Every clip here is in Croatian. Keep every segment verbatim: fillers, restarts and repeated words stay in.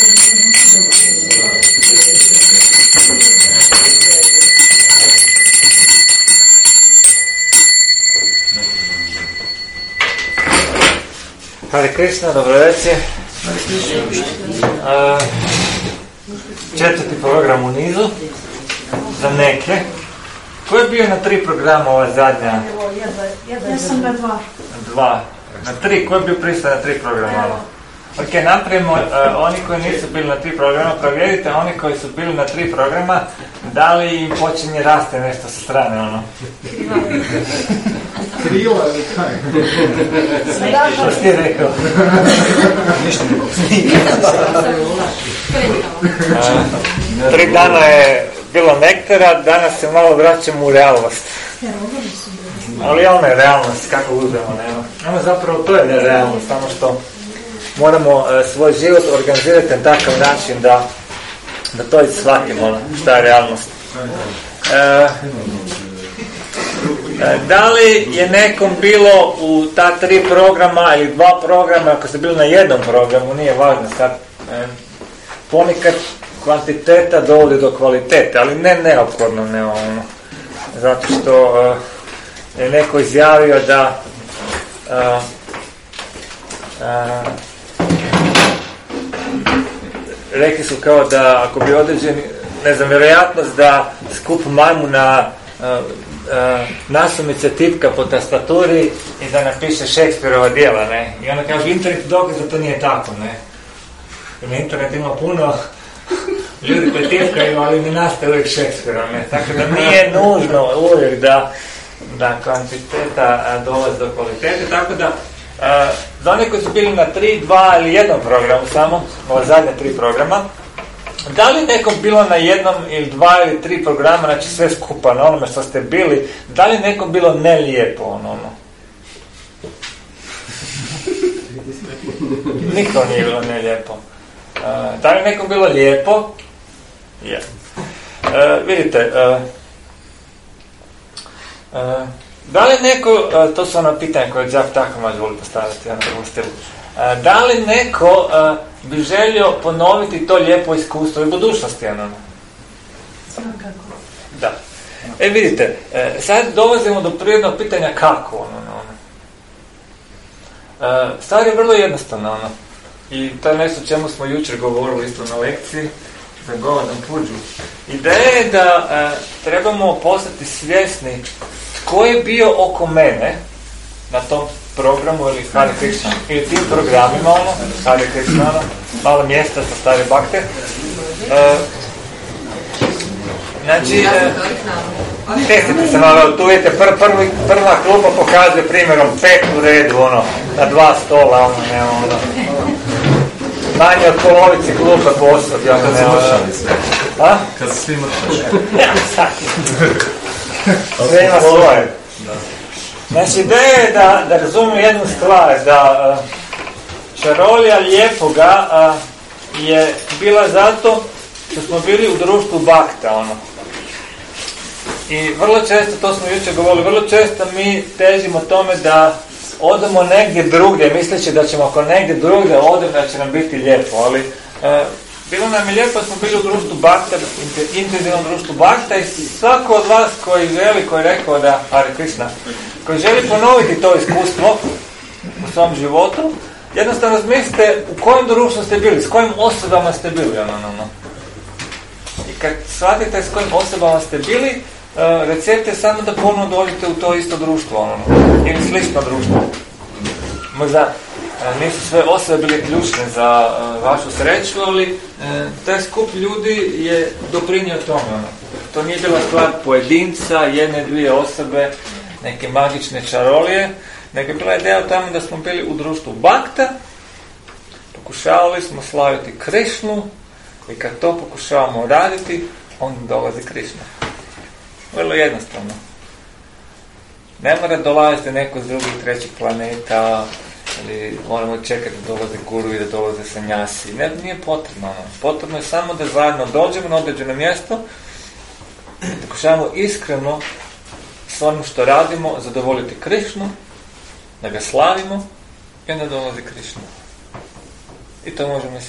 Hare Krishna, dobro večer. Uh, četvrti program u nizu za neke. Ko je bio na tri programa ova zadnja? Ja sam na dva. Dva. Na tri, ko je bio prisutan na tri programa? Ok, napravimo, uh, oni koji nisu bili na tri programa, provjerite oni koji su bili na tri programa, da li im počinje raste nešto sa strane, ono? Krila ili kaj? Što si ti rekao? Ništa ne. Tri dana je bilo nektara, danas se malo vraćamo u realnost. Ali ona je realnost, kako uzmemo, nema. Ono zapravo to je nerealnost, samo što moramo uh, svoj život organizirati na takav način da, da to i shvatimo, šta je realnost. Uh, Da li je nekom bilo u ta tri programa ili dva programa, ako ste bili na jednom programu, nije važno sad, ponekad kvantiteta dovodi do kvalitete, ali ne neophodno, ne ono, zato što uh, je neko izjavio da uh, uh, rekli su kao da ako bi određeni, ne znam, vjerojatnost da skup majmuna uh, Uh, nasumice tipka po tastaturi i da napiše Šekspirova djela, ne? I onda kaže, internet dokaz da to nije tako, ne? Na internetu ima puno ljudi koji tipkaju, ali ne nastaje uvijek Šekspirova, ne? Tako da nije nužno uvijek da, da kvantiteta dolazi do kvalitete, tako da uh, za one koji su bili na tri, dva ili jednom programu samo, ova zadnja tri programa, da li nekom bilo na jednom ili dva ili tri programa, znači sve skupa na onome što ste bili, da li nekom bilo nelijepo ono ono? Nikom nije bilo nelijepo. Uh, da li nekom bilo lijepo? Je. Yeah. Uh, vidite, uh, uh, da li neko, uh, to su ono pitanje koje Džaf Takama voli postaviti, ono u stilu. Uh, da li neko uh, bi želio ponoviti to lijepo iskustvo i budućnosti, ono? Da. E vidite, e, sad dolazimo do prirodnog pitanja kako, ono, ono. E, stvar je vrlo jednostavna, ono. I to je nešto čemu smo jučer govorili isto na lekciji za Govardhan Puđu. Ideja je da e, trebamo postati svjesni tko je bio oko mene na tom programu ili Hare Krishna, ili tim programima, ono, Hare Krishna, ono, malo mjesta za stare bakte. E, znači, e, tesite se malo, tu vidite, pr, prvi, prva klupa pokazuje primjerom pet u redu, ono, na dva stola, ono, ne, ono, manje od polovici klupa po osobi, ono, ne, ono. A? Kad se svi mršali. Sve ima svoje. Znači, ideja je da, da razumijem jednu stvar, da uh, čarolija lijepoga uh, je bila zato što smo bili u društvu bakta, ono. I vrlo često, to smo jučer govorili, vrlo često mi težimo tome da odemo negdje drugdje, misleći da ćemo ako negdje drugdje odemo da će nam biti lijepo, ali uh, bilo nam je lijepo, smo bili u društvu bakta, intenzivnom društvu bakta i svako od vas koji želi, koji je rekao da, Hare Krishna, koji želi ponoviti to iskustvo u svom životu, jednostavno razmislite u kojem društvu ste bili, s kojim osobama ste bili, ono, ono, ono. I kad shvatite s kojim osobama ste bili, uh, recept je samo da ponovno dođete u to isto društvo, ono, ono, ili slično društvo. Možda nisu sve osobe bile ključne za uh, vašu sreću, ali uh, taj skup ljudi je doprinio tome. Ono. To nije bila stvar pojedinca, jedne, dvije osobe, neke magične čarolije, nego je bila ideja tamo da smo bili u društvu bakta, pokušavali smo slaviti Krišnu i kad to pokušavamo raditi, onda dolazi Krišna. Vrlo jednostavno. Ne mora dolaziti neko z drugih trećih planeta, ili moramo čekati da dolaze guru i da dolaze sanjasi. Ne, nije potrebno. Potrebno je samo da zajedno dođemo na određeno mjesto, da pokušavamo iskreno s onim što radimo zadovoljiti Krišnu, da ga slavimo i onda dolazi Krišna. I to možemo sjetiti.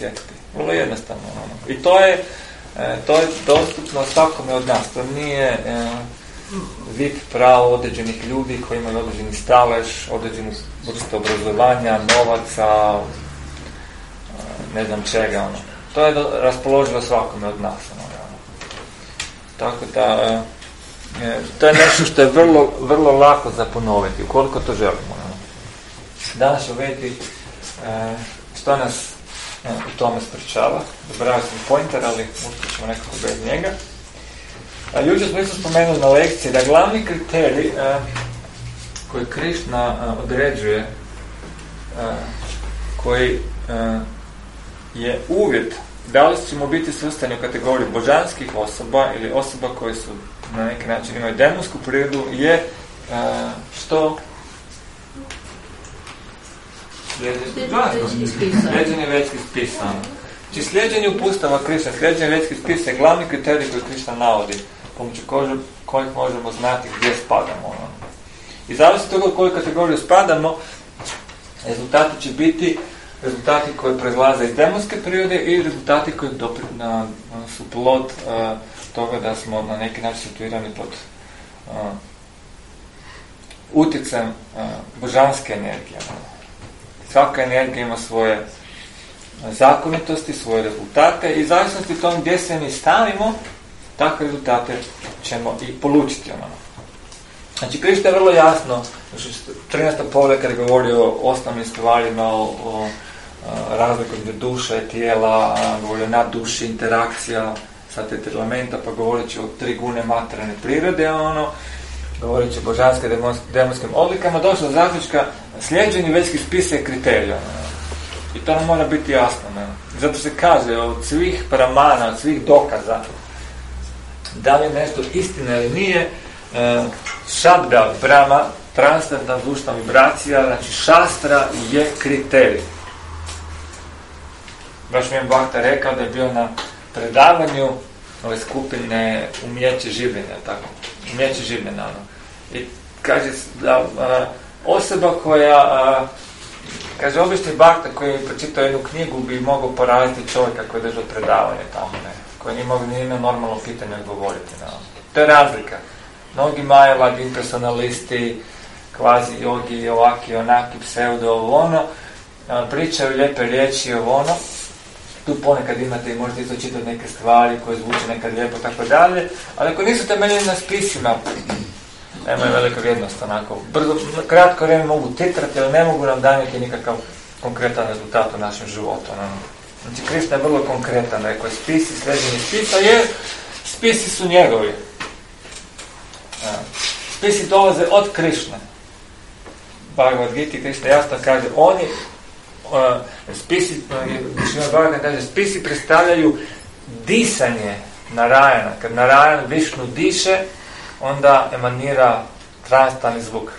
Vrlo jednostavno. Ono. I to je, e, to je dostupno svakome od nas. To nije e, vid pravo određenih ljudi koji imaju određeni stalež, određenu vrstu obrazovanja, novaca, e, ne znam čega. Ono. To je do, raspoloživo svakome od nas. Ono, ono. Tako da, e, to je nešto što je vrlo, vrlo lako za ponoviti, ukoliko to želimo. Ono. Danas ću vidjeti e, što nas e, u tome sprečava. Zaboravio sam pointer, ali uspjet ćemo nekako bez njega. A, jučer smo isto spomenuli na lekciji da glavni kriterij e, koji Krišna e, određuje, e, koji e, je uvjet da li ćemo biti svrstani u kategoriju božanskih osoba ili osoba koje su na neki način imaju demonsku prirodu, je e, što slijeđenje vedskih spisa. Znači slijeđenje upustava Krišna, slijeđenje vedskih spisa je glavni kriterij koji Krišna navodi, pomoću kojeg možemo znati gdje spadamo. I zavisno od toga u koju kategoriju spadamo, rezultati će biti rezultati koji proizlaze iz demonske prirode i rezultati koji dopri, na, su plod uh, toga da smo na neki način situirani pod uh, utjecajem uh, božanske energije. Svaka energija ima svoje zakonitosti, svoje rezultate i zavisnosti od toga gdje se mi stavimo, takve rezultate ćemo i polučiti. Ono. Znači, Krišna je vrlo jasno, trinaesta povelja kada govori o osnovnim stvarima, o, o razliku između duše, tijela, govori o nadduši, interakcija sa te tri elementa, pa govorit će o tri gune materijalne prirode, ono, govorit će o božanske demonskim odlikama, došlo do zaključka, slijeđenje vedskih spisa je kriterij. I to nam mora biti jasno. Ne? Zato se kaže od svih pramana, od svih dokaza, da li je nešto istina ili nije, e, šabda, brama, transcendentna zvučna vibracija, znači šastra je kriterij. Baš mi je Bhakta rekao da je bio na predavanju ove skupine umjeće življenja, tako, umjeće življenja, ono. I kaže da a, osoba koja, a, kaže obični Bhakta koji je pročitao jednu knjigu bi mogao poraziti čovjeka koji je držao predavanje tamo, ne, koji nije mogao ni na normalno pitanje odgovoriti, ne. To je razlika. Mnogi majavadi, impersonalisti, kvazi jogi, ovaki, onaki, pseudo, ovo ono, a, pričaju lijepe riječi, ovo ono. Tu ponekad imate i možete isto čitati neke stvari koje zvuče nekad lijepo, tako dalje, ali ako nisu temeljeni na spisima, nemaju velika vrijednost, onako, brzo, kratko vrijeme mogu titrati, ali ne mogu nam daniti nikakav konkretan rezultat u našem životu. No. Znači, Krišna je vrlo konkretan, rekao je spisi, slijeđenje spisa, jer spisi su njegovi. Ja. Spisi dolaze od Krišne. Bhagavad Gita, Krišna jasno kaže, oni Uh, spisi, uh, kaže, spisi predstavljaju disanje Narajana. Kad Narajan Višnu diše, onda emanira transcendentalni zvuk.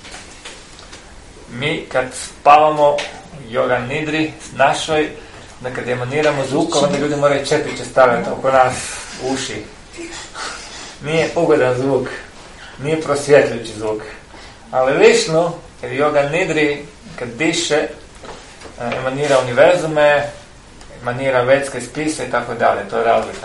Mi kad spavamo yoga nidri našoj, da kad emaniramo zvuk, onda ljudi moraju čepiće staviti oko nas uši. Nije ugodan zvuk, nije prosvjetljujući zvuk. Ali Višnu, kad yoga nidri, kad diše, emanira univerzume, emanira vedske spise i tako dalje, to je razlika.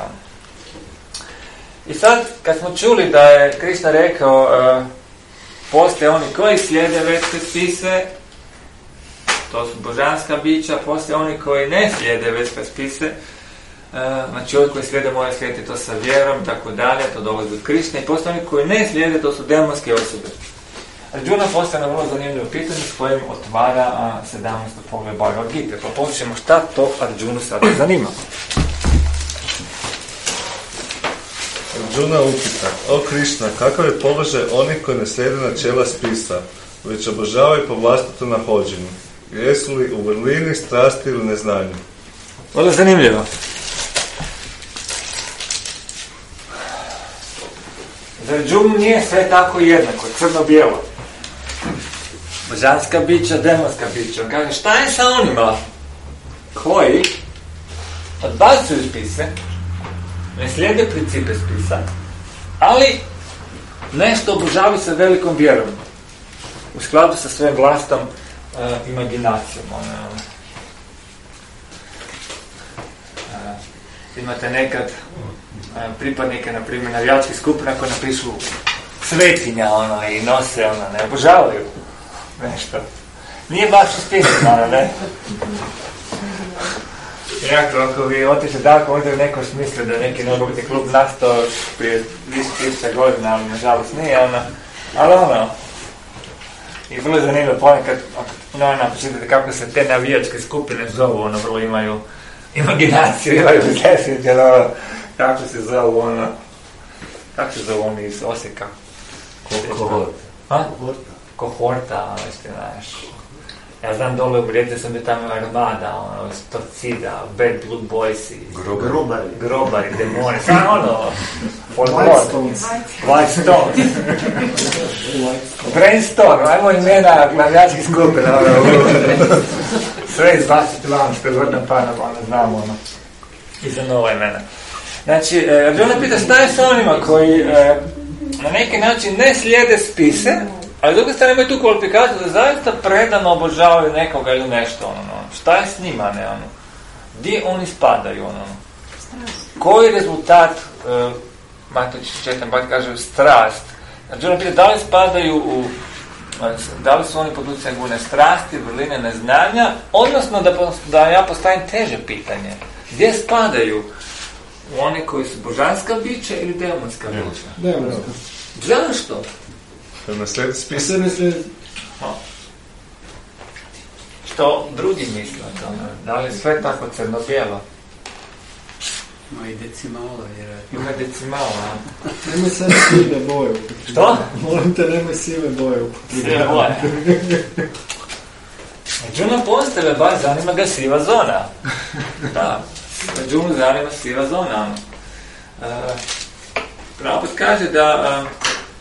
I sad, kad smo čuli da je Krišna rekao, uh, postoje oni koji slijede vedske spise, to su božanska bića, postoje oni koji ne slijede vedske spise, uh, znači oni koji slijede moraju slijediti to sa vjerom i tako dalje, to dolazi od Krišne, i postoje oni koji ne slijede, to su demonske osobe. Arjuna postaje vrlo zanimljivo pitanje s kojim otvara sedamnaesto pogled Bhagavad Gita. Pa počnemo šta to Arjunu sada zanima. Arjuna upita, o Krišna, kakav je položaj onih koji ne slijede načela spisa, već obožavaju po vlastitu nahođenju? Jesu li u vrlini, strasti ili neznanju? Vrlo zanimljivo. Za Arjunu nije sve tako jednako, crno-bijelo. Božanska bića, demonska bića. On kaže, šta je sa onima koji odbacuju spise, ne slijede principe spisa, ali nešto obožavaju sa velikom vjerom, u skladu sa svojom vlastnom uh, imaginacijom. imate nekad pripadnike, na primjer, navijačkih skupina koji napišu svetinja, ono, i nose, ono, ne, obožavaju nešto. Nije baš uspješno, ono, ne. Iako, ako vi otište tako, možda je neko smislio da neki nogometni klub nastao prije više tisuća godina, ali nažalost nije, ono, ali ono, i vrlo je zanimljivo ponekad, no, ono, počitate kako se te navijačke skupine zovu, ono, vrlo imaju imaginaciju, imaju sesnice, ono, kako se zovu, ono, kako se zovu oni iz Osijeka? Kohorta. Ha? Kohorta, ono, što znaš. Ja znam dole u Rijeci sam bio tamo Armada, ono, Storcida, Bad Blue Boysi, Grobari, Grobari, Demoni, samo ono, White Stones, White Stones, Brainstorm, ajmo imena navijačkih skupina, ono, sve izbaciti vam, što je godina pana, ono, znamo, ono, i za nova imena. Znači, e, Arjuna pita šta je sa onima koji e, na neki način ne slijede spise, ali s druge strane imaju tu kvalifikaciju da zaista predano obožavaju nekoga ili nešto, ono, ono. Šta je s njima, ne, ono? Gdje oni spadaju, ono? Koji je rezultat, e, Matović Četan Bać kaže, strast? Arjuna pita da li spadaju u, da li su oni pod utjecajem gune strasti, vrline, neznanja, odnosno da, da ja postavim teže pitanje. Gdje spadaju? U one koji su božanska bića ili demonska bića? Demonska. Zašto? Na slijed spisa. Što drugi misle o tome? Da li je sve tako crno-bijelo? Ima i decimala, vjerojatno. Ima decimala. Nemoj sad sive boje. Što? Molim te, nemoj sive boje. Sive boje. Arjuna postave, baš zanima ga siva zona. Da. Arjuna zanima siva zona. Uh, Prabhupada kaže da uh,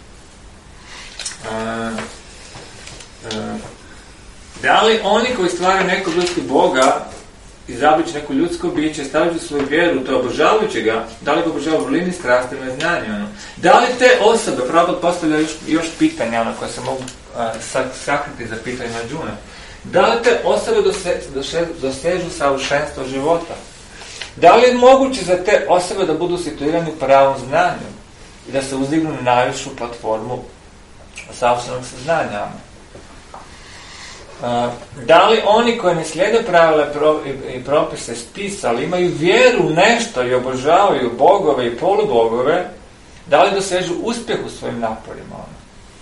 uh, uh, da li oni koji stvaraju nekog ljudskog Boga, izabići neko ljudsko biće, stavljajući svoju vjeru, to obožavajući ga, da li ga obožavaju vrlini, strasti i znanje, ono. Da li te osobe, Prabhupada postavlja još, još pitanja, ono, koje se mogu uh, sakriti za pitanje Arjuna. Da li te osobe dose, dose, dosežu savršenstvo života? Da li je moguće za te osobe da budu situirani u pravom znanju i da se uzdignu na najvišu platformu savršenog saznanja? Uh, da li oni koji ne slijede pravila pro, i, i propise spisa, ali imaju vjeru u nešto i obožavaju bogove i polubogove, da li dosežu uspjeh u svojim naporima? Ono?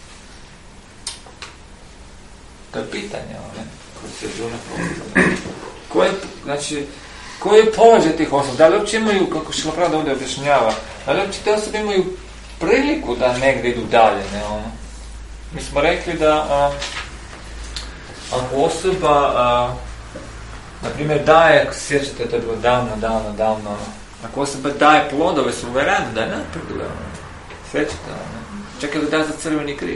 To je pitanje, one, koje se Arjuna postavlja. Koje, znači, koji je položaj tih osoba? Da li uopće imaju, kako Šrila Prabhupada ovdje objašnjava, da li uopće te osobe imaju priliku da negdje idu dalje, ne ono? Mi smo rekli da a, ako osoba, a, na primjer, daje, ako se sjećate, to je bilo davno, davno, davno, ono, ako osoba daje plodove svoj radu, da je napreduje, ono, sjećate, ono, čak ili da za crveni križ.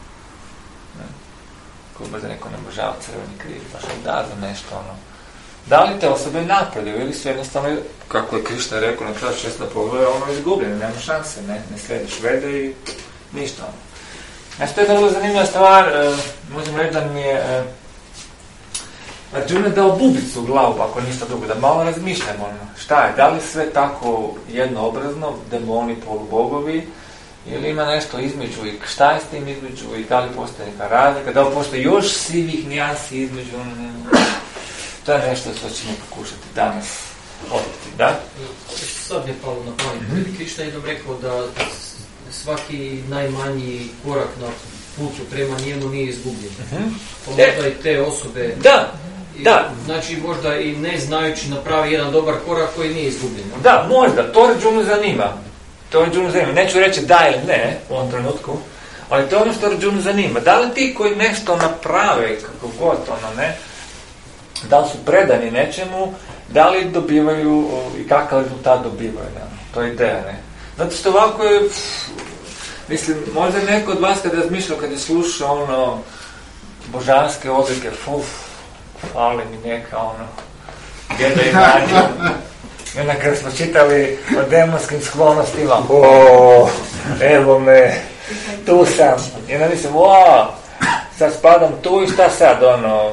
Ko da neko ne obožava crveni križ, baš da za nešto, ono. Da li te osobe napreduju ili su jednostavno, kako je Krišna rekao na kraju šesta pogleda, ono izgubljeno, nema šanse, ne, ne slijediš vede i ništa. Ono. Znači, to je vrlo zanimljiva stvar, e, možemo reći da mi je e, Arjuna dao bubicu u glavu, ako ništa drugo, da malo razmišljamo, ono, šta je, da li sve tako jednoobrazno, demoni, polubogovi, ili ima nešto između i šta je s tim između i da li postoji neka razlika, da li postoji još sivih nijansi između, ono, to je nešto što ćemo pokušati danas otkriti, da? Sad mi je palo na pamet. Mm-hmm. Krišna je jednom rekao da svaki najmanji korak na putu prema njemu nije izgubljen. Mm-hmm. Pa možda e, i te osobe... Da, i, da. Znači možda i ne znajući napravi jedan dobar korak koji nije izgubljen. Da, možda. To Arjunu zanima. To Arjunu zanima. Neću reći da ili ne u ovom trenutku, ali to je ono što Arjunu zanima. Da li ti koji nešto naprave, kako god ono, ne, da li su predani nečemu, da li dobivaju i kakav rezultat dobivaju, ne? To je ideja, ne? Zato što ovako je, pff, mislim, možda neko od vas kad je razmišljao, kad je slušao ono, božanske odlike, fuf, fali mi neka ono, djeda i radio. I onda kad smo čitali o demonskim sklonostima, o, evo me, tu sam. I onda mislim, o, sad spadam tu i šta sad, ono,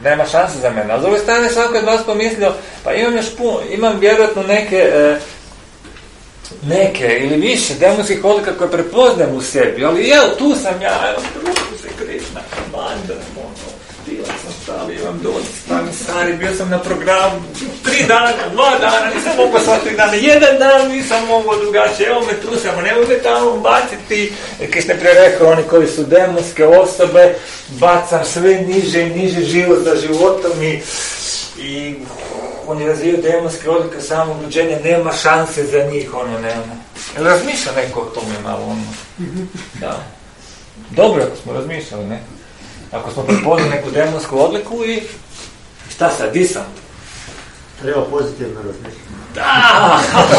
nema šanse za mene. A s druge strane svako od vas pomislio, pa imam još puno, imam vjerojatno neke, e, neke ili više demonskih odlika koje prepoznam u sebi, ali evo, tu sam ja, evo, tu se Krišna, Mandan, ono, bila sam stavio, imam doći, stavim stari, bio sam na programu, tri dana, dva dana, nisam mogao sva tri dana, jedan dan nisam mogao drugačije, evo me tu sam, nemoj me tamo baciti, Krišna je prije rekao, oni koji su demonske osobe, bacam sve niže i niže život za životom i, i oni razvijaju demonske odlike samouđenja, nema šanse za njih, ono, ne, ono. Jel razmišlja neko o tome malo, ono? Da. Dobro ako smo razmišljali, ne? Ako smo prepoznali neku demonsku odliku i šta sad, di sam? Treba pozitivno razmišljati. Da!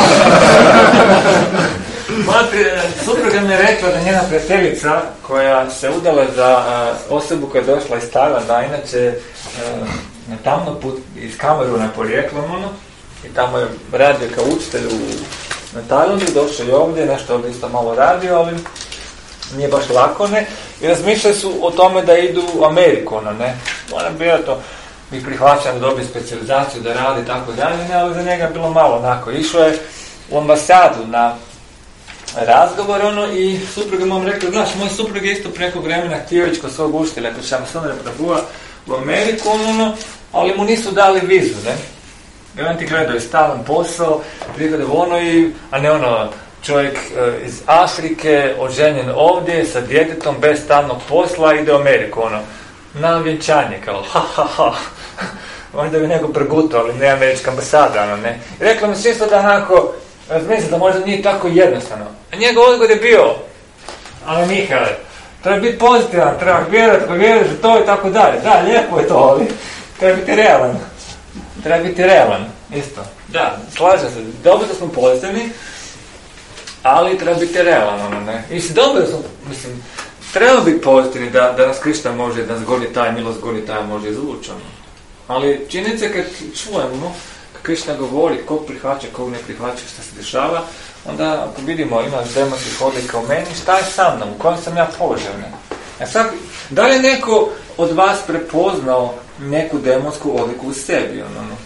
Moja supruga mi je rekla da njena prijateljica koja se udala za uh, osobu koja je došla iz Tajlanda, inače uh, na tamno put iz Kameruna porijeklom, ono, i tamo je radio kao učitelj u, na Tajlandu, došao je ovdje, nešto ovdje isto malo radio, ali nije baš lako, ne, i razmišljali su o tome da idu u Ameriku, ono, ne, moram vjerojatno mi prihvaćam da dobije specijalizaciju, da radi, tako dalje, ne, ali za njega je bilo malo onako, išao je u ambasadu na razgovor, ono, i supruga mu rekla, znaš, moj suprug je isto preko vremena htio ići kod svog učitelja, kod Šamsona Prabhuva u Ameriku, ono, ali mu nisu dali vizu, ne, i on ti gledao, je stalan posao, prihode ono i, a ne ono, čovjek e, iz Afrike, oženjen ovdje, sa djetetom, bez stalnog posla, ide u Ameriku, ono, na vjenčanje, kao, ha, ha, ha, možda bi neko pregutao, ali ne američka ambasada, ono, ne. I rekla mi čisto da onako, razmislim da možda nije tako jednostavno. A njegov odgovor je bio, ali Mihajle, treba biti pozitivan, treba vjerati, povjerati za to i tako dalje. Da, lijepo je to, ali treba biti realan. Treba biti realan, isto. Da, slažem se, dobro da smo pozitivni, ali treba biti realan, ono, ne. I si dobro da smo, mislim, treba biti pozitivni da, da nas Krišna može, da nas goni taj, milost goni taj može izvući, ono. Ali činjenica kad čujemo, kad Krišna govori kog prihvaća, kog ne prihvaća, šta se dešava, onda ako vidimo, ima demonskih odlika u meni, šta je sa mnom, u kojem sam ja položaju, ne. A sad, da li je neko od vas prepoznao neku demonsku odliku u sebi, ono, ono?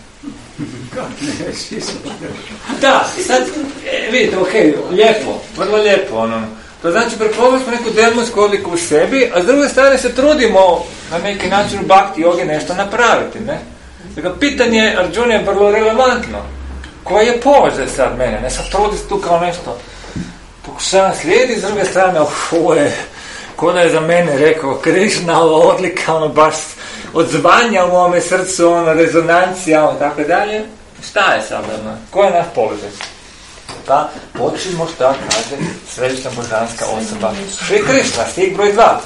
Da, sad, e, vidite, okej, okay, lijepo, vrlo lijepo, ono. To znači prepoznali smo neku demonsku odliku u sebi, a s druge strane se trudimo na neki način u bhakti jogi nešto napraviti, ne? Dakle, pitanje Arjuna je vrlo relevantno. Koji je položaj sad mene? Ne sad trudi se tu kao nešto. Pokušavam slijedi, s druge strane, uf, ovo je, ko da je za mene rekao, Krišna, ova odlika, ono, baš odzvanja u ovome srcu, ono, rezonancija, ono, tako dalje. Šta je sad, ono? Koji je naš položaj? Pa, počnimo šta kaže središnja božanska osoba. Šri Krišna, stih broj dva.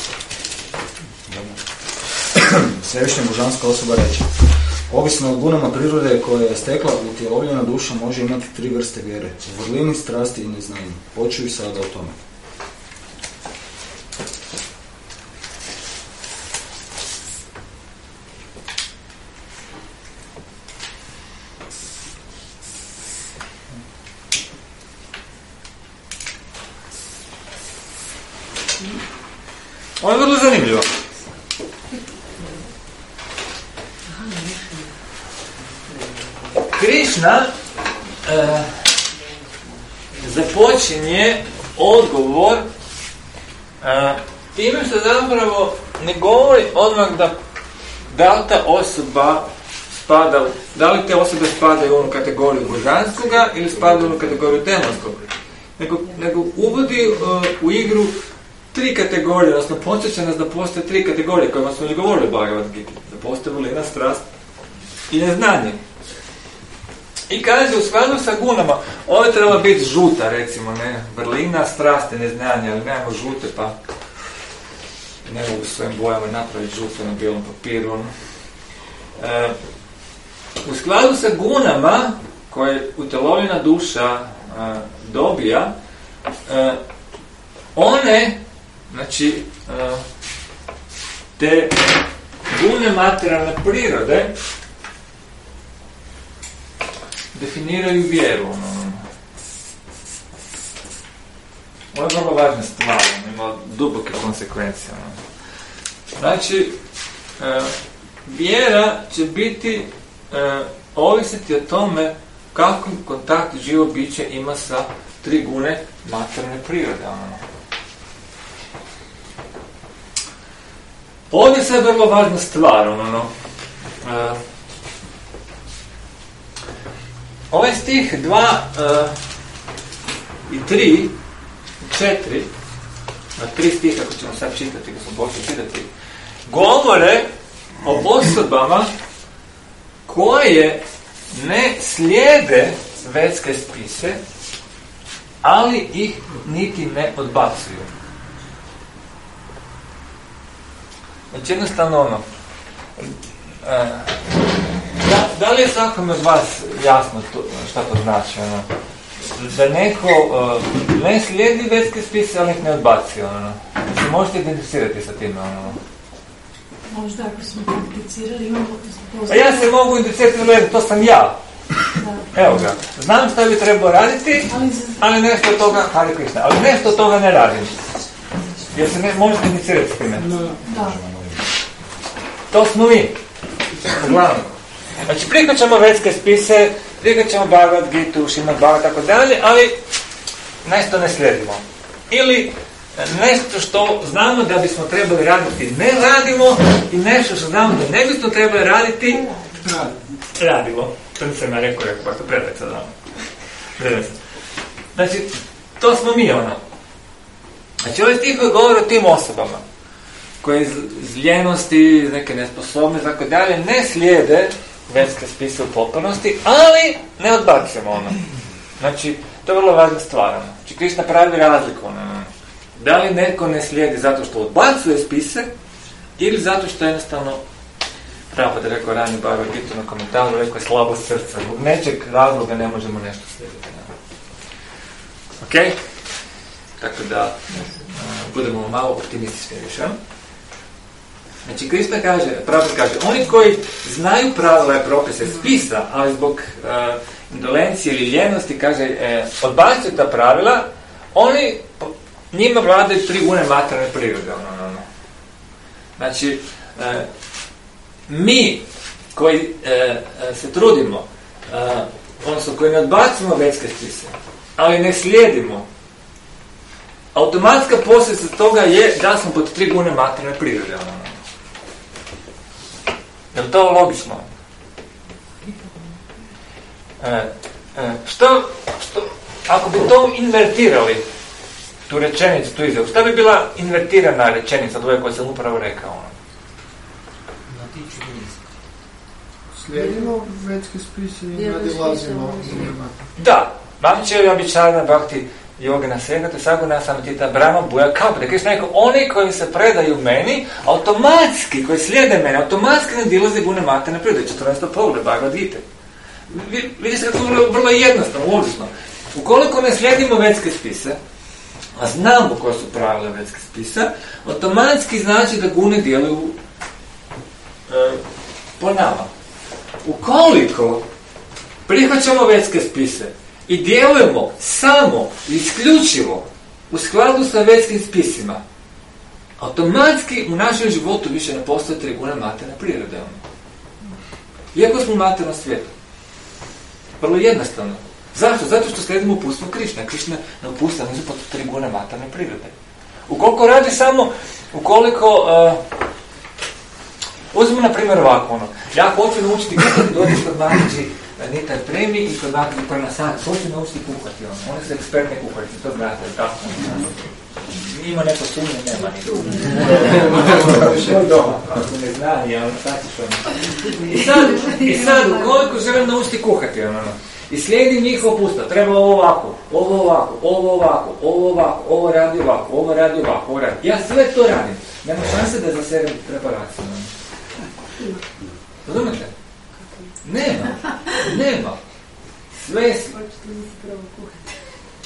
Središnja božanska osoba reče: ovisno o gunama prirode koje je stekla, utjelovljena duša može imati tri vrste vjere: u vrlini, strasti i neznanju. Počuj sada o tome. Ovo je vrlo zanimljivo. Krišna e, započinje odgovor e, time što zapravo ne govori odmah da da li ta osoba spada, da li te osobe spadaju u onu kategoriju božanskoga ili spadaju u onu kategoriju demonskog, nego, nego uvodi uh, u igru tri kategorije, odnosno podsjeća nas da postoje tri kategorije kojima smo li govorili Bhagavad Gita, da postoje volina, strast i neznanje. I kaže u skladu sa gunama, ovo je trebala biti žuta, recimo, ne, vrlina, strast i neznanje, ali nemamo žute, pa ne mogu svojim bojama napraviti žute na bijelom papiru. E, u skladu sa gunama koje utjelovljena duša e, dobija, e, one, znači, e, te gune materijalne prirode definiraju vjeru. Ono. Ovo je vrlo važna stvar, ima duboke konsekvencije. Ono. Znači, e, vjera će biti e, ovisiti o tome kakvi kontakt živo biće ima sa tri gune materijalne prirode. Ono. Ovdje je sad vrlo važna stvar. Ono. E, ovaj stih dva e, i tri, četiri, na tri stiha ako ćemo sad čitati, ako smo počeli čitati, govore o osobama koje ne slijede svetske spise, ali ih niti ne odbacuju. Znači jednostavno ono, da, da li je svakome od vas jasno to, šta to znači? Ono? Da neko uh, ne slijedi svetske spise, ali ih ne odbacuju. Ono? Se možete identificirati sa time? Ono? Možda ako smo komplicirali, imamo postoje. A ja se mogu identificirati, to sam ja. Da. Evo ga. Znam šta bi trebao raditi, ali nešto od toga, Hare Krishna, ali nešto od toga ne radim. Jer se ne možete identificirati s time. Da. To smo mi. Uglavnom. Znači, prihvaćamo vetske spise, prihvaćamo Bhagavad Gitu, Šrimad Bhagavatam, tako dalje, ali nešto ne slijedimo. Ili nešto što znamo da bismo trebali raditi ne radimo i nešto što znamo da ne bismo trebali raditi radimo. To nisam ja rekao, rekao, pa to predaj sad ono. Znači, to smo mi ono. Znači, ovaj stih govori o tim osobama koje iz ljenosti, iz neke nesposobnosti, tako dalje, ne slijede vetske spise u potpunosti, ali ne odbacujemo ono. Znači, to je vrlo važna stvar. Ono. Znači, Krishna pravi razliku. Ono. Da li neko ne slijedi zato što odbacuje spise, ili zato što jednostavno, pravo da rekao ranije Bhagavad Gita na komentaru, rekao je slabost srca. Zbog nečeg razloga ne možemo nešto slijediti. Ok? Tako da, uh, budemo malo optimistični više. Znači, Krishna kaže, pravo kaže, oni koji znaju pravila i propise spisa, ali zbog uh, indolencije ili ljenosti, kaže, eh, odbacuju ta pravila, oni, njima vladaju tri gune materijalne prirode. No, no, no. Znači, eh, mi koji eh, se trudimo, eh, odnosno koji ne odbacimo vetske spise, ali ne slijedimo, automatska posljedica toga je da smo pod tri gune materijalne prirode. No, no. Je li to logično? E, e, što, što, ako bi to invertirali, tu rečenicu, tu izjavu, šta bi bila invertirana rečenica od ove koje sam upravo rekao? Slijedimo vetske spise i nadilazimo. Da, Bhamčevi običajna bhakti Yogena Segata, Saguna Samatita Brahma Buja Kapade. Krišna rekao, oni koji se predaju meni, automatski, koji slijede mene, automatski nadilaze gune materijalne prirode. četrnaesti pogled Bhagavad Gita. Vidite kako je vrlo, vrlo jednostavno, logično. Ukoliko ne slijedimo vetske spise, a znamo koje su pravila vetske spisa, automatski znači da gune djeluju e, po nama. Ukoliko prihvaćamo vetske spise i djelujemo samo, isključivo, u skladu sa vetskim spisima, automatski u našem životu više ne postoje tri gune materijalne prirode. Iako smo u materijalnom svijetu. Vrlo jednostavno. Zašto? Zato što slijedimo uputstvo Krišne. Krišna ne upustva nisu pod tri gune materijalne prirode. Ukoliko radi samo, ukoliko... Uh, uzmimo na primjer ovako, ono, ja hoću naučiti kuhati, dođeš kod Mahidži Nitar Premi i kod Mahidži Parnasat, hoću naučiti kuhati, ono, oni su ekspertne kuharice, to znate, tako, ima neko sumnje, nema ni što je doma, ako ne zna, ja, ono, sad ćeš ono. I sad, i sad, ukoliko želim naučiti kuhati, ono, i slijedim njihov pusta, treba ovo ovako, ovo ovako, ovo ovako, ovo ovako, ovo radi ovako, ovo radi ovako, ovo radi, ja sve to radim, nema šanse da zaserem preparaciju, ono. Razumete? Nema. Nema. Sve si... Hoćete mi se pravo kuhati.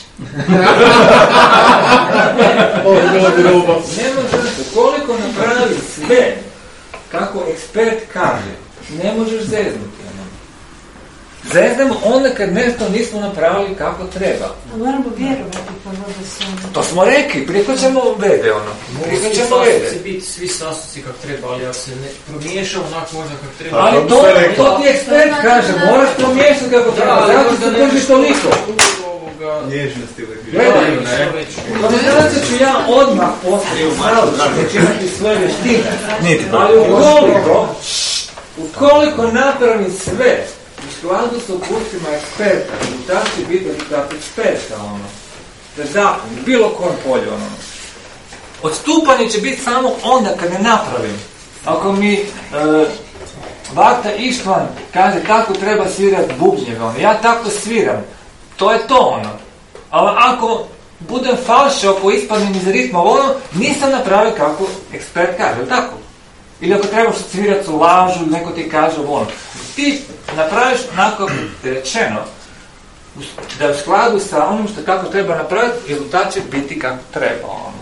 Nema šanse. Koliko napravi sve kako ekspert kaže, ne možeš zeznuti. Zeznemo onda kad nešto nismo napravili kako treba. A moramo vjerovati pa da se ono... To smo rekli, prihvaćamo vede ono. Prihvaćamo vede. Svi biti svi sastojci kako treba, ali ako se ne promiješa onako možda kako treba... Ali to, to ti ekspert kaže, moraš promiješati kako treba, zato se drži toliko. Nježnosti uvijek. Gledaj, komentaracija ću ja odmah postaviti malo, da će imati svoje vještine. Ali ukoliko, ukoliko napravim sve, u skladu s upustima eksperta, rezultat će biti rezultat eksperta, ono. To je zakon, bilo kojem polju, ono. Odstupanje će biti samo onda kad ne napravim. Ako mi e, Vakta Ištvan kaže kako treba svirati bubnjeve, ono, ja tako sviram, to je to ono. Ali ako budem falšao, ako ispadnem iz ritma, ono, nisam napravio kako ekspert kaže, ili tako? Ili ako trebaš svirati u lažu, neko ti kaže ono. Ti napraviš onako rečeno, da je u skladu sa onim što kako treba napraviti, rezultat će biti kako treba ono.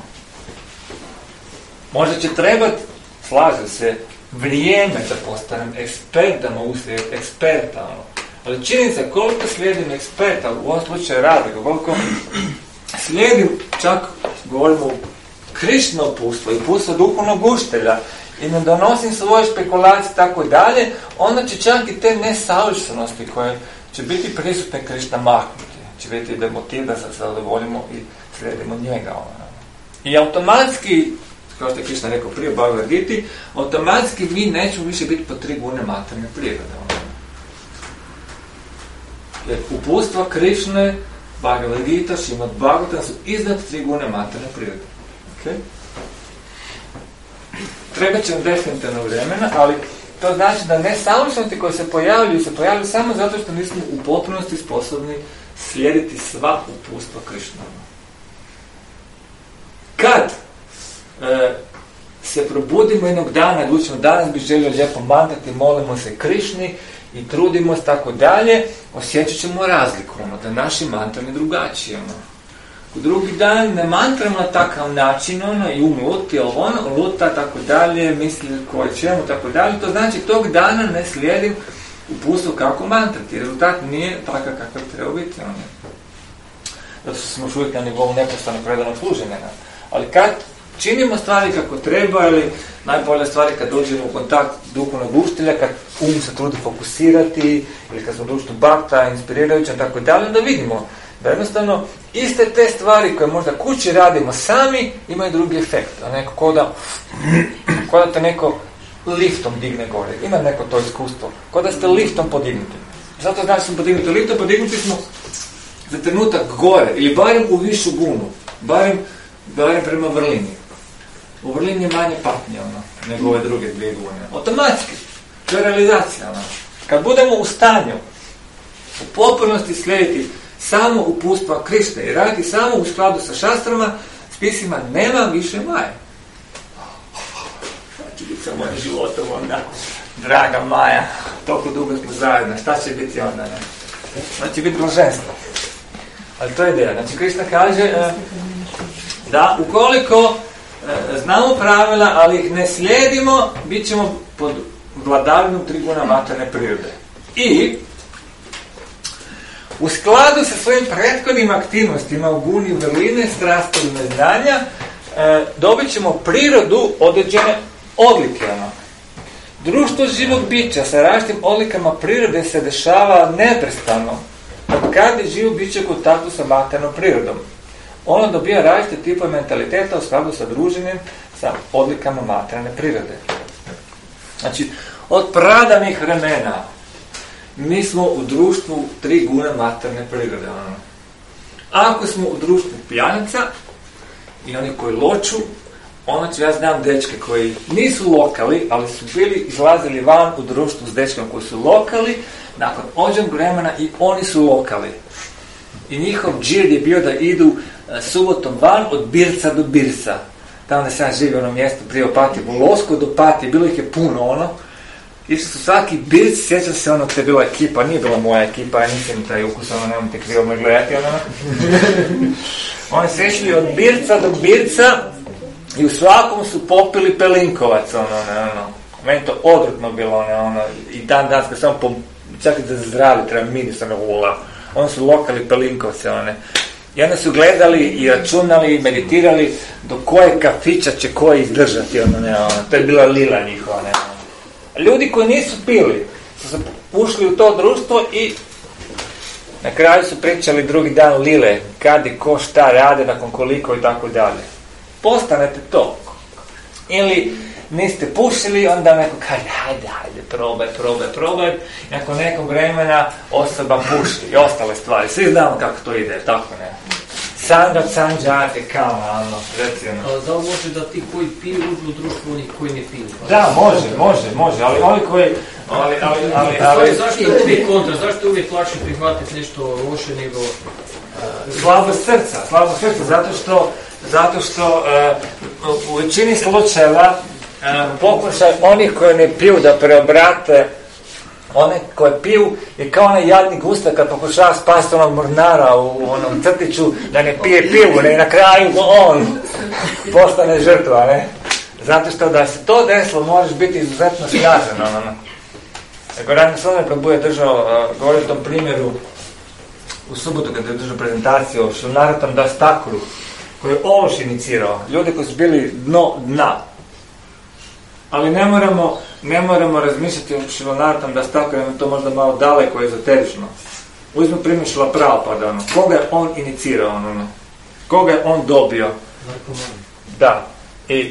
Možda će trebati, slažem se, vrijeme da postanem ekspertama uslijed eksperta ono. Ali činjenica koliko slijedim eksperta, u ovom slučaju Radika, koliko slijedim čak, govorimo, Krišno upustvo i upustvo duhovnog učitelja i ne donosim svoje špekulacije i tako dalje, onda će čak i te nesavršenosti koje će biti prisutne Krišna maknuti. Će biti da motiv da se zadovoljimo i slijedimo njega. Ono. I automatski, kao što je Krišna rekao prije, Bhagavad Gita, automatski mi nećemo više biti po tri gune materne prirode. Ono. Jer upustva Krišne, Bhagavad Gita, Šrimad Bhagavatam su iznad tri gune materne prirode. Okay? Treba će nam definitivno vremena, ali to znači da nesavršenosti koje se pojavljuju, se pojavljuju samo zato što nismo u potpunosti sposobni slijediti sva upustva Krišna. Kad e, se probudimo jednog dana, odlučimo danas bi želio lijepo mantrati, molimo se Krišni i trudimo se tako dalje, osjećat ćemo razliku, ono, da naši mantrani drugačiji. Ono. U drugi dan ne mantramo na takav način, ono, i um luti, ono, luta, tako dalje, misli koje ćemo, tako dalje, to znači tog dana ne slijedim uputstvo kako mantrati. Rezultat nije takav kakav treba biti. Ono. Zato smo još uvijek na nivou neprestano predanog služenja. Ali kad činimo stvari kako treba, ili najbolje stvari kad dođemo u kontakt duhovnog učitelja, kad um se trudi fokusirati, ili kad smo društvo bakta, inspirirajuće, tako dalje, da vidimo da jednostavno iste te stvari koje možda kući radimo sami imaju drugi efekt. A neko ko da, ko da te neko liftom digne gore. Ima neko to iskustvo. Ko da ste liftom podignuti. Zato znači smo podignuti liftom, podignuti smo za trenutak gore, ili barem u višu gunu, barem, barem prema vrlini. U vrlini je manje patnje, ono, nego ove druge dvije gune. Automatski. To je realizacija, ono. Kad budemo u stanju u potpunosti slijediti samo upustva Krišne i raditi samo u skladu sa šastrama, spisima, nema više Maje. Šta će biti sa mojim životom onda? Draga Maja, toliko dugo smo zajedno, šta će biti onda? Ne? Znači biti blaženstvo. Ali to je ideja. Znači Krišna kaže e, da ukoliko e, znamo pravila, ali ih ne slijedimo, bit ćemo pod vladavinom tri guna materne prirode. I u skladu sa svojim prethodnim aktivnostima u guni vrline, strasti i neznanja, e, dobit ćemo prirodu određene odlike. Ono. Društvo živog bića sa različitim odlikama prirode se dešava neprestano, od kada je živo biće u kontaktu sa maternom prirodom. Ono dobija različite tipove mentaliteta u skladu sa druženjem sa odlikama materne prirode. Znači, od pradavnih vremena mi smo u društvu tri guna materne prirode. Ono. Ako smo u društvu pijanica i oni koji loču, onda ću ja znam dečke koji nisu lokali, ali su bili izlazili van u društvu s dečkom koji su lokali, nakon određenog vremena i oni su lokali. I njihov džir je bio da idu e, subotom van od Birca do Birca. Tamo da sam živio na mjestu prije Opatije, Volosku do Opatije, bilo ih je puno ono. Išli su svaki Birc, sjećam se ono, te je bila ekipa, nije bila moja ekipa, ja nisam taj ukus, ono, nemojte krivo me gledati, ono. Oni su išli od Birca do Birca i u svakom su popili pelinkovac, ono, ono, ono. Meni to odvrtno bilo, ono, ono, i dan danas kad sam po čak i da zdravi treba mirisano ula. Oni su lokali pelinkovce, one. I onda su gledali i računali i meditirali do koje kafića će koji izdržati, ono, ne, ono. To je bila lila njihova, ne, ono. Ljudi koji nisu pili su se ušli u to društvo i na kraju su pričali drugi dan lile, kad i ko šta rade, nakon koliko i tako dalje. Postanete to. Ili niste pušili, onda neko kaže, hajde, hajde, probaj, probaj, probaj. I nakon nekog vremena osoba puši i ostale stvari. Svi znamo kako to ide, tako ne. Sandra Sanđate, kao, ono, recimo. Ali da li može da ti koji piju uđu u društvu onih koji ne piju? Da, može, može, može, ali oni koji... Ali, ali, ali, ali... Zašto je uvijek kontra? Zašto je uvijek lakše prihvatiti nešto loše nego... Slabo srca, slabo srca, zato što, zato što uh, u većini slučajeva uh, pokušaj onih koji ne piju da preobrate one koje piju je kao onaj jadni gusta kad pokušava spasti onog mornara u onom crtiću da ne pije pivu, ne, na kraju on postane žrtva, ne. Zato što da se to desilo možeš biti izuzetno snažan, ono. Ego Ragnar Sodrenkrog je držao, uh, govorio o tom primjeru u subotu kada je držao prezentaciju o Šilnaratam Dastakuru, koji je Ološ inicirao, ljudi koji su bili dno dna. Ali ne moramo, ne moramo razmišljati o Šilnaratam Dastakuru, jer je to možda malo daleko ezoterično. Uzmimo primjer Šila Prabhupada, ono, koga je on inicirao, ono, koga je on dobio. Da, i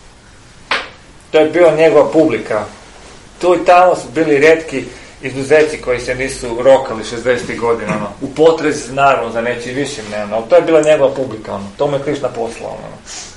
to je bio njegova publika. Tu i tamo su bili retki izuzeci koji se nisu rokali šezdesetih godina, ono, u potrezi naravno za nečim višim, ne, ono, to je bila njegova publika, ono, to mu je Krišna poslao, ono.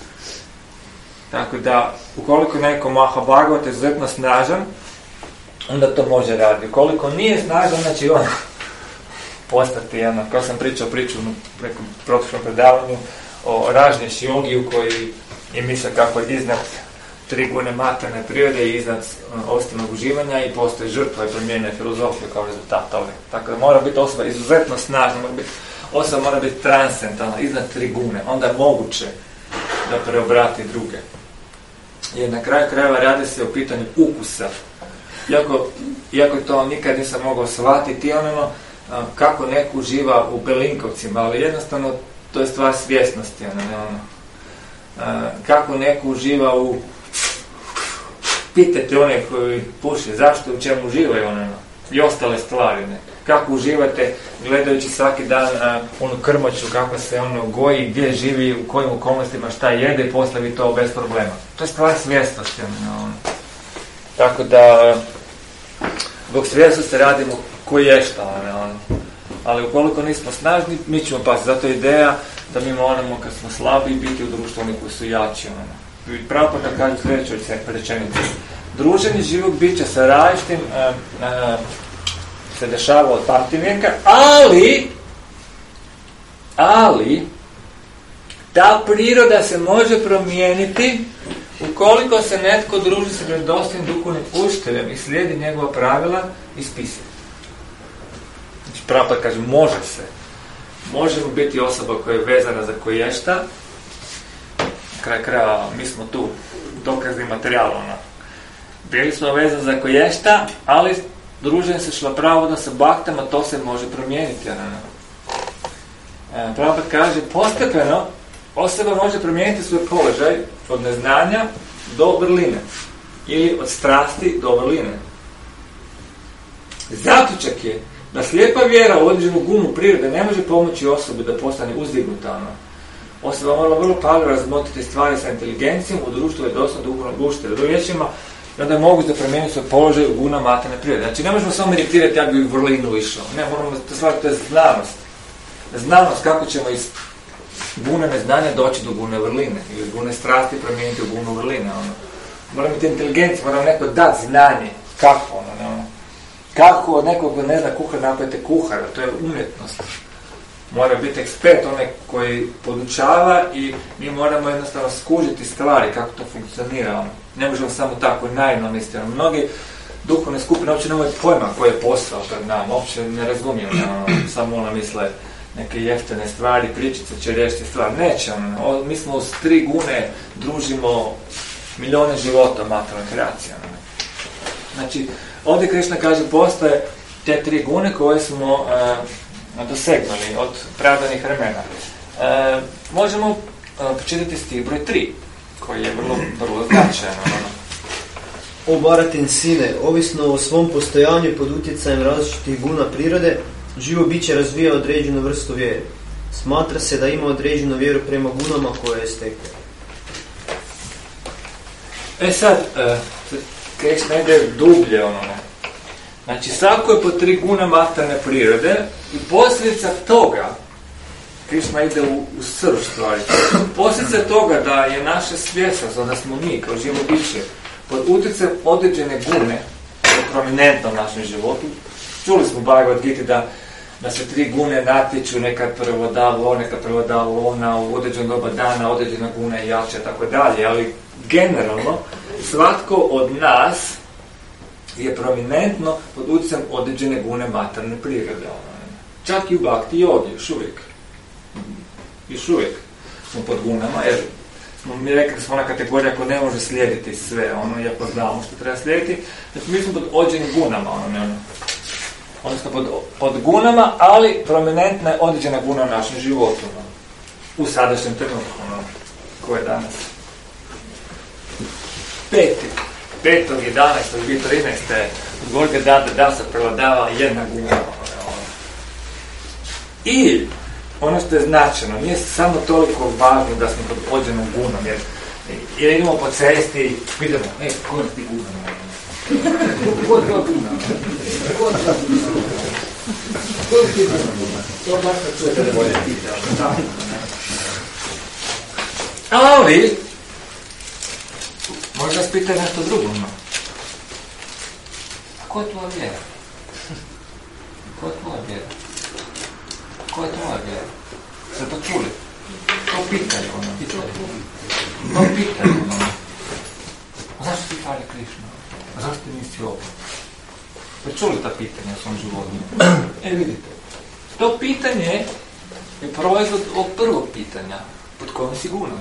Tako da, ukoliko neko Mahabhagavata je izuzetno snažan, onda to može raditi. Ukoliko nije snažan, znači on postati, ono, kao sam pričao priču u nekom protočnom predavanju o Ražnješ jogiju koji je misle kako je iznad tri gune materijalne prirode i iznad osnovnog uživanja i postoji žrtva i promijenja filozofiju kao rezultat toga. Tako da mora biti osoba izuzetno snažna, mora biti, osoba mora biti transcendentalna, iznad tri gune, onda je moguće da preobrati druge. Jer na kraju krajeva radi se o pitanju ukusa. Iako, iako to nikad nisam mogao shvatiti, ono, kako neko uživa u Belinkovcima, ali jednostavno to je stvar svjesnosti, ono, ono. Kako neko uživa u... Pitajte one koji puše, zašto, u čemu uživaju, ono, i ostale stvari, ne. Kako uživate gledajući svaki dan uh, onu krmaču, kako se ono goji, gdje živi, u kojim okolnostima, šta jede i poslavi to bez problema. To je stvar svjesnosti, ono. Tako da, zbog svjesnosti radimo koji je šta, ono. Ali ukoliko nismo snažni, mi ćemo pasiti. Zato je ideja da mi moramo, kad smo slabi, biti u društvu oni koji su jači, ono. I Prabhupada kaže sljedeću rečenicu. Druženje živog bića sa različitim uh, uh, se dešava od pamtivijeka, ali ali ta priroda se može promijeniti ukoliko se netko druži sa vjerodostojnim duhovnim učiteljem i slijedi njegova pravila i spise. Znači Prabhupada kaže može se. Možemo biti osoba koja je vezana za koješta. Kraj kraja, mi smo tu, dokazni materijal, ono. Bili smo vezani za koješta, ali druženje se Šila Prabhupada sa baktama, to se može promijeniti, ono. E, Prabhupada kaže, postepeno osoba može promijeniti svoj položaj od neznanja do vrline, ili od strasti do vrline. Zaključak je da slijepa vjera u određenu gumu prirode ne može pomoći osobi da postane uzdignuta, ono. Osoba mora vrlo pažljivo razmotriti stvari sa inteligencijom u društvu je dosta duhovnog učitelja. Drugim riječima, onda je moguće da promijeniti svoj položaj u guna materijalne prirode. Znači, ne možemo samo meditirati, ja bi u vrlinu išao. Ne, moramo, to stvar, to je znanost. Znanost, kako ćemo iz gune neznanja doći do gune vrline. Ili iz gune strasti promijeniti u gunu vrline. Ono. Moramo imati inteligenciju, moramo neko dati znanje. Kako, ono, ne, ono. Kako od nekog ne zna kuhar napravite kuhara, to je umjetnost. Mora biti ekspert, onaj koji podučava i mi moramo jednostavno skužiti stvari, kako to funkcionira. Ono. Ne možemo samo tako naivno misliti. Ono. Mnogi duhovne skupine uopće nemaju pojma koji je posao pred nama, uopće ne razumiju. Ono. Samo ono misle neke jeftine stvari, pričice će riješiti stvar. Neće. Ono. Mi smo uz tri gune družimo milijone života materijalne kreacije. Ono. Znači, ovdje Krišna kaže, postoje te tri gune koje smo uh, dosegnuli od pravdanih vremena. Uh, možemo uh, počitati stih broj tri, koji je vrlo, vrlo značajan. O baratin sine, ovisno o svom postojanju pod utjecajem različitih guna prirode, živo biće razvija određenu vrstu vjere. Smatra se da ima određenu vjeru prema gunama koje je stekao. E sad, uh, Krishna ide dublje ono ne. Znači, svako je po tri guna materijalne prirode i posljedica toga, Krishna ide u, u srž stvari, posljedica toga da je naša svjesnost, da smo mi kao živo biće, pod utjecajem određene gune, prominentno u našem životu. Čuli smo u Bhagavad Gita da, da se tri gune natječu, nekad prvo da lo, nekad prvo da lona, u određenom doba dana, određena guna je jača, tako dalje, ali generalno, svatko od nas je prominentno pod utjecajem određene gune materijalne prirode. Čak i u bhakti jogi, još uvijek. Još uvijek smo pod gunama, jer smo mi rekli da smo ona kategorija koja ne može slijediti sve, ono, iako znamo što treba slijediti, znači mi smo pod određenim gunama, ono, ne ono. Oni smo pod, pod gunama, ali prominentna je određena guna u našem životu, ono, u sadašnjem trenutku, ono, koje je danas. Peti, petog, jedanaestog, dvije trinaeste, od Gorge da, da, da se prevladava jedna guna, ono, ono. I ono što je značajno, nije samo toliko važno da smo pod određenom gunom, jer, jer idemo po cesti i pitamo, e, ko je ti guna? Ko je to guna? Ko je to guna? Ko je ti guna? To baš da čujete da bolje pitao. Ali, možda vas pitaju nešto drugo. A ko je tvoja vjera? Ko je tvoja vjera? Ko je tvoja vjera? Ste to čuli? To pitaju ono, pitaju. To pitaju ono. A zašto ti Hare Krishna? A zašto ti nisi ovo? Ste čuli ta pitanja u svom životu? E vidite, to pitanje je proizvod od prvog pitanja, pod kojom si guna.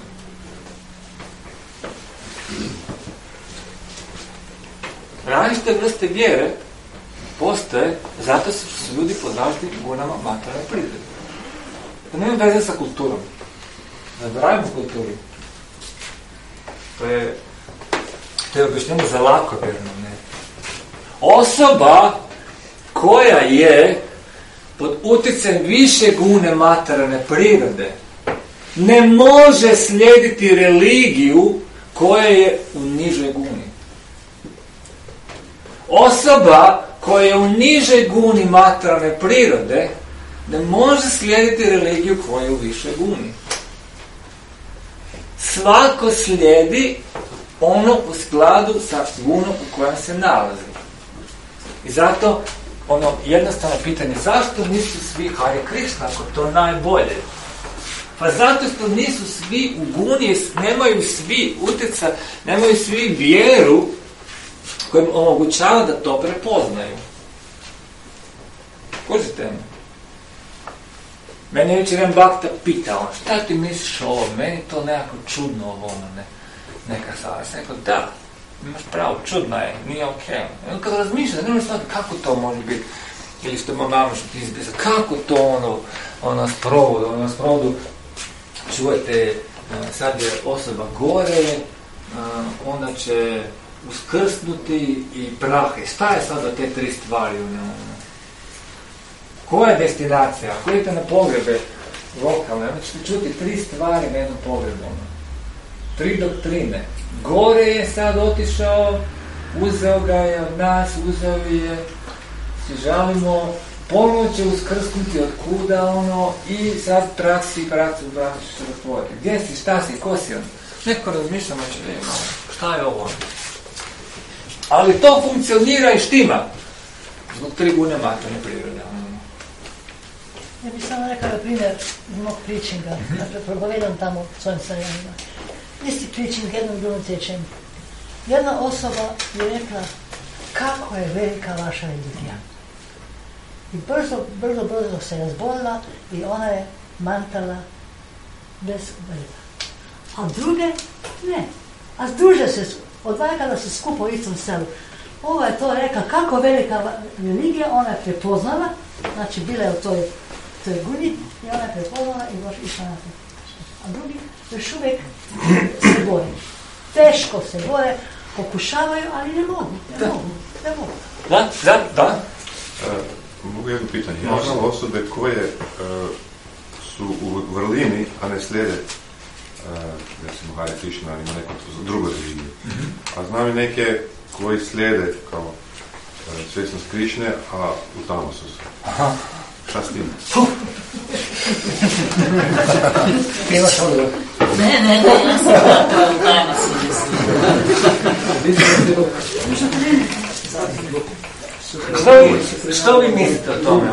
Različite vrste vjere postoje zato što su ljudi pod različitim gunama materijalne prirode. To nema veze sa kulturom. Ne zaboravimo kulturu. To je, to je objašnjeno za lako vjerno, ne. Osoba koja je pod utjecajem više gune materijalne prirode ne može slijediti religiju koja je u nižoj guni. Osoba koja je u nižoj guni materijalne prirode ne može slijediti religiju koja je u višoj guni. Svako slijedi ono u skladu sa gunom u kojem se nalazi. I zato ono jednostavno pitanje, zašto nisu svi Hare Krishna ako to najbolje? Pa zato što nisu svi u guni, nemaju svi utjeca, nemaju svi vjeru kojim omogućava da to prepoznaju. Kužite mi? Mene je već jedan bakta pitao, šta ti misliš o ovo? Meni je to nekako čudno ovo, ono, ne, neka stvar. Sam rekao, da, imaš pravo, čudno je, nije okej. Okay. Kad razmišljate, ne možeš znati kako to može biti, ili što ima mama što ti izbisa, kako to ono, ono sprovodu, ono sprovodu, čujete, sad je osoba gore, onda će uskrsnuti i prahe. Šta je sad od te tri stvari? Koja je destinacija? Ako idete na pogrebe lokalne, onda ćete čuti tri stvari na jednom pogrebu. Tri doktrine. Gore je sad otišao, uzeo ga je od nas, uzeo je, se žalimo, ponovno će uskrsnuti od kuda ono i sad praksi, praksi, praksi će se otvoriti. Gdje si, šta si, ko si on? Neko razmišljamo će reći, šta je ovo? Ali to funkcionira i štima. Zbog tri gune materijalne prirode. Ja bih samo rekao primjer mog preachinga, dakle propovedam tamo svojim stajanima. Isti preaching jednom drugom tečenju. Jedna osoba je rekla kako je velika vaša religija. I brzo, brzo, brzo se razbolila i ona je mantala bez vreda. A druge ne. A združe se, od kada su skupo u istom selu. ova je to rekla, kako velika religija, ona je prepoznala, znači bila je u toj, toj guni i ona je prepoznala i baš išla na to. A drugi još uvijek se bore. Teško se bore, pokušavaju, ali ne mogu, ne mogu, ne mogu. Da, da, da. Uh, mogu jedno pitanje. Ja znam osobe koje uh, su u vrlini, a ne slijede uh, recimo Hare Krishna ili nekom drugoj religiji. Mm-hmm. A znam i neke koji slijede kao uh, svjesnost Krišne, a u tamosu su. Aha. Šta s tim? Ti imaš odgovor? Ne, ne, ne, ja sam tako u tamosu Što vi, što vi mislite o tome?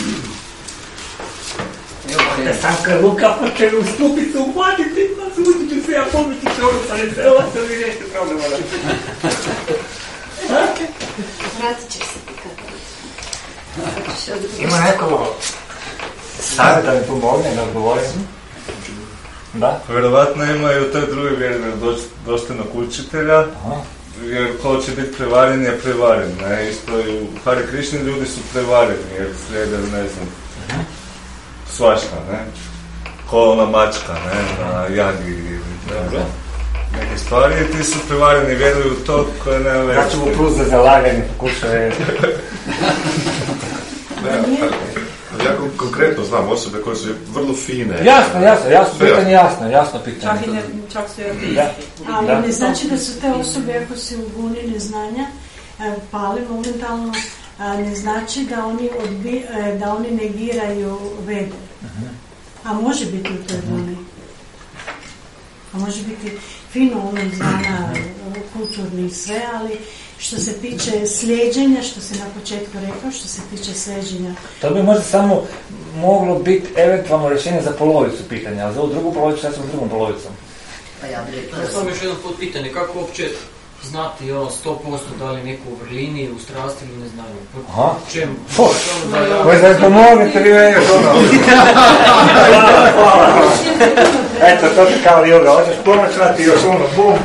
Da sam kad Luka počne u stupicu uhvatiti, pa se ući ću se ja pomoći čovjek, pa ne se ova se mi nešto problema. Vratit ćeš se ti kako. Ima neko sad da mi pomogne da odgovorim? Da? Vjerovatno imaju u toj drugoj vjeri dostojnog učitelja. Aha. Jer ko će biti prevaren je prevaren, ne, isto i u Hare Krishni ljudi su prevareni, jer slijede, ne znam, svašta, ne, ko ona mačka, ne, na jagi, ne znam, neke stvari, i ti su prevareni, vjeruju u to koje nema već. Znači mu plus za zalaganje pokušaju. Ja konkretno znam osobe koje su vrlo fine. Jasno, jasno, jasno, pitanje jasno, jasno pitanje. Čak i ne, čak su i da. Ali da. ne znači da su te osobe, ako se u guni neznanja, pali momentalno, ne znači da oni, odbi, da oni negiraju vede. Uh-huh. A može biti u toj guni. A može biti fino ono znana, kulturni i sve, ali što se tiče slijeđenja, što se na početku rekao, što se tiče slijeđenja. To bi možda samo moglo biti eventualno rješenje za polovicu pitanja, a za ovu drugu polovicu šta sam s drugom polovicom? Pa ja bih rekla da sam još jedan put pitanje, kako uopće znati ono sto posto da li neko u vrlini, u strasti ili ne znaju? Aha. Čemu? Možda da pomognete vi meni još ono. Eto, to je kao yoga, hoćeš pomoćati još ono, bum.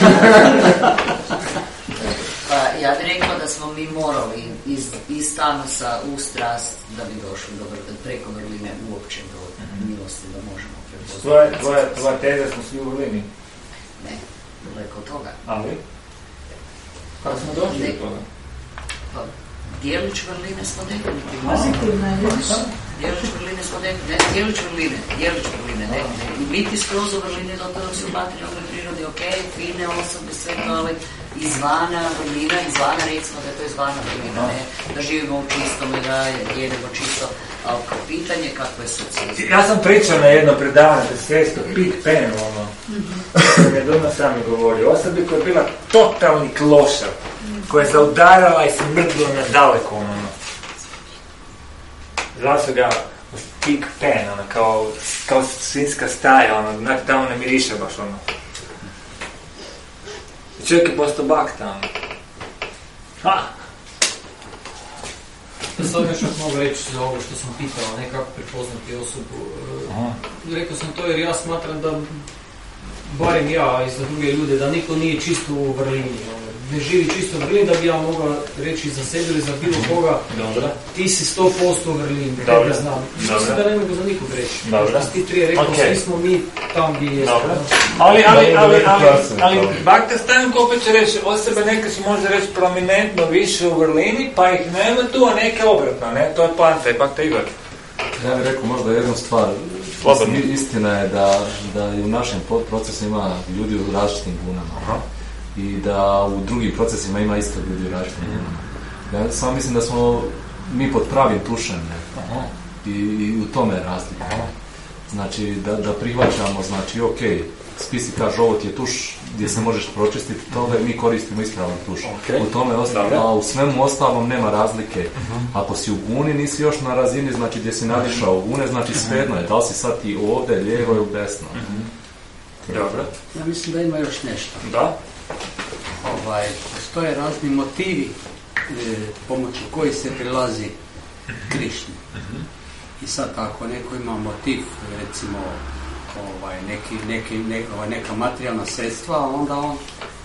Pa ja bih rekla da smo mi morali iz, iz tamosa u strast da bi došli do preko vrline uopće do milosti da možemo prepoznati. Tvoja, tvoja, tvoja teza smo svi u vrlini? Ne, daleko toga. Ali? Kako smo došli do toga? Pa, dijelić vrline smo definitivno. Pozitivno je, vidiš? Dijelić vrline smo definitivno. Ne, dijelić vrline, dijelić vrline, ne, ne. I biti skroz u vrline do toga su u materijalnoj prirodi, ok, fine osobe, sve to, ali izvana vrlina, izvana recimo da je to izvana vrlina, ne, da živimo u čistome, da jedemo čisto, ali kao pitanje kakve su cijesti. Ja sam pričao na jedno predavanje za svijest o Pig Penu, ono, što mi je Dona sami govorio, osobi koja je bila totalni klošar, koja je zaudarala i smrdila na daleko, ono, zvao se ga Pig Pen, ono, kao, kao svinjska staja, ono, znači tamo ne miriše baš, ono. I čovjek je postao bak tamo. Ha! Sad još mogu reći za ovo što sam pitao, nekako prepoznati osobu. Aha. Rekao sam to jer ja smatram da, barem ja i za druge ljude, da niko nije čisto u vrlini. Ne živi čisto u vrlini, da bi ja mogla reći za sebe ili za bilo koga. Dobro. Ti si sto posto u vrlini, da ga znam. Mislim da ne mogu za nikog reći. Dobro. Da si ti trije rekao, okay. Svi smo mi tam gdje jesmo. Dobro. Ali, ali, ali, ali, ali Bhakta Stanko opet će reći, osobe neka su možda reći prominentno više u vrlini, pa ih nema tu, a neke obratno, ne? To je poanta, ipak te Igor. Ja bih rekao možda jednu stvar. Mislim, istina je da, da i u našem procesu ima ljudi u različitim gunama. Aha. I da u drugim procesima ima isto ljudi u različitim gunama. Ja samo mislim da smo mi pod pravim tušem. I, I u tome je razlika. Znači da, da prihvaćamo, znači ok, spisi kaže ovo ti je tuš gdje se možeš pročistiti toga i mi koristimo ispravan tuš. Okay. U tome ostalo, a u svemu ostalom nema razlike. Uh-huh. Ako si u guni nisi još na razini, znači gdje si nadišao u gune, znači svejedno je, da li si sad ti ovdje, lijevo ili desno. Uh-huh. Dobro. Ja mislim da ima još nešto. Da? Ovaj, postoje razni motivi e, pomoću koji se prilazi Krišni. Uh-huh. I sad ako neko ima motiv, recimo ovaj, neki, neki, neka, neka materijalna sredstva, onda on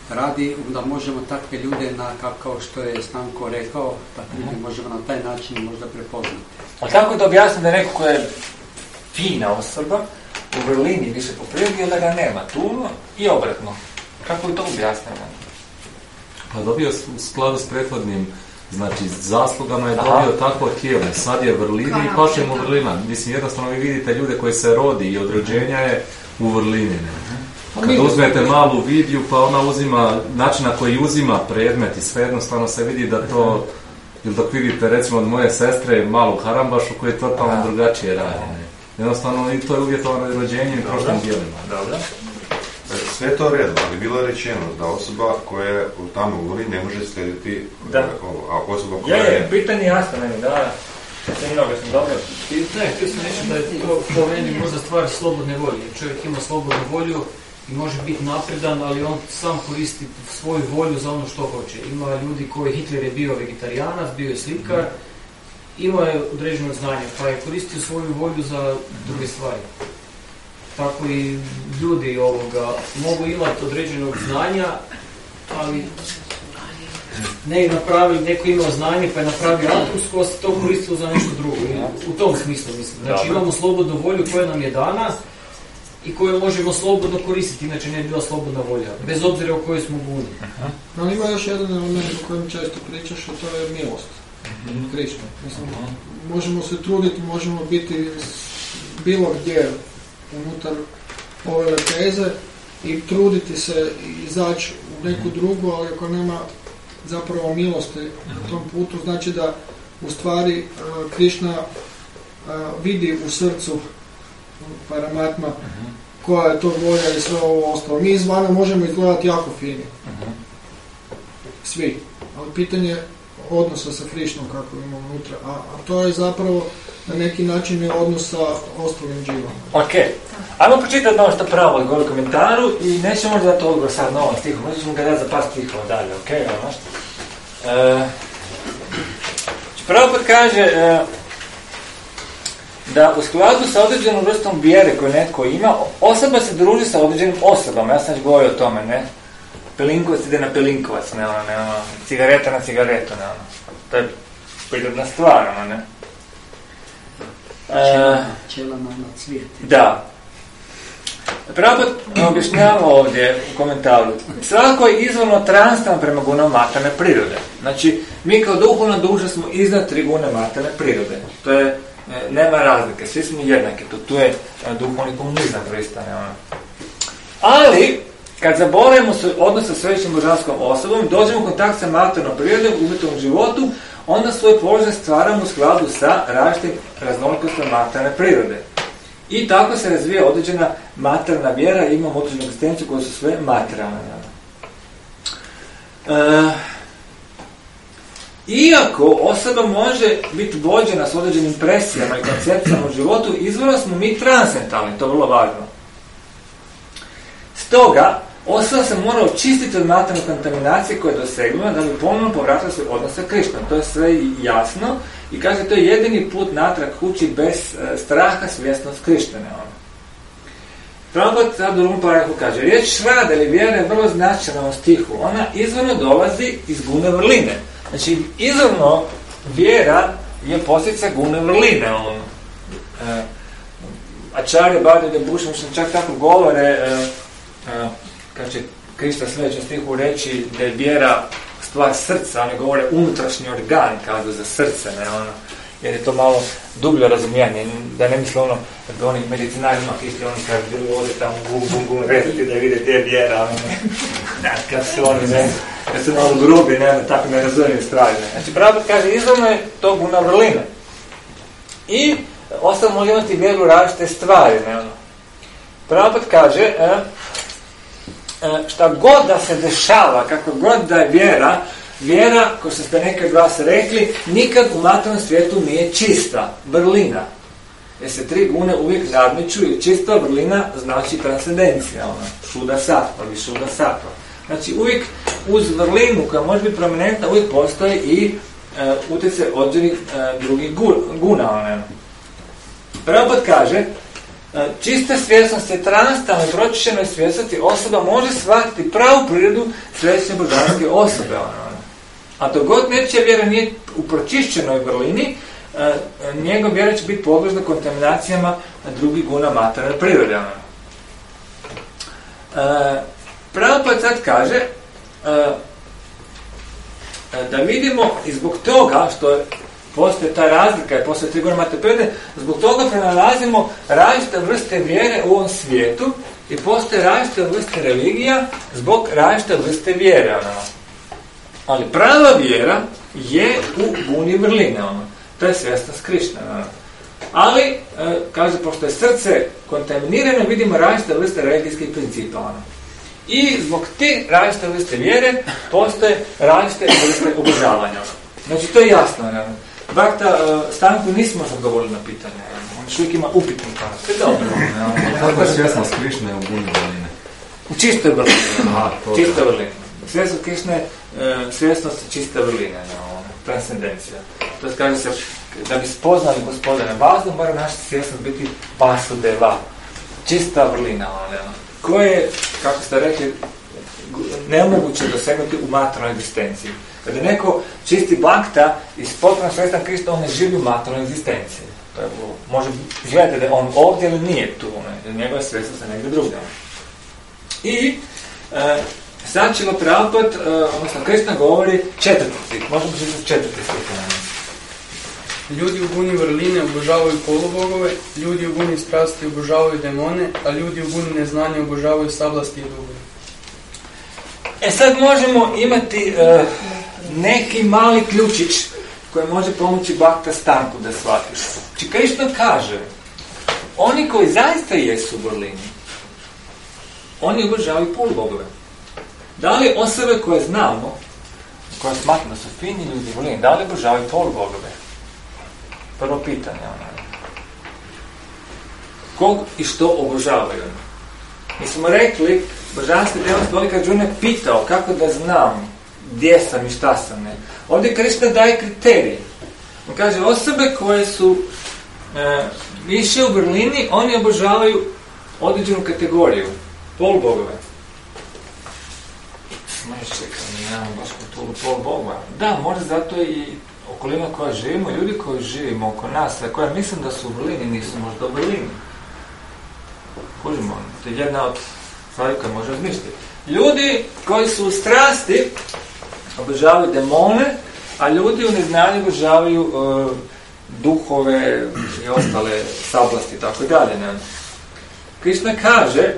radi, onda možemo takve ljude, na, kao što je Stanko rekao, takve ljude možemo na taj način možda prepoznati. A kako da objasnim da neko ko je fina osoba, u vrlini više po prirodi, da ga nema tu i obratno? Kako je to objasneno? Pa dobio u skladu s prethodnim, znači zaslugama je dobio takvo tijelo, sad je vrlini i paše mu vrlina. Mislim, jednostavno vi vidite ljude koji se rodi i od rođenja je u vrlini. Kad uzmete malu vidiju, pa ona uzima, način na koji uzima predmet i sve jednostavno se vidi da to, ili dok vidite recimo od moje sestre malu harambašu koji je totalno drugačije radi. Jednostavno i to je uvjetovano rođenjem i prošlim dijelima. Dobro. Sve to redu, ali bilo je rečeno da osoba koja je tamo u Luni ne može slijediti ovo, a osoba koja je... Je, pitanje jasno meni, da. Se mnogo sam dobro. Ne, htio sam reći da je to po meni možda stvar slobodne volje. Čovjek ima slobodnu volju i može biti napredan, ali on sam koristi svoju volju za ono što hoće. Ima ljudi koji, Hitler je bio vegetarijanac, bio je slikar, imao je određeno znanje, pa je koristio svoju volju za druge stvari. Tako i ljudi ovoga mogu imati određenog znanja, ali ne napravili, neko imao znanje pa je napravio autorsku, a se to koristilo za nešto drugo. U tom smislu mislim. Znači imamo slobodnu volju koja nam je dana i koju možemo slobodno koristiti, inače ne bi bila slobodna volja, bez obzira o kojoj smo buni. Ali ima još jedan element o kojem često pričaš, a to je milost. Kristo. Mislim, možemo se truditi, možemo biti bilo gdje unutar ove lepeze i truditi se i izaći u neku drugu, ali ako nema zapravo milosti na tom putu, znači da u stvari uh, Krišna uh, vidi u srcu Paramatma koja je to volja i sve ovo ostalo. Mi izvana možemo izgledati jako fini. Svi. Ali pitanje odnosa sa Krišnom kako imamo unutra. A, a to je zapravo na neki način je odnos sa ostalim živama. Ok. Ajmo počitati ono što pravo odgovor u komentaru i nećemo možda dati odgovor sad na ovom stihu. Možda ćemo ga dati za par stihova dalje. Ok, ono što? E, pravo pod kaže e, da u skladu sa određenom vrstom vjere koju netko ima, osoba se druži sa određenim osobama. Ja sam već govorio o tome, ne? Pelinkovac ide na pelinkovac, ne ono, ne ono, cigareta na cigaretu, ne ono. To je prirodna stvar, ono, ne? Čelama na cvijete. Da. Pravo objašnjava ovdje u komentaru. Svako je izvorno transtavan prema gunama materijalne prirode. Znači, mi kao duhovna duša smo iznad tri gune materijalne prirode. To je, nema razlike, svi smo jednaki. Tu, tu je duhovni komunizam pristan. Ali, kad zaboravimo odnos sa svećnim božanskom osobom, dođemo u kontakt sa materijalnom prirodom u umjetnom životu, onda svoj položaj stvaramo u skladu sa različitim raznolikostima materijalne prirode. I tako se razvija određena materijalna vjera i imamo određenu egzistenciju koje su sve materijalne. E, iako osoba može biti vođena s određenim impresijama i koncepcijama u životu, izvorno smo mi transcendentalni, to je vrlo važno. Stoga, osoba se mora očistiti od materijalne kontaminacije koje je dosegnula da bi ponovno povratila svoj odnos sa Krišnom. To je sve jasno i kaže to je jedini put natrag kući bez e, straha, svjesnost Krištane. Prabhupada sad u Rumparehu kaže, riječ šrada ili vjera je vrlo značajna u stihu. Ona izvorno dolazi iz gune vrline. Znači, izvorno vjera je posljedica gune vrline. On. E, Ačarje, Bade, Debušem, što čak tako govore, e, e, kad će Krista sljedećem stihu reći da je vjera stvar srca, oni govore unutrašnji organ, kažu za srce, ne, ono, jer je to malo dublje razumijanje, da ne misle ono, da oni medicinari ima isti, oni kad bilo ovdje tamo gu, gu, gu, rezati da vide gdje je vjera, ono, ne, kad su oni, ne, kad su malo grubi, ne, tako ne razumijem stvari, ne. Znači, Prabhupada kaže, izvorno je to guna vrline. I ostalo može imati vjeru različite stvari, ne, ono. Prabhupada kaže, e, šta god da se dešava, kako god da je vjera, vjera, kao što ste nekad vas rekli, nikad u materijalnom svijetu nije čista, vrlina. Jer se tri gune uvijek nadmeću i čista vrlina znači transcendencija, ona, šuda satva ili šuda satva. Znači uvijek uz vrlinu koja može biti prominentna uvijek postoji i e, utjecaj određenih e, drugih guna. Ona. Prabhupada kaže, čista svjesnost je transtalna i pročišćenoj svjesnosti osoba može shvatiti pravu prirodu središnje božanske osobe. A dok god nečija vjera nije u pročišćenoj vrlini, njegov vjera će biti podložna kontaminacijama drugih guna materijalne prirode. Prabhupada sad kaže da vidimo i zbog toga što postoje ta razlika i postoje tri guna materijalne prirode, zbog toga pronalazimo različite vrste vjere u ovom svijetu i postoje različite vrste religija zbog različite vrste vjere. Ali prava vjera je u guni vrline. To je svjesnost Krišne. Ali, kaže, pošto je srce kontaminirano, vidimo različite vrste religijskih principa. I zbog te različite vrste vjere postoje različite vrste obožavanja. Znači, to je jasno. Bakta, Stanku nismo odgovorili na pitanje. On još uvijek ima upitnika. To je dobro. Kako je svjesnost Krišne u guni vrline? U čistoj vrline. Čistoj vrline. Svjesnost Krišne je svjesnost čiste vrline. Transcendencija. To kaže se, da bi spoznali gospodine vazdu, mora naša svjesnost biti vasudeva. Čista vrlina. Koja je, kako ste rekli, nemoguće dosegnuti u materijalnoj egzistenciji. Kada neko čisti bakta i potpuno svjestan Krista, on ne živi u materijalnoj egzistenciji. To je, može izgledati da je on ovdje ili nije tu, jer njegova svjesnost je negdje drugdje. I e, sad ćemo Prabhupada, e, odnosno Krishna govori četvrti stih. Možemo čitati četvrti stih. Ljudi u guni vrline obožavaju polubogove, ljudi u guni strasti obožavaju demone, a ljudi u guni neznanja obožavaju sablasti i dugove. E sad možemo imati e, neki mali ključić koji može pomoći Bhakta Stanku da shvatiš. Či Krishna kaže, oni koji zaista jesu u vrlini, oni obožavaju polubogove. Da li osobe koje znamo, koje smatramo da su fini ljudi u vrlini, da li obožavaju polubogove? Prvo pitanje. Kog i što obožavaju? Mi smo rekli, božanski djelost Velika Arjuna pitao kako da znam gdje sam i šta sam. Ne? Ovdje Krishna daje kriterije. On kaže, osobe koje su e, više u vrlini, oni obožavaju određenu kategoriju, polubogove. Možeš čekati, nemamo baš kulturu polubogova. Da, možda zato i okolina koja živimo, ljudi koji živimo oko nas, a koja mislim da su u vrlini, nisu možda u vrlini. Kužimo, to je jedna od stvari koje može razmišljati. Ljudi koji su u strasti obožavaju demone, a ljudi u neznanju obožavaju uh, duhove i ostale sablasti i tako dalje. Ne? Krishna kaže,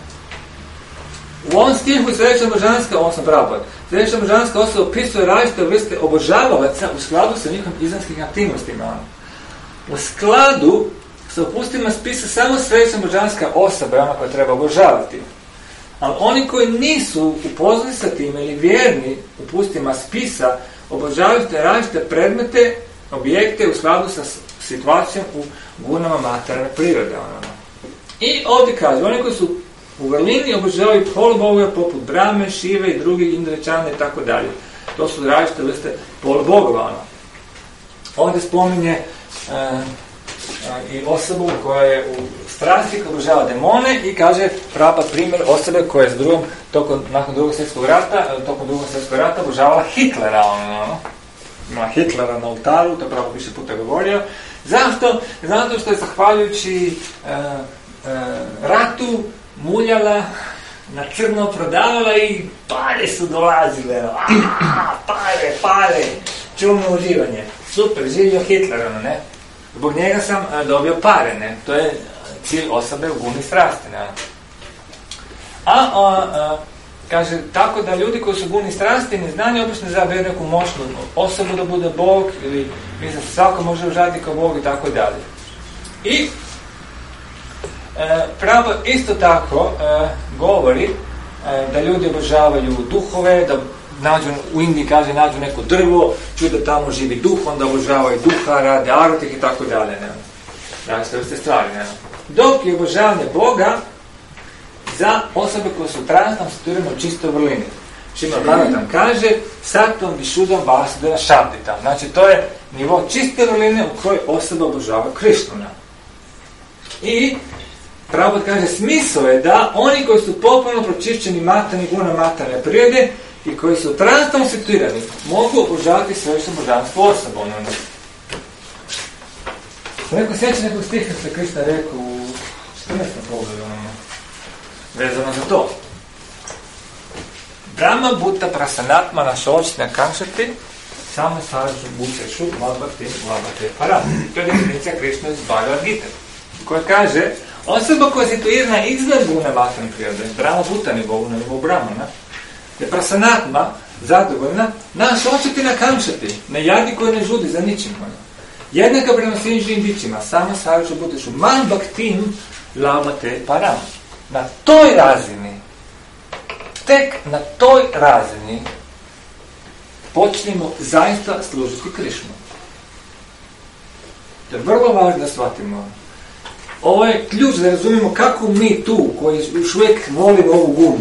u ovom stihu sljedeća božanska osoba, Prabhupada, sljedeća božanska osoba opisuje različite vrste obožavalaca u skladu sa njihovim izvanskim aktivnostima. U skladu sa upustima spisa samo sljedeća božanska osoba je ona koja treba obožavati. Ali oni koji nisu upoznani sa tim ili vjerni upustima spisa obožavaju te različite predmete, objekte u skladu sa situacijom u gunama materijalne prirode. I ovdje kaže, oni koji su u vrlini obožavaju polubogove poput Brahme, Šive i drugih Indrečane i tako dalje. To su različite vrste polubogova. Ovdje spominje uh, uh, i osobu koja je u strasti koja obožava demone i kaže Prabhupada primjer osobe koja je s drugom, tokom, nakon drugog svjetskog rata, tokom drugog svjetskog rata obožavala Hitlera. Ono, ima Hitlera na oltaru, to Prabhupada više puta govorio. Zašto? Zato što je zahvaljujući uh, uh, ratu muljala, na crno prodavala i pare su dolazile. Aaaa, pare, pare, čulno uživanje. Super, živio Hitler, ono, ne? Zbog njega sam a, dobio pare, ne? To je cilj osobe u guni strasti, ne? A, a, a, kaže, tako da ljudi koji su guni strasti ne znanje obično zaberu neku moćnu osobu da bude Bog ili mislim da svako može užati kao Bog i tako dalje. I E, pravo isto tako e, govori e, da ljudi obožavaju duhove, da nađu, u Indiji kaže nađu neko drvo, čuju da tamo živi duh, onda obožavaju duha, rade artik i tako dalje. Ne? Da, sve vrste stvari. Ne? Dok je obožavanje Boga za osobe koje su transnom situirane u čistoj vrlini. Šima Bhagavatam kaže satom višudam vasudeva šaptitam. Znači to je nivo čiste vrline u kojoj osoba obožava Krišnu. I Pravo kaže, smisao je da oni koji su potpuno pročišćeni matani guna matane prirode i koji su transkonstituirani mogu obožavati svevišnje božanstvo osobom. Neko sjeća nekog stiha što je Krishna rekao u četrnaestom pogledu, vezano za to. Brahma Bhuta Prasanatma Našočna Kamšati samo sažu Bhutešu Malbhati Malbhati Param. To je definicija Krishna iz Bhagavad Gita, koja kaže, osoba koja je situirana iznad guna matane prirode, Brahma Bhuta nivou, na nivou Brahmana, je Prasanatma, zadovoljna, Našočati na Kamšati, na jadi koji ne žudi za ničim. Jednaka prema svim živim bićima, samo savršeno Bhutešu Malbhaktim Labhate Param. Na toj razini, tek na toj razini počnemo zaista služiti Krišnu. To je vrlo važno da shvatimo. Ovo je ključ da razumijemo kako mi tu, koji još uvijek volimo ovu gunu,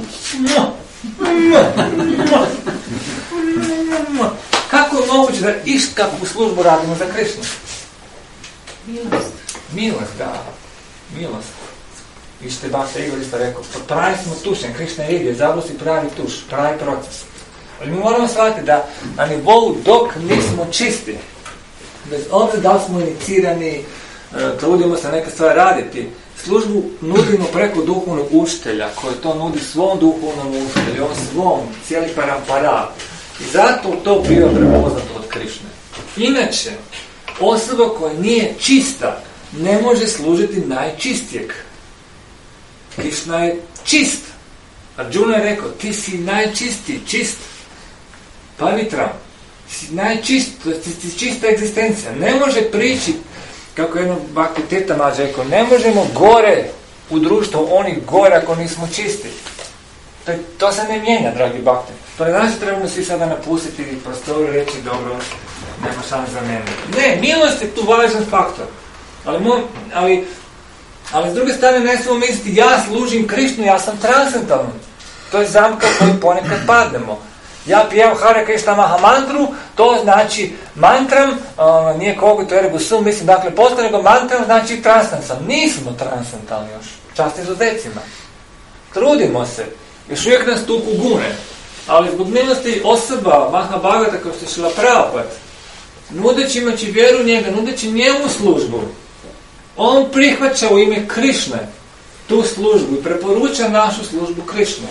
kako je moguće da iškakvu službu radimo za Krišnu? Milost. Milost, da. Milost. I što je Bhakta Igor isto rekao, pravi smo tušen, Krišna je vidio, zablusi pravi tuš, pravi proces. Ali mi moramo shvatiti da na nivou dok nismo čisti, bez obzira da li smo inicirani, trudimo se neke stvari raditi, službu nudimo preko duhovnog učitelja, koji to nudi svom duhovnom učitelju, on svom, cijeli paramparat. I zato to biva prepoznato od Krišne. Inače, osoba koja nije čista ne može služiti najčistijeg. Krišna je čist. Arjuna je rekao, ti si najčistiji, čist. Pavitram, ti si najčist, ti si čista egzistencija. Ne može prići, kako jedno Bhakti Teta Mađa rekao, ne možemo gore u društvu onih gore ako nismo čisti. To, to se ne mijenja, dragi Bhakti. To ne znači trebamo svi sada napustiti prostoru i reći, dobro, nema šans za mene. Ne, milost je tu važan faktor. Ali, ali, ali s druge strane ne smemo misliti, ja služim Krišnu, ja sam transcendentalni. To je zamka u koju ponekad padnemo. Ja pijem Hare Krishna Maha mantru, to znači mantram, uh, nije kogu to ergo sum, mislim, dakle, postoje nego mantram znači transcendentalni. Nismo transcendentalni još, čast izuzecima. Trudimo se, još uvijek nas tuku gune, ali zbog milosti osoba Mahabhagata kao što je Šrila Prabhupada, nudeći imaći vjeru u njega, nudeći njemu službu, on prihvaća u ime Krišne tu službu i preporuča našu službu Krišne.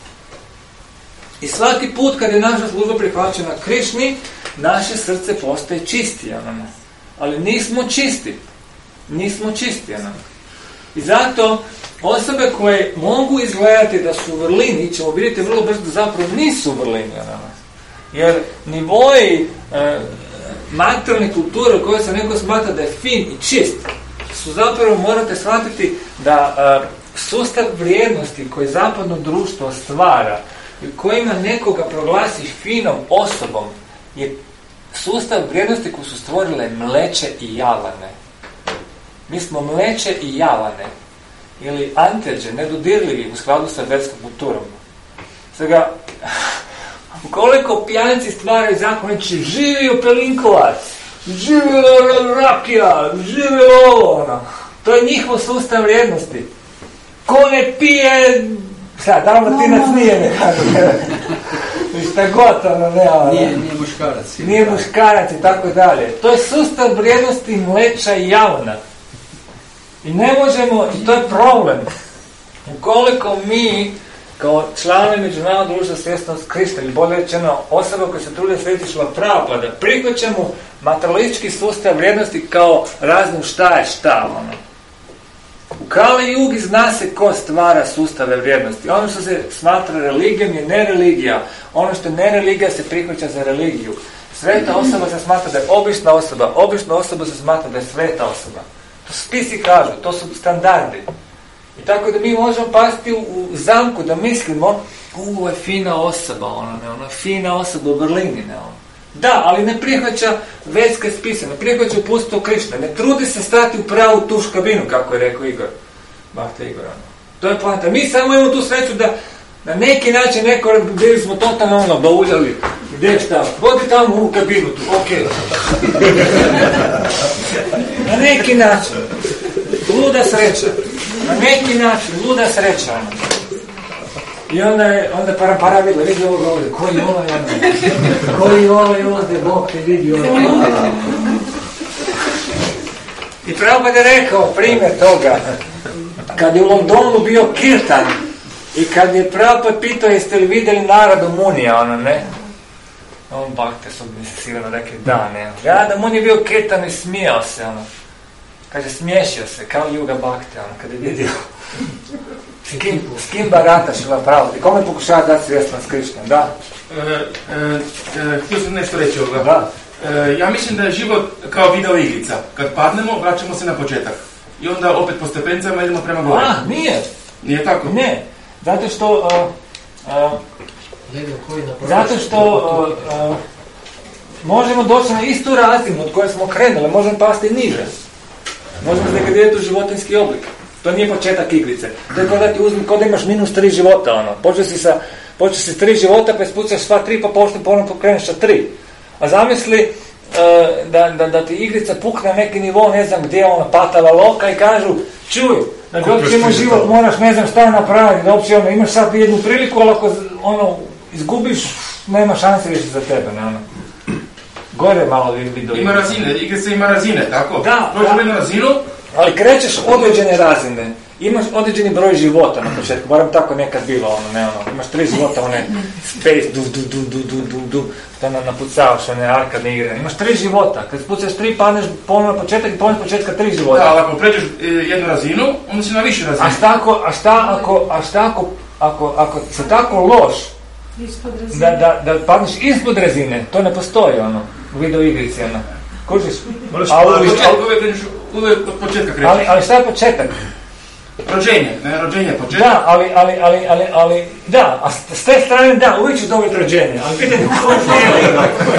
I svaki put kad je naša služba prihvaćena Krišni, naše srce postaje čistije. Ali nismo čisti. Nismo čisti. I zato osobe koje mogu izgledati da su u vrlini, ćemo vidjeti vrlo brzo da zapravo nisu u vrlini. Jer nivoji e, materijalne kulture u kojoj se neko smatra da je fin i čist, su zapravo, morate shvatiti da e, sustav vrijednosti koji zapadno društvo stvara i kojima nekoga proglasi finom osobom je sustav vrijednosti koji su stvorile mleče i javane. Mi smo mleče i javane ili anteđe, nedodirljivi u skladu sa vedskom kulturom. Svega, ukoliko pijanici stvaraju zakon, neće živio Pelinkovac, živio Rakija, živio ovo, ono. To je njihov sustav vrijednosti. Ko ne pije, sad, Dalmatinac no, no. nije nekako. I šta god, ono, ne, ono. Nije, nije muškarac. Nije muškarac i tako dalje. To je sustav vrijednosti mleča i javna. I ne možemo, i to je problem. Ukoliko mi, kao članovi Međunarodnog društva svjesnost Krista, ili bolje rečeno, osoba koja se trude slijediti Šrila Prabhupada, prihvaćamo materialistički sustav vrijednosti kao raznim šta je šta, ono. U Kali Jugi zna se ko stvara sustave vrijednosti. Ono što se smatra religijom je nereligija. Ono što je nereligija se prihvaća za religiju. Sveta osoba se smatra da je obična osoba. Obična osoba se smatra da je sveta osoba. To spisi kažu, to su standardi. I tako da mi možemo pasti u, u zamku da mislimo, ovo je fina osoba, ona, ne, ona fina osoba u Berlini, ne, ona. Da, ali ne prihvaća vedske spise, ne prihvaća uputstvo Krišne, ne trudi se stati u pravu tuš kabinu, kako je rekao Igor. Bhakta Igor, ono. To je poanta. Mi samo imamo tu sreću da na neki način neko, bili smo totalno ono, bauljali, gdje je šta, vodi tamo u kabinu tu, ok. Na neki način. luda sreća. Na neki način, luda sreća. Ono. I onda je, onda para, para vidjela, vidi ovoga ovdje, koji je ovaj ono? Koji je ovaj ovdje, Bog te vidi ovaj. I Prabhupada je rekao primjer toga, kad je u Londonu bio kirtan, i kad je Prabhupada pitao, jeste li vidjeli Narada Munija, ono, ne? On bakte su mi se sigurno rekli, da, ne. Narada Muni je bio kirtan i smijao se, ono. Kaže, smiješio se, kao Juga Bakte, ono, kad je vidio. S kim, s kim barataš ili pravo? I kome pokušava dati svjestan s Krišnom, da? E, e, e, htio sam nešto reći ovoga. Da. E, ja mislim da je život kao video igrica. Kad padnemo, vraćamo se na početak. I onda opet po stepenicama idemo prema gore. A, nije. Nije tako? Ne. Zato što... Uh, uh, zato što uh, uh, možemo doći na istu razinu od koje smo krenuli, možemo pasti niže. Možemo degradirati u životinski oblik. To nije početak igrice. To je kao da ti uzmi, kao da imaš minus tri života, ono. Počeš si sa, počeš si s tri života, pa ispucaš sva tri, pa počne ponovno pokreneš sa tri. A zamisli uh, da, da, da ti igrica pukne na neki nivo, ne znam gdje, ono, patala loka i kažu, čuj, da bi uopće imao život, moraš ne znam šta napraviti, da uopće ono, imaš sad jednu priliku, ali ako ono, izgubiš, nema šanse više za tebe, ne, ono. Gore malo vidio. Ima razine, igrica ima razine, tako? Da, Prođemo jednu razinu. Ali krećeš određene razine. Imaš određeni broj života na početku, barem tako nekad bilo, ono, ne ono. Imaš tri života, one space, du, du, du, du, du, du, du, to napucavaš, one arkadne igre. Imaš tri života. Kad spucaš tri, padneš ponovno na početak i ponovno početka tri života. Da, ali ako pređeš e, jednu razinu, onda si na više razine. A šta ako, a šta ako, a šta ako, ako, ako si tako loš, da, da, da padneš ispod razine, to ne postoji, ono, u video igrici, ono. Kužiš? Ali uvijek od početka krećeš. Ali, ali šta je početak? Rođenje, ne, rođenje je početak. Da, ali, ali, ali, ali, ali, da, a s te strane, da, uvijek ću dobiti rođenje, ali pitanje u kojem dijelu.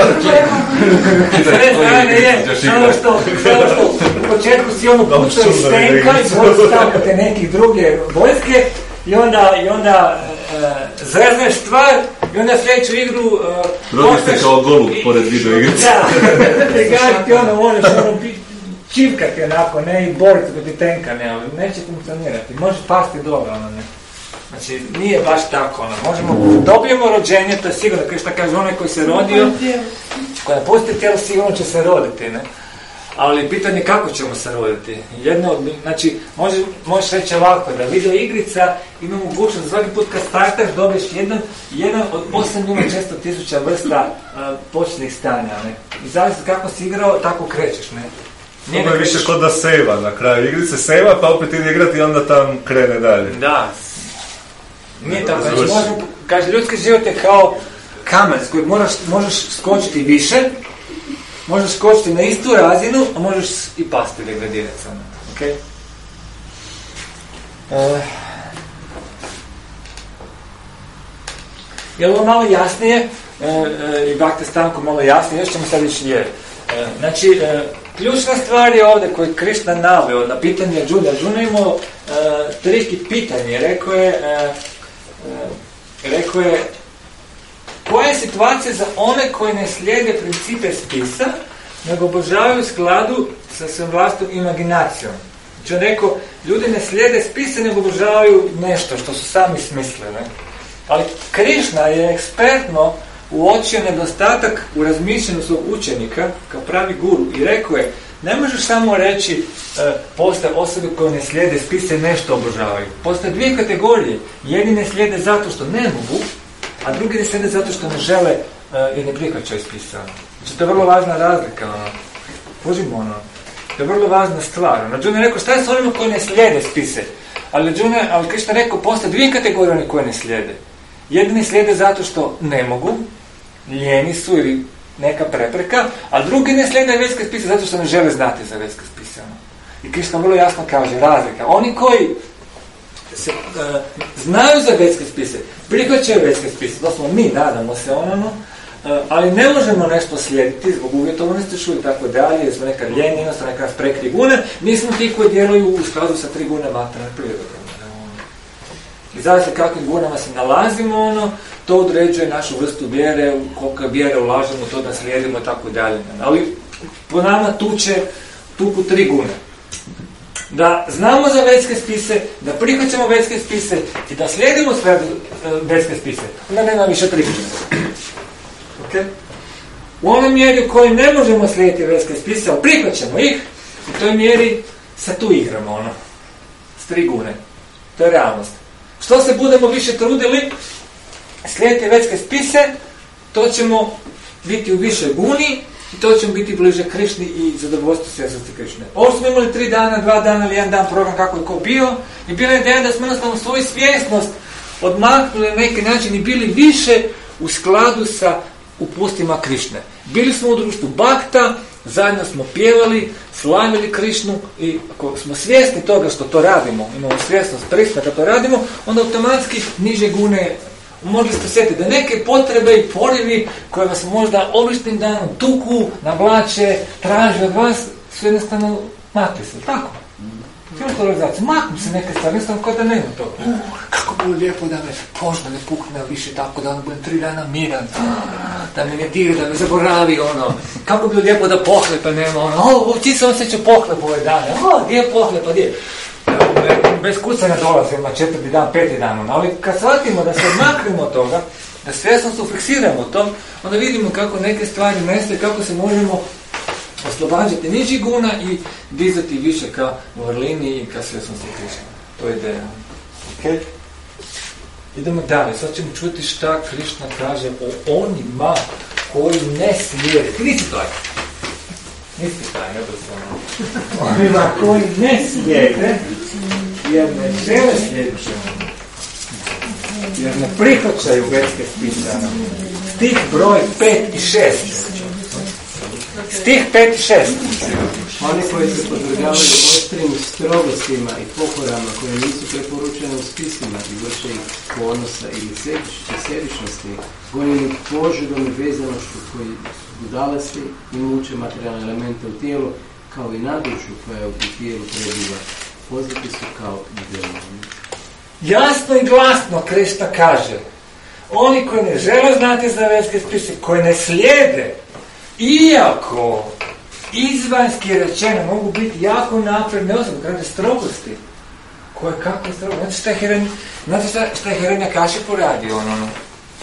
S te strane je, samo što, samo što u početku si ono pucao iz tenka i postavljate nekih druge vojske i onda, i onda uh, zrezneš stvar i onda sljedeću igru uh, rodiš se kao golub pored video igrice. Da, i gaži ti ono, možeš ono čivkati onako, ne, i boriti protiv tenka, ne, ali neće funkcionirati. Može pasti dobro, ono, ne. Znači, nije baš tako, ono, možemo, dobijemo rođenje, to je sigurno, kao što kaže onaj koji se rodio, koji napusti tijelo, sigurno će se roditi, ne. Ali pitanje je kako ćemo se roditi. Jedno od, znači, može, možeš reći ovako, da video igrica ima mogućnost da svaki put kad startaš dobiješ jedan, jedan od osam milijuna četiristo tisuća vrsta uh, početnih stanja, ne. I zavisno kako si igrao, tako krećeš, ne. Nije je više kod da sejva na kraju igrice, sejva pa opet ide igrati i onda tam krene dalje. Da. Nije tako, znači možemo, kaže, ljudski život je kao kamen s kojeg moraš, možeš skočiti više, možeš skočiti na istu razinu, a možeš i pasti degradirati samo. Okay? Uh, je li ovo malo jasnije? Uh, uh, I Bhakti Stanko malo jasnije, još ćemo sad ići lijevo. Uh, znači, uh, ključna stvar je ovdje koju je Krišna naveo na pitanje Arjuna. Arjuna imao uh, triki pitanje. Rekao je, uh, uh, rekao je, koja je situacija za one koji ne slijede principe spisa, nego obožavaju u skladu sa svojom vlastnom imaginacijom. Znači on rekao, ljudi ne slijede spise, nego obožavaju nešto što su sami smislili. Ali Krišna je ekspertno uočio nedostatak u razmišljanju svog učenika kao pravi guru i rekao je, ne možeš samo reći e, postoje osobe koje ne slijede spise, nešto obožavaju. Postoje dvije kategorije. Jedni ne slijede zato što ne mogu, a drugi ne slijede zato što ne žele e, jer ne prihvaćaju spisa. Znači to je vrlo važna razlika. Ono. Požimo ono. To je vrlo važna stvar. Arjuna je rekao, šta je s onima koji ne slijede spise? Ali Arjuna, ali Krišna je rekao, postoje dvije kategorije oni koje ne slijede. Jedni slijede zato što ne mogu, lijeni su ili neka prepreka, a drugi ne slijede vedske spise zato što ne žele znati za vedske spise. I Krišna vrlo jasno kaže razlika. Oni koji se, uh, znaju za vedske spise, prihvaćaju vedske spise, to smo mi, nadamo se ono, uh, ali ne možemo nešto slijediti zbog uvjetovanosti šuli i tako dalje, jer smo nekad ljeni, jednostavno nekad sprek gune, mi smo ti koji djeluju u skladu sa tri gune materijalne prirode. I zavisno kakvim gunama se nalazimo, ono, to određuje našu vrstu vjere, koliko vjere ulažemo u to da slijedimo i tako dalje. Ali po nama tuče tuku tri gune. da znamo za vetske spise, da prihvaćamo vetske spise i da slijedimo sve vetske spise. Onda nema više priključenja. Okay? U onoj mjeri u kojoj ne možemo slijediti vetske spise, ali prihvaćamo ih, u toj mjeri se tu igramo, ono, strigune. To je realnost. Što se budemo više trudili slijediti vetske spise, to ćemo biti u višoj guni i to ćemo biti bliže Krišni i zadovoljstvu svjesnosti Krišne. Ovo smo imali tri dana, dva dana ili jedan dan program kako je ko bio i bila je ideja da smo jednostavno svoju svjesnost odmaknuli na neki način i bili više u skladu sa upustima Krišne. Bili smo u društvu Bakta, zajedno smo pjevali, slavili Krišnu i ako smo svjesni toga što to radimo, imamo svjesnost prisna da to radimo, onda automatski niže gune. Mogli ste sjetiti da neke potrebe i porivi koje vas možda običnim danom tuku, navlače, traže od vas, su jednostavno makli se, tako? Maknu se neke stvari, jednostavno kao da nema toga. Uh, kako bilo lijepo da me kožna ne pukne više tako, da ono budem tri dana miran, da me ne dire, da me zaboravi, ono. Kako bilo lijepo da pohlepa nema, ono, o, ti se osjećao pohlepa ove dane, o, gdje je pohlepa, gdje je? Bez kucanja dolazimo na četvrti dan, peti dan, ali kad shvatimo da se odmaknemo od toga, da svjesno se fiksiramo to, onda vidimo kako neke stvari nestaju, kako se možemo oslobađati nižih guna i dizati više ka vrlini i ka svjesnosti Krišne. To je ideja. Okay? Idemo dalje, sad ćemo čuti šta Krišna kaže o onima koji ne slijede. Ti nisi taj. Nisi taj, ne to onima koji ne slijede, jer ne žele slijediti, jer ne prihvaćaju vetske spise. Stih broj pet i šest. Stih pet i šest. Oni koji se podvrgavaju oštrim strogostima i pokorama koje nisu preporučene u spisima i vrše ih ponosa ili sebičnosti, gonjeni požudom i vezanošću koji budalosti i muče materijalne elemente u tijelu, kao i nadušu koja u tijelu prebiva, poznati su kao demoni. Jasno i glasno Krišna kaže, oni koji ne žele znati za vetske spise, koji ne slijede, iako izvanjski rečeno mogu biti jako napredne osobe, kada je strogosti, koje kako je strogosti, znate šta je Hirenja, znate šta, šta je Hirenja Kaši poradio, ono, ono,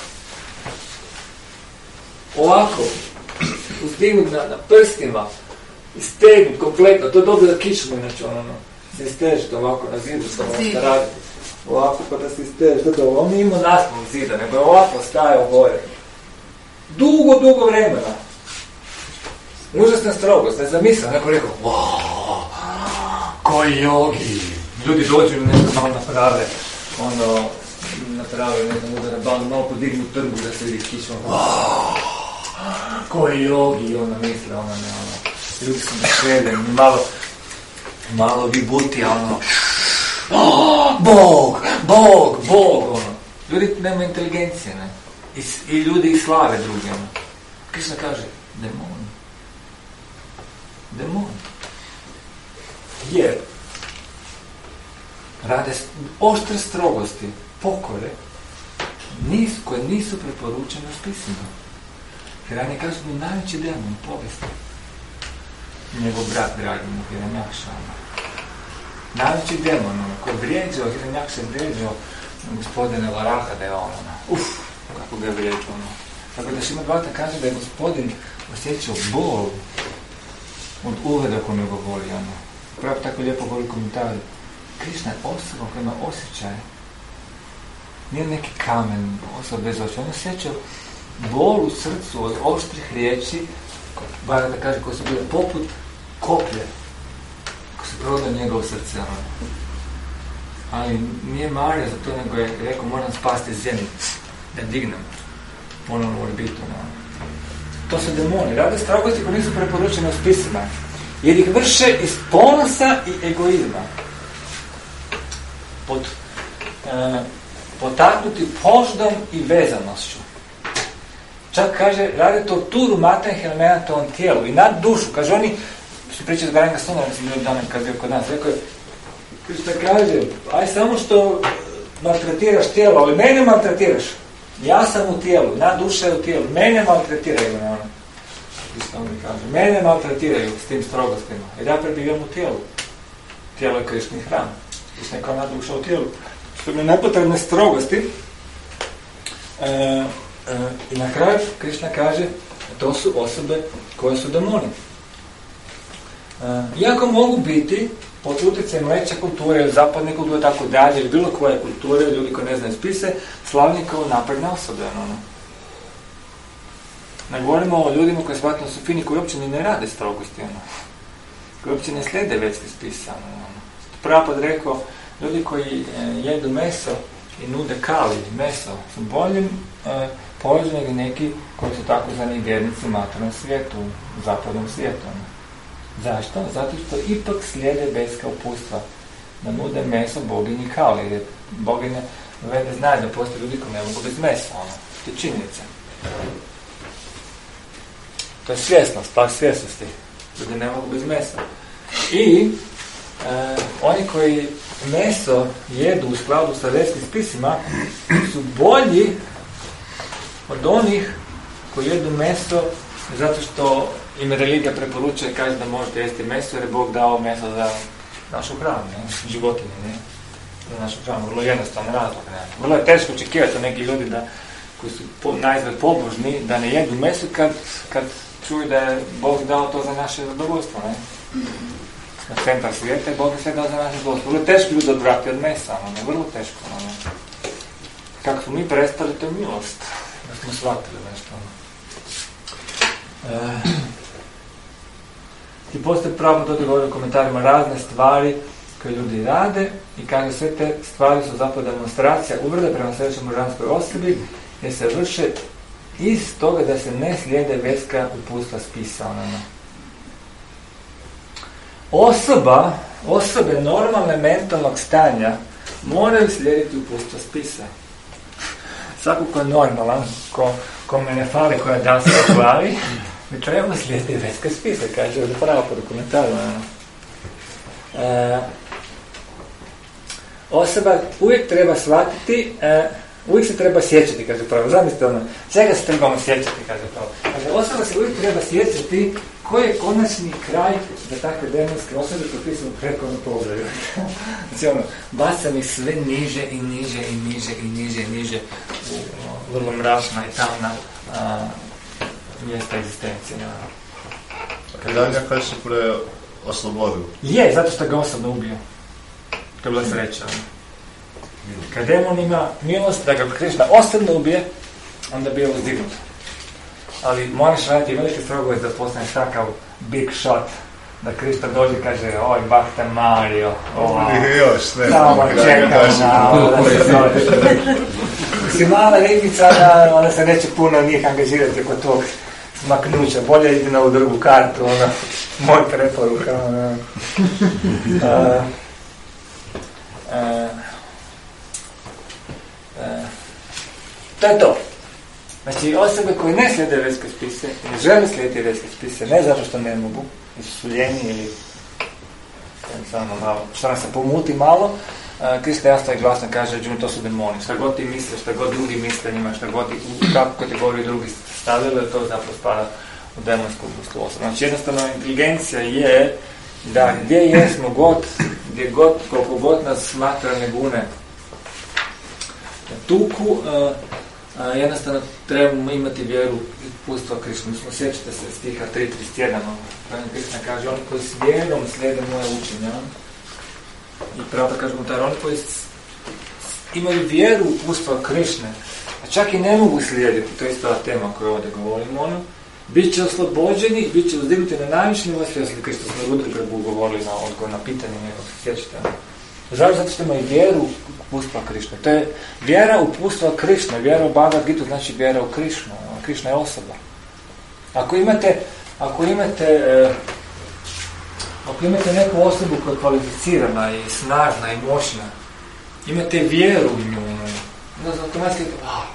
ovako, uzdignut na, na prstima, stegnut kompletno, to je dobro da kičmu, inače, ono, ono, se istežite ovako na zidu, što možete raditi, ovako pa da se istežite, to on nije imao naslov zida, nego je ovako stajao gore, dugo, dugo vremena. Užasna strogost, ne zamislim, neko rekao, wow, koji jogi. Ljudi dođu i nešto malo naprave, ono, naprave, ne znam, udara bal, malo podignu trbu da se vidi kičma, wow, koji jogi, ono misle, ono, ne, ono, ljudi su da švede, malo, malo vibuti, ono, oh, Bog, Bog, Bog, ono. Ljudi nema inteligencije, ne, I, i ljudi ih slave drugi, ono. Krišna kaže, demon. Demon. Jer rade oštre strogosti, pokore, nis, koje nisu preporučene u spisima. Hiranja kaže da je najveći demon u povijesti. Njegov brat, dragi mu, Hiranjakša. Najveći demon, ono, koji je vrijeđao, Hiranjakša je vrijeđao gospodine Varaha, da je ono, uff, kako ga je vrijeđao, ono. Tako da Šrimad Bhagavatam kaže da je gospodin osjećao bol od uveda ko me govori, ono. Pravo tako lijepo govori komentari. Krišna je osoba koja ima osjećaj. Nije neki kamen, osoba bez očeva. On osjećao bol u srcu od oštrih riječi, bar da kaže, koje su bile poput koplje, koje su prodao njegovo srce. Ono. Ali nije mario za to, nego je rekao, moram spasti zemlju, da dignem ponovno u orbitu. Ono. To su demoni, rade strogosti koje nisu preporučene u spisima, jer ih vrše iz ponosa i egoizma. Pod, e, potaknuti poždom i vezanošću. Čak kaže, rade torturu matnih elemenata u tijelu i nad dušu. Kaže, oni, što pričaju s Garanga Sundara, mislim da je danas kad bio kod nas, rekao je, što kaže, aj samo što maltretiraš tijelo, ali mene maltretiraš. Ja sam u tijelu, na duša je u tijelu, mene maltretiraju, ono. Isto on mi kaže, mene maltretiraju s tim strogostima, jer ja prebivam u tijelu. tijelo je Krišni hram. Krišna je kao ona duša u tijelu. Što mi je nepotrebne strogosti. E, e, I na kraju Krišna kaže, to su osobe koje su demoni. E, iako mogu biti pod utjecajem veće kulture, zapadne kulture, tako dalje, ili bilo koje kulture, ljudi koji ne znaju spise, slavni kao napredne osobe. Ono. Ne govorimo o ljudima koji shvatno su fini, koji uopće ne rade strogosti, ono. Koji uopće ne slijede vetske spisa. Ono. Prapad rekao, ljudi koji e, jedu meso i nude kali, meso, su bolji e, položeni nego neki koji su tako zvani vjernici u materijalnom svijetu, u zapadnom svijetu. Ono. Zašto? Zato što ipak slijede vetska upustva da nude meso boginji kali, jer boginja vede znaju da postoje ljudi koji ne mogu bez mesa, ono. To je činjenica. To je svjesnost, pa svjesnosti. Ljudi ne mogu bez mesa. I e, oni koji meso jedu u skladu sa vetskim spisima su bolji od onih koji jedu meso zato što im religija preporučuje i kaže da možete jesti meso jer je Bog dao meso za našu hranu, ne? Životinje, ne? Za našu hranu. Vrlo jednostavan razlog. Ne? Vrlo je teško očekivati neki ljudi da, koji su po, naizgled pobožni da ne jedu meso kad, kad čuju da je Bog dao to za naše zadovoljstvo. Ne? Na centar svijeta je Bog je sve dao za naše zadovoljstvo. Vrlo je teško ljudi odvrati od mesa. Ne? Vrlo teško. Ne? Kako smo mi prestali, to je milost. Da smo shvatili nešto. E, I postoje pravo, to ti govori u komentarima, razne stvari koje ljudi rade i kaže sve te stvari su zapravo demonstracija uvrede prema sljedećoj božanskoj osobi jer se vrše iz toga da se ne slijede vetska upustva spisa. Onama. Osoba, osobe normalne mentalnog stanja moraju slijediti upustva spisa. Svako ko je normalan, ko, ko me ne fali, koja da se hvali, mi trebamo slijediti vetske spise, kaže ovdje pravo po dokumentaru. E, osoba uvijek treba shvatiti, e, uvijek se treba sjećati, kaže pravo. Zamislite ono, čega se trebamo sjećati, kaže pravo. Kaže, osoba se uvijek treba sjećati koji je konačni kraj za takve demonske osobe propisano prethodno poglavlju. Znači ono, bacam ih sve niže i niže i niže i niže i niže u o, vrlo mračna i tamna a, mjesta egzistencije. I dalje kada se pre oslobodio? Je, zato što ga osobno ubio. To je bila sreća. Kad demon ima milost da ga Krišna osobno ubije, onda bi je uzdignut. Ali moraš raditi velike strogost da postaneš takav big shot, da Krišna dođe i kaže, oj, Bhakta Mario, oj, još ne, samo čekam na ovo da se dođe. Si mala ribica, onda se neće puno njih angažirati oko tog smaknuća, bolje ide na ovu drugu kartu, ona, moj preporuka. Ona. Uh, uh, uh, to je to. Znači, osobe koje ne slijede vetske spise, ne žele slijediti vetske spise, ne zato što ne mogu, jer su ljeni ili samo malo, što nam se pomuti malo, uh, Krista jasno i glasno kaže, Đuni, to su demoni. Šta god ti misle, šta god drugi misle njima, šta god ti u kakvu kategoriju drugi stavili, to zapravo spada u demonsku osobu. Znači, jednostavno, inteligencija je da gdje jesmo god, gdje god, koliko god nas smatrane gune tuku, uh, Uh, jednostavno trebamo imati vjeru i upustva Krišnu. Mi smo, sjećate se stiha tri trideset jedan, Krišna kaže, oni koji s vjerom slijede moje učenja. I pravda kaže mu taj, oni koji imaju vjeru u upustva Krišne, a čak i ne mogu slijediti, to je isto tema koju ovdje govorimo, ono, bit će oslobođeni, bit će uzdignuti na najviši nivo svjesli. Krišna smo Rudri Prabhu govorili na odgovor na pitanje njegov, sjećate. Žao zato što imaju vjeru u upustva Krišne. To je vjera u upustva Krišne, vjera u Bhagavad Gitu znači vjera u Krišnu. Krišna je osoba. Ako imate, ako imate, eh, ako imate neku osobu koja je kvalificirana i snažna i moćna, imate vjeru u nju, onda automatski oh,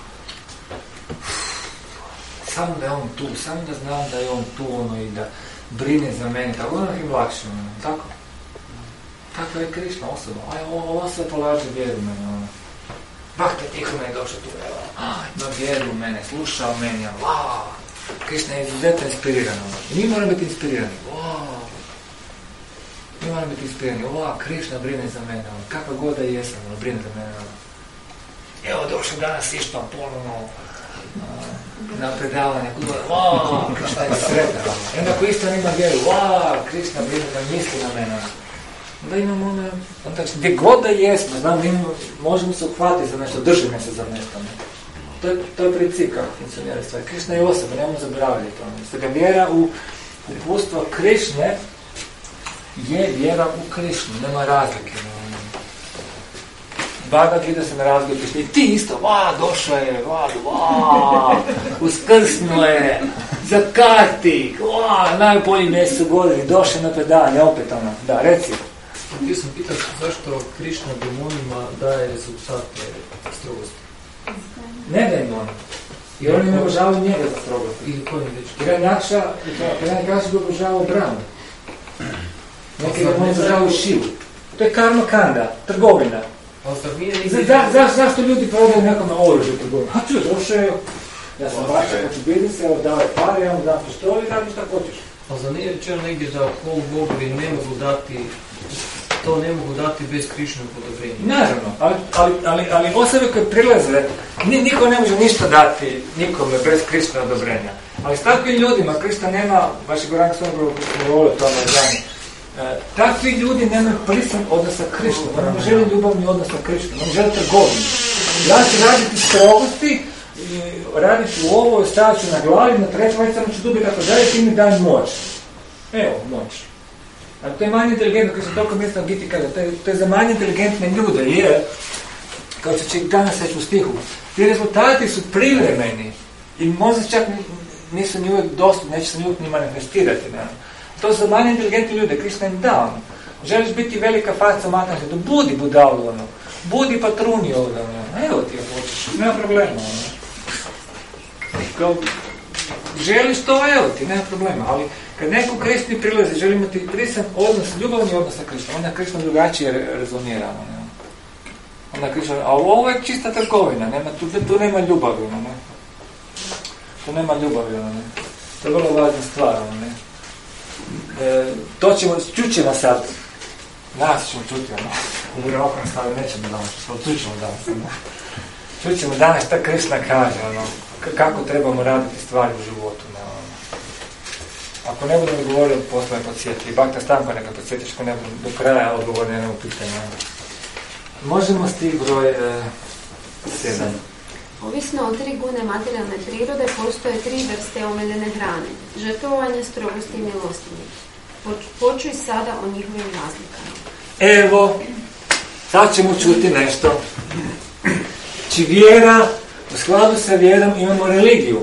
samo da je on tu, samo da znam da je on tu ono, i da brine za mene, tako ono im lakše, ono, tako. Kakva je Krišna osoba? Aj, ovo sve polaže vjeru u mene. Ono. Bhakta Tihona je došao tu, evo, ima vjeru u mene, slušao meni, wow. Krišna je izuzetno inspirirana. I mi moramo biti inspirirani. Wow. Ima moram biti ispirani, ova, Krišna brine za mene, ono, kakva god da jesam, ono, brine za mene, ono. Evo, došao danas išta ponovno na predavanje, wow, Krišna je sretna, ono. I onda ako isto nima vjeru, wow, Krišna brine da misli na mene, ono. Onda imamo ono, onda gdje god da jesmo, znam, mi možemo se uhvatiti za nešto, držimo se za nešto, ono. To je, to je princip kako funkcionira stvari. Krišna je osoba, nemamo zaboravljati to. Stoga vjera u upustvo Krišne je vjera u Krišnu, nema razlike. Bhagavad Gita se ne razlike Krišne. I ti isto, va, došao je, va, va, uskrsnuo je, za Kartik, va, najbolji mjesec u godini, došao na predavanje, opet ono, da, reci. Htio sam pitati zašto Krišna demonima daje rezultate strogosti. Ne da im ono. Jer oni ne obožavaju njega za strogosti. Ili koji već? Hiranjakša, Hiranjakša bi obožavao Brahmu. Neki da oni obožavaju Šivu. To je karma kanda, trgovina. Za, za, za, zašto ljudi prodaju nekome oružje u trgovinu? A čuj, došao je, ja sam baš ako ću biti se, davaj pare, ja vam dam pištoli i radi šta hoćeš. A za nije rečeno negdje da pol bogovi ne mogu dati, to ne mogu dati bez Krišnog odobrenja? Naravno, ali, ali, ali, ali osobe koje prilaze, niko ne može ništa dati nikome bez Krišnog odobrenja. Ali s takvim ljudima, Krišna nema, vaši Gorang Svonogru govorio o tome, znam, e, takvi ljudi nemaju prisan odnos sa Krišnom, oni ne žele ljubavni odnos sa Krišnom, oni žele trgovinu. Ja ću raditi strogosti, raditi u ovo, stavit ću na glavi, na treću majicama ću dubiti ako dalje, ti mi daj moć. Evo, moć. A to je manje inteligentno, koji se toliko mjesta Giti kaže, to je, to je za manje inteligentne ljude, jer, kao što će danas reći u stihu, ti rezultati su privremeni i možda čak nisu ni uvijek dostupni, neće se ni uvijek ni manifestirati. Ne? To su za manje inteligentne ljude, Krišna im da. Želiš biti velika faca matnaša, da budi budalu, ono. Budi patruni ovdje, ono. Evo ti ako hoćeš, nema problema. Ono. Kao, želiš to, evo ti, nema problema, ali kad neko Krišni prilazi, želi imati prisan odnos, ljubavni odnos sa Krišnom, onda Krišna drugačije rezonira. Ne? Onda Krišna, a ovo je čista trgovina, nema, tu, tu nema ljubavi. Ne? Tu nema ljubavi. Ne? To je vrlo važna stvar. Ne? E, to ćemo, čućemo sad. Nas ćemo čuti, ono. U Burokom stavi nećemo danas, ali čućemo danas. Ne? Čućemo danas šta Krišna kaže, ono, kako trebamo raditi stvari u životu. Ne? Ako ne budemo govorili, poslije podsjeti. Bhakta Stanko neka podsjetiš, ako ne budemo do kraja odgovorili na jedno pitanje. Možemo stih broj e, sedam. Ovisno o tri gune materijalne prirode, postoje tri vrste omiljene hrane. Žrtvovanje, strogosti i milostinje. Počuj sada o njihovim razlikama. Evo, sad ćemo čuti nešto. Či vjera, u skladu sa vjerom imamo religiju.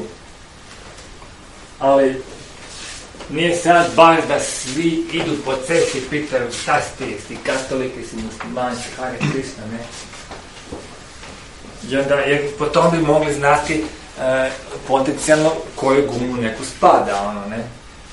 Ali nije sad baš da svi idu po cesti i pitaju šta si ti, si katolik, si musliman, si Hare Krishna, ne? I onda, jer po tom bi mogli znati e, potencijalno koju gumu neku spada, ono, ne?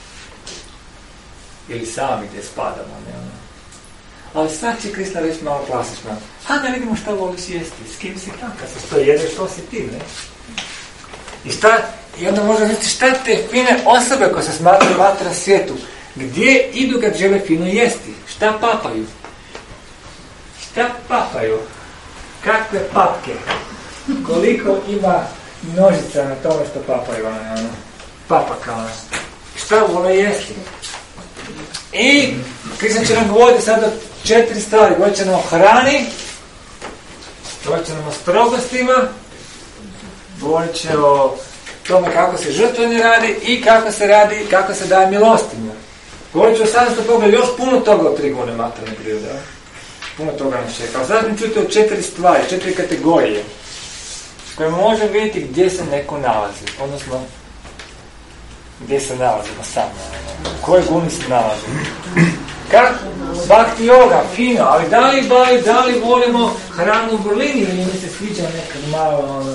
Ili sami gdje spadamo, ne, ono. Ali sad će Krishna reći malo klasično. A da vidimo šta voliš jesti, s kim si tam, kad se što jedeš, što si ti, ne? I šta, i onda možda reći šta te fine osobe koje se smatraju vatra svijetu, gdje idu kad žele fino jesti, šta papaju? Šta papaju? Kakve papke? Koliko ima nožica na tome što papaju, ono, papaka, ono. Šta vole jesti? I Krishna će nam govoriti sada četiri stvari. Govorit će nam o hrani, govorit će nam o strogostima, govorit će o tome kako se žrtvovanje radi i kako se radi, kako se daje milostinja. Govorit će o sadnostnom pogledu još puno toga o tri gune materijalne prirode. Puno toga nas čeka. Ali sad mi čujete o četiri stvari, četiri kategorije s kojima možemo vidjeti gdje se neko nalazi. Odnosno, gdje se nalazimo sami. U kojoj guni se nalazimo. Kako? Bhakti yoga, fino, ali da li, da li, da li volimo hranu u vrlini ili mi se sviđa nekad malo ono...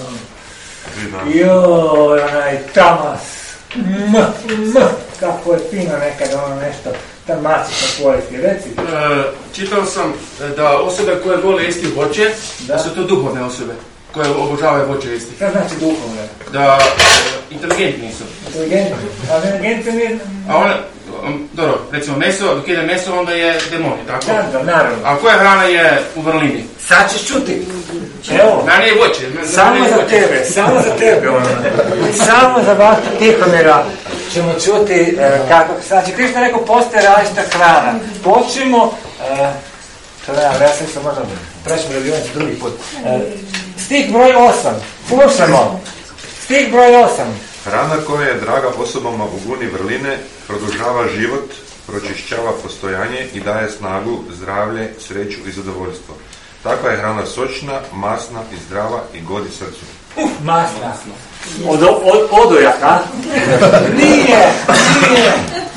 Joj, onaj tamas. M, m, kako je fino nekad ono nešto. Ta masično koristi, reci. E, čitao sam da osobe koje vole jesti voće, da, da su to duhovne osobe koje obožavaju voće jesti. Šta znači duhovne? Da e, inteligentni su. Inteligentni? A inteligentni nije... A one, um, dobro, recimo meso, dok jede meso onda je demon, tako? Da, da, naravno. A koja hrana je u vrlini? Sad ćeš čuti. Evo. Na nije voće. Samo za tebe, samo za tebe. Ono. Samo za vas Tihomira ćemo čuti e, kako... Znači, Kristo rekao, postoje različita hrana. Počnemo... E, to ne, ja sam se možda prećemo radionicu drugi put. E, stih broj osam. Slušamo. Stih broj osam. Hrana koja je draga osobama u guni vrline produžava život, pročišćava postojanje i daje snagu, zdravlje, sreću i zadovoljstvo. Takva je hrana sočna, masna i zdrava i godi srcu. Uf, masna. Od, od, odojak, a? Nije, nije.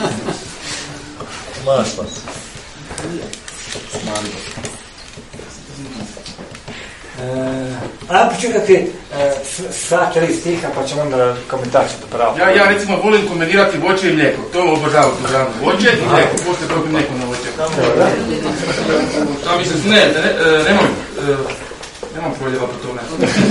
Masna. E, a počekati e, sva tri stiha pa ćemo onda komentar ćete pravo. Ja, ja recimo volim kombinirati voće i mlijeko. To obožavam tu hranu. Voće i mlijeko. Poslije toga mlijeko na voće. Šta misliš? Ne, ne, nemam, nemam proljeva po tome.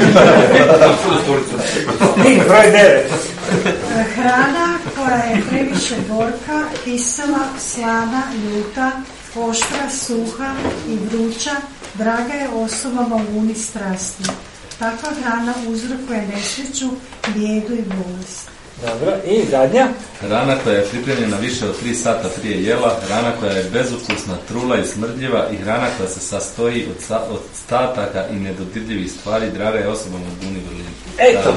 Njih broj devet. Hrana koja je previše gorka, kisela, slana, ljuta, oštra, suha i vruća, draga je osobama u guni strasti. Takva hrana uzrokuje nesreću, bijedu i bolest. Dobro, i zadnja? Hrana koja je pripremljena više od tri sata prije jela, hrana koja je bezukusna, trula i smrdljiva i hrana koja se sastoji od, sa, od stataka i nedodirljivih stvari, draga je osobama u guni vrlini. Eto!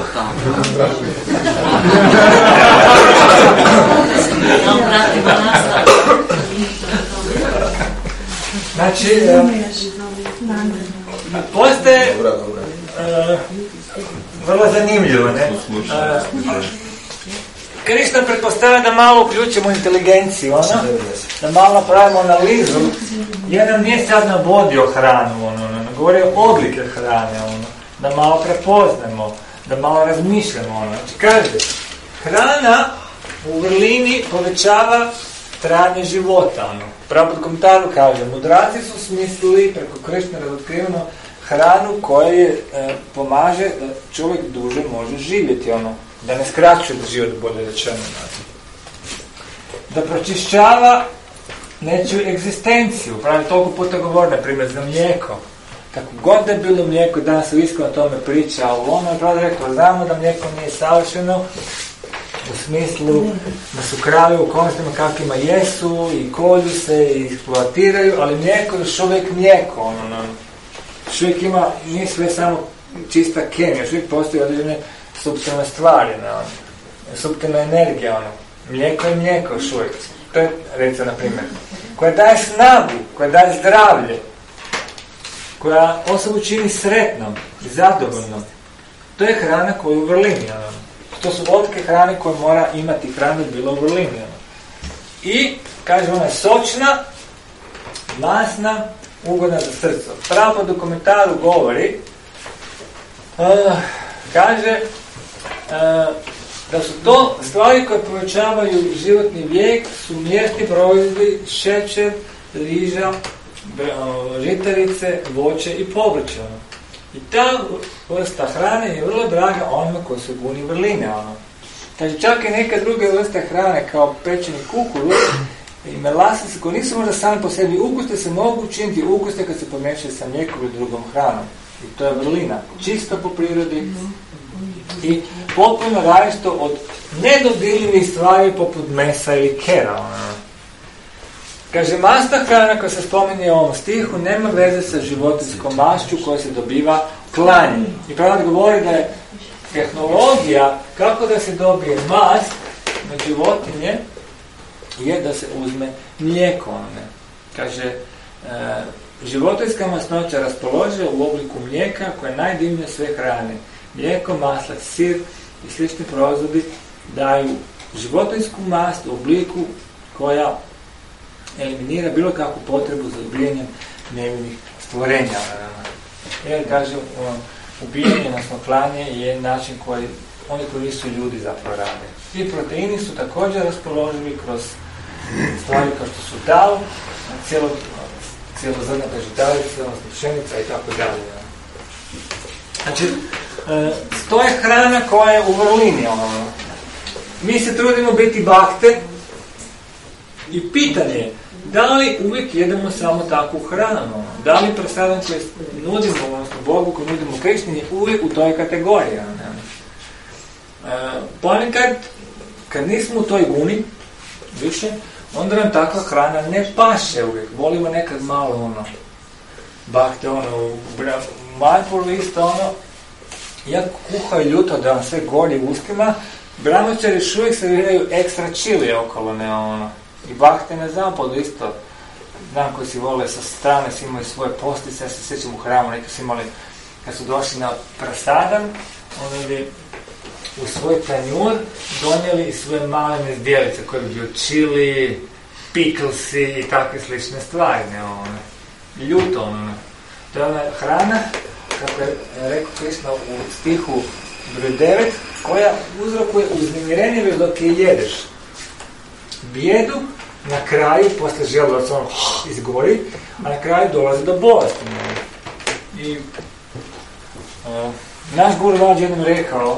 Znači, postoje uh, vrlo zanimljivo, ne? Uh, Kristo pretpostavlja da malo uključimo inteligenciju, ono, da malo napravimo analizu, jer nam nije sad navodio hranu, ono, ono, govori o oblike hrane, ono, da malo prepoznamo, da malo razmišljamo, ono. Znači, kaže, hrana u vrlini povećava trajanje života, ono. Pravo pod komentaru kaže, mudraci su smislili preko Krishna razotkriveno hranu koja je, e, pomaže da čovjek duže može živjeti, ono, da ne skraćuje život, bolje rečeno. Da pročišćava nečiju egzistenciju, pravi toliko puta govori, na primjer, za mlijeko. Kako god da je bilo mlijeko, danas se iskreno o tome priča, ali ono je pravi rekao, znamo da mlijeko nije savršeno, u smislu da su kravi u okolnostima kakvima jesu i kolju se i eksploatiraju, ali mlijeko je još uvijek mlijeko, ono, ono, još uvijek ima, nije sve samo čista kemija, još uvijek postoji određene suptilne stvari, ono, suptilna energija, ono, mlijeko je mlijeko još uvijek, to je, recimo, na primjer, koja daje snagu, koja daje zdravlje, koja osobu čini sretnom i zadovoljnom, to je hrana koju u vrlini, ono. To su otke hrane koje mora imati hrana bila u vrlini. I, kaže, ona je sočna, masna, ugodna za srce. Pravo po dokumentaru govori, uh, kaže, uh, da su to stvari koje povećavaju životni vijek, su mjesni proizvodi, šećer, riža, žitarice, voće i povrće. I ta vrsta hrane je vrlo draga onima koji su guni vrline. Ono. Znači, čak i neka druga vrsta hrane kao pečeni kukuruz i melasice koji nisu možda sami po sebi ukusne, se mogu učiniti ukusne kad se pomiješaju sa mlijekom ili drugom hranom. I to je vrlina. Čisto po prirodi i potpuno različito od nedodirljivih stvari poput mesa ili kera. Ono. Kaže, masna hrana koja se spominje u ovom stihu nema veze sa životinjskom mašću koja se dobiva klanjem. I pravo govori da je tehnologija kako da se dobije mast na životinje je da se uzme mlijeko. Ne? Kaže, e, životinjska masnoća raspoloživa u obliku mlijeka koja je najdivnija sve hrane. Mlijeko, maslac, sir i slični proizvodi daju životinjsku mast u obliku koja eliminira bilo kakvu potrebu za ubijanjem nevinih stvorenja. Jer, kaže, ubijanje, odnosno klanje je način koji oni koji nisu ljudi zapravo rade. I proteini su također raspoloživi kroz stvari kao što su dal, cijelo, cijelozrnata žitarica, odnosno pšenica i tako dalje. Znači, to je hrana koja je u vrlini. Mi se trudimo biti bakte, I pitanje je, da li uvijek jedemo samo takvu hranu? Da li presadom koji nudimo, odnosno Bogu koji nudimo Krišni je uvijek u toj kategoriji? Ne? E, ponekad, kad nismo u toj guni, više, onda nam takva hrana ne paše uvijek. Volimo nekad malo ono, bakte ono, majpul isto ono, iako kuhaju ljuto da vam sve gori u ustima, bramočari još uvijek serviraju ekstra čili okolo, ne ono. I bakte na zapadu isto, znam koji si vole sa strane, si imali svoje postice, ja se sjećam u hramu, neki su imali, kad su došli na prasadan, onda bi u svoj tanjur donijeli i svoje male zdjelice koje bi bio čili, piklsi i takve slične stvari, ne ono, ljuto ono. To je ona hrana, kako je rekao Krišna u stihu broj devet, koja uzrokuje uznemirenje dok je jedeš. Bijedu, na kraju, posle žele da se ono izgori, a na kraju dolazi do bolesti. I uh, naš Guru Vađ jednom rekao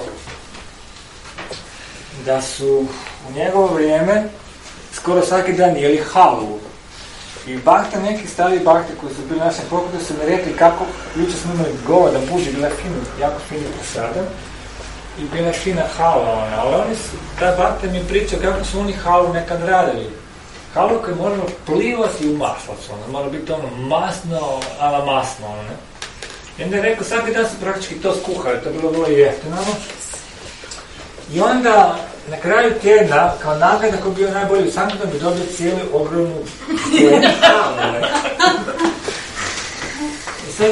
da su u njegovo vrijeme skoro svaki dan jeli halvu. I bakte, neki stari bakte koji su bili našem pokutu su mi rekli kako jučer smo imali govodan buđi, bila fina, jako fina presada i bila fina halva ona, ali oni su, ta bakte mi pričao kako su oni halvu nekad radili. Halvu koje moramo plivati u maslac, ono, mora biti ono masno, ala masno, ono, ne. I onda je rekao, svaki dan su praktički to skuhali, to je bilo vrlo jeftino. I onda, na kraju tjedna, kao nagrada koji je bio najbolji u Sanktom, bi dobio cijelu ogromnu halvu, ne. I sad,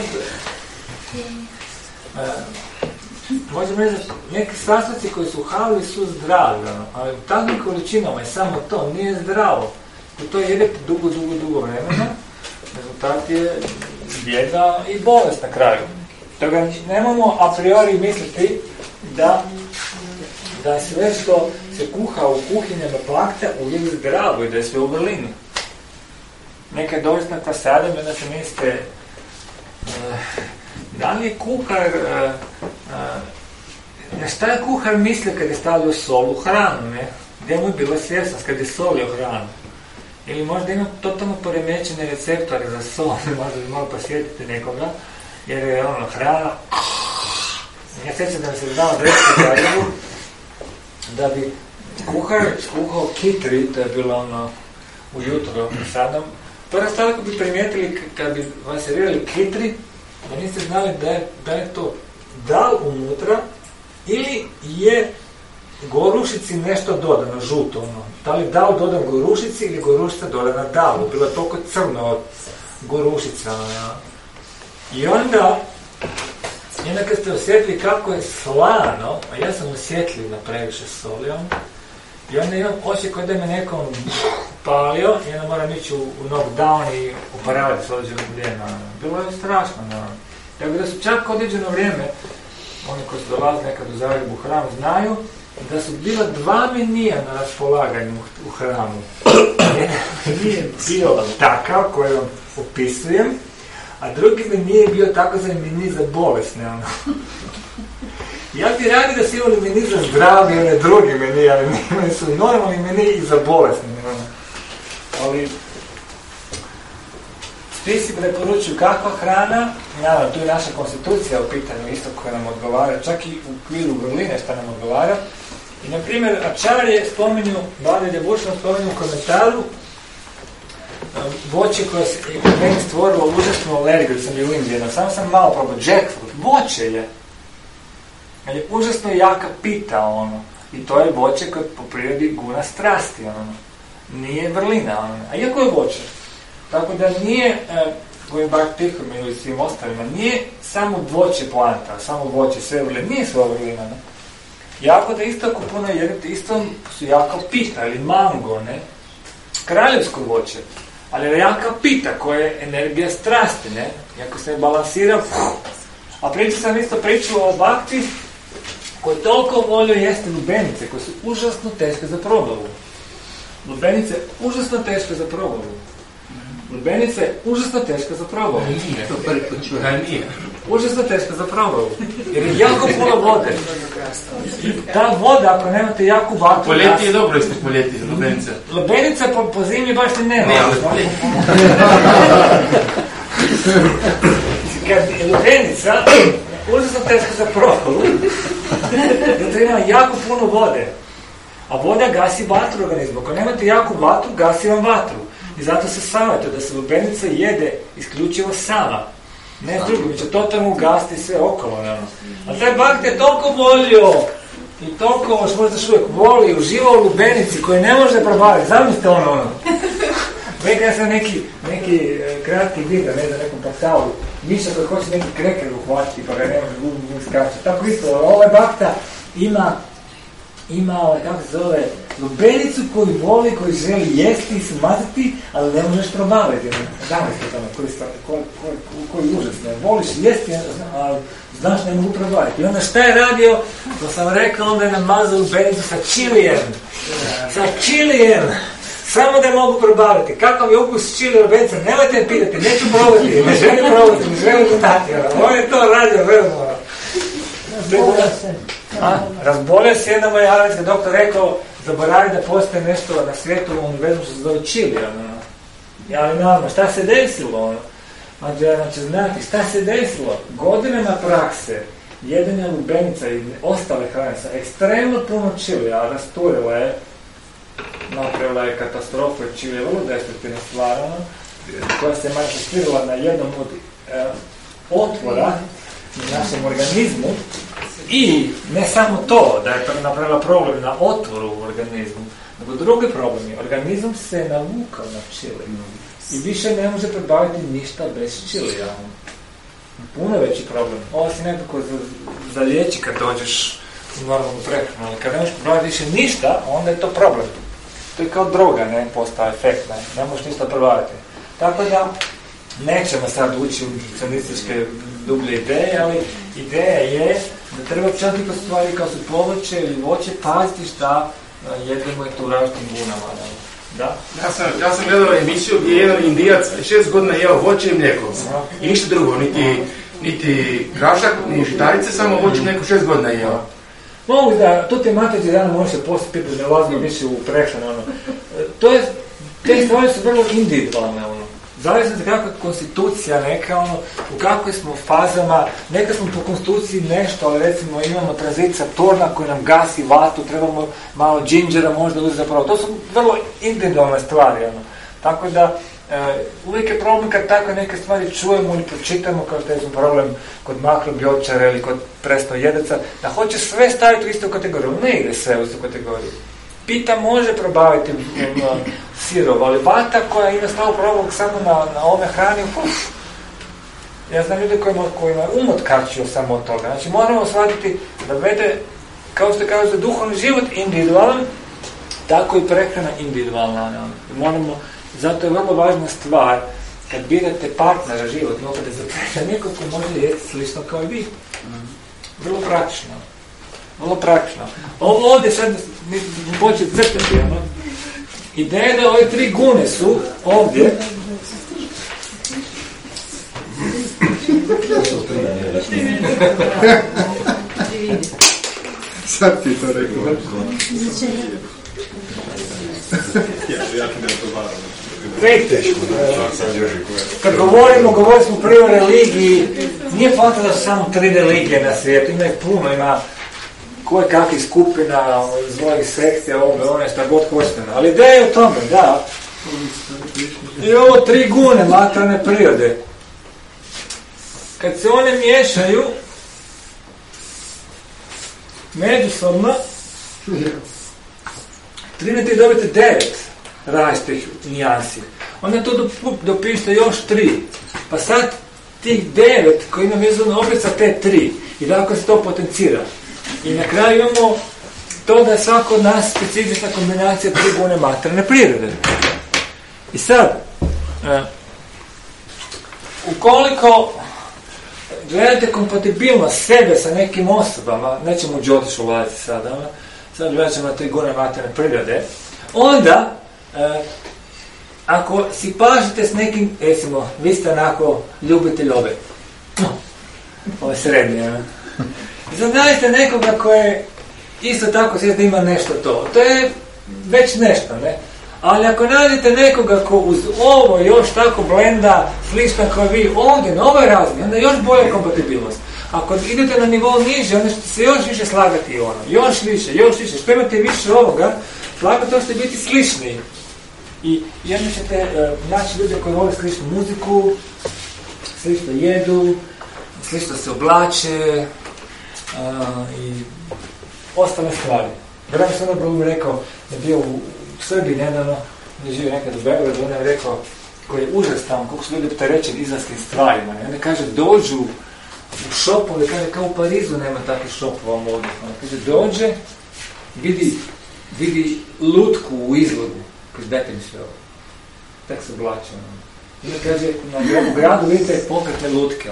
uh, možemo reći da neki sastojci koji su u halvi su zdravi, ono, ali u takvim količinama je samo to, nije zdravo. I to jede dugo, dugo, dugo vremena, rezultat je bijeda i bolest na kraju. Toga nemamo a priori misliti da, da sve što se kuha u kuhinjama plakta uvijek zdravo i da je sve u vrlini. Nekad doista ta sada mi da se mislite uh, da li je kuhar uh, uh, na šta je kuhar mislio kad je stavio sol u hranu, ne? Gdje mu je bila svjesnost kad je solio hranu? Ili možda ima totalno poremećene receptore za sol, možda bi malo posjetiti nekoga, jer je ono, hrana... Ja sjećam da mi se znao reći u Zagrebu, da bi kuhar skuhao kitri, to je bilo ono, ujutro sadom. Prva stvar ako bi primijetili kad bi vam servirali kitri, da niste znali da je, da je to dal unutra ili je gorušici nešto dodano, žuto ono. Da li dal dodan gorušici ili gorušica dodana dalu. Bilo je toliko crno od gorušica. Ja. I onda, onda kad ste osjetili kako je slano, a ja sam osjetljiv na previše soli, i onda imam osjećaj da me nekom palio i onda moram ići u, u knockdown i uparavati s određeno vrijeme. Bilo je strašno. No. Tako da su čak određeno vrijeme, oni koji su dolazili nekad u Zagrebu u hram znaju, da su bila dva menija na raspolaganju u hramu. Jedan menije bio takav koji vam opisujem, a drugi menije je bio takozvani menij za bolesne. Ono. Ja bi radi da su imali menij za zdravlje, one drugi menij, ali imali su normalni menij i za bolesne. Ono. Ali spisi preporučuju kakva hrana, naravno tu je naša konstitucija u pitanju isto koja nam odgovara, čak i u okviru vrline šta nam odgovara. I na primjer, Ačarje spominju, Bada Ljebušno spominju u komentaru voće koje se meni stvorilo užasnu alergiju, sam je u Indiji, samo sam malo probao, jackfruit, voće je, ali je užasno jaka pita, ono, i to je voće koje po prirodi guna strasti, ono, nije vrlina, ono, a iako je voće. Tako da nije, govorim bar tihom ili svim ostalima, nije samo voće planta, samo voće, sve vrline, nije sve vrlina, ne? Jako da isto ako puno jedete, isto su jaka pita ili mango, ne? Kraljevsko voće, ali je jaka pita koja je energija strasti, ne? I ako se ne balansira, a pričao sam isto priču o bakti koji toliko volio jeste lubenice, koje su užasno teške za probavu. Lubenice užasno teške za probavu. Lubenica je užasno teška za probavu. Nije. To prvi put čujem. Da nije. Užasno teška za probavu. Jer je jako puno vode. I ta voda, ako nemate jaku vatru... Po ljeti je dobro isto po ljeti, lubenica. Lubenica po, po zimi baš ni nema. Ne, ali po ljeti. Kad je lubenica, užasno teška za probavu. Zato ima jako puno vode. A voda gasi vatru u organizmu. Ako nemate jaku vatru, gasi vam vatru. I zato se savjetuje da se lubenica jede isključivo sama. Ne s drugim, će totalno ugasiti sve okolo. Ne? A taj bak te toliko volio i toliko vas možda još uvijek voli i uživa u lubenici koji ne može probaviti. Zamislite ono ono. Veka ja sam neki, neki kratki video, ne znam, nekom portalu. Miša koji hoće neki kreker uhvatiti pa ga ne može gubi gubi skače. Tako isto, ovaj bakta ima ima, kako se zove, lubenicu koju voli, koju želi jesti i smazati, ali ne možeš probaviti. Zamislite tamo, koji, koji, koji, koji užasno. Voliš jesti, ali znaš ne mogu probaviti. I onda šta je radio? To sam rekao, onda je namazao lubenicu sa čilijem. Sa čilijem! Samo da mogu probaviti. Kakav je ukus čili lubenica? Nemojte me pitati, neću probati, ne želim probati, ne želim znati. On je to radio veoma. Razbolio se. A, razbolio se, jedna moja aranjska doktor rekao, zaboravi da postoje nešto na svijetu u univerzumu što se zove čili. Ono. Ja ali naravno, šta se desilo? Ono? Znači, znati, šta se desilo? Godinama prakse, jedenja lubenica i ostale hrane sa ekstremno puno čilija, rasturila je, napravila je katastrofu, jer čili je vrlo destruktivna stvar, ono, koja se manifestirala na jednom od e, otvora u našem organizmu. I ne samo to, da je napravila problem na otvoru u organizmu, nego drugi problem je, organizam se navukao na čili i više ne može probaviti ništa bez čilija. Puno veći problem. Ovo si nekako za, za liječi kad dođeš u normalnu prehranu, ali kad ne možeš probaviti više ništa, onda je to problem. To je kao droga, ne, postao efekt, ne, ne možeš ništa probaviti. Tako da, nećemo sad ući u nutricionističke dublje ideje, ali ideja je da treba četiri stvari kao su povrće ili voće paziti šta jedemo je to u različitim gunama. Da? Ja sam, ja sam gledao emisiju gdje je jedan Indijac šest godina jeo voće i mlijeko. I ništa drugo, niti, niti grašak, ni žitarice, samo voće i mlijeko šest godina jeo. Mogu da, to tematici dana može se poslije pitati da ulazimo više u prehranu. Ono. To je, te stvari su vrlo individualne. Ono. Zavisno za kakva je konstitucija neka, ono, u kakvim smo fazama, neka smo po konstituciji nešto, ali recimo imamo tranzit Saturna koji nam gasi vatru, trebamo malo džinđera možda uzeti zapravo. To su vrlo individualne stvari. Ono. Tako da, e, uvijek je problem kad tako neke stvari čujemo ili pročitamo, kao što je problem kod makrobiočara ili kod presnojedaca, da hoće sve staviti u istu kategoriju. Ne ide sve u istu kategoriju. Pita može probaviti um, sirov, ali vata koja ima stavu probavog samo na, na ove hrani, uf. Ja znam ljudi kojima, kojima um otkačio samo od toga. Znači moramo shvatiti da vede, kao što kažete, duhovni život individualan, tako i prehrana individualna. Moramo, zato je vrlo važna stvar, kad birate partnera životno, kada je zaprešan neko ko može jesti slično kao i vi. Vrlo praktično. Vrlo praktično. Ovo ovdje sad mi početi crtati. Ono. Ideja je da ove tri gune su ovdje. Sad ti to rekao. Vidite, kad govorimo, govorili smo prije o religiji, nije fanta da su samo tri religije na svijetu, ima ih puno, ima koje kakvih skupina, zvojih sekcija, ove, one, šta god hoćete. Ali ideja je u tome, da. I ovo tri gune materijalne prirode. Kad se one miješaju, međusobno, trinete i dobite devet različitih nijansi. Onda to dopišete još tri. Pa sad tih devet koji imam međusobno opet sa te tri. I tako se to potencira. I na kraju imamo to da je svako od nas specifična kombinacija tri gune materijalne prirode. I sad, e, ukoliko gledate kompatibilnost sebe sa nekim osobama, nećemo u Džotišu ulaziti sada, sad gledat ćemo na tri gune materijalne prirode, onda e, ako si pažite s nekim, recimo, vi ste onako ljubitelj ove, ove srednje, ne? Zaznajte nekoga koje isto tako svijest da ima nešto to. To je već nešto, ne? Ali ako nađete nekoga ko uz ovo još tako blenda slično kao vi ovdje, na ovoj razini, onda još bolja kompatibilnost. Ako idete na nivou niže, onda ćete se još više slagati ono, još više, još više. Što imate više ovoga, slagati to ćete biti slični. I jedno ćete uh, naći ljude koji vole sličnu muziku, slično jedu, slično se oblače uh, i ostale stvari. Vrlo sam ono Blum rekao da je bio u Srbiji nedavno, gdje živio nekad u Beogradu, on je rekao koji je užas tamo, koliko su ljudi opterećeni izraelskim stvarima. I onda kaže, dođu u šopove, kaže, kao u Parizu nema takvih šopova modnih. Onda kaže, dođe, vidi, vidi lutku u izlogu. Kaže, dajte mi sve ovo. Tak se oblače. I onda kaže, na u gradu vidite pokretne lutke.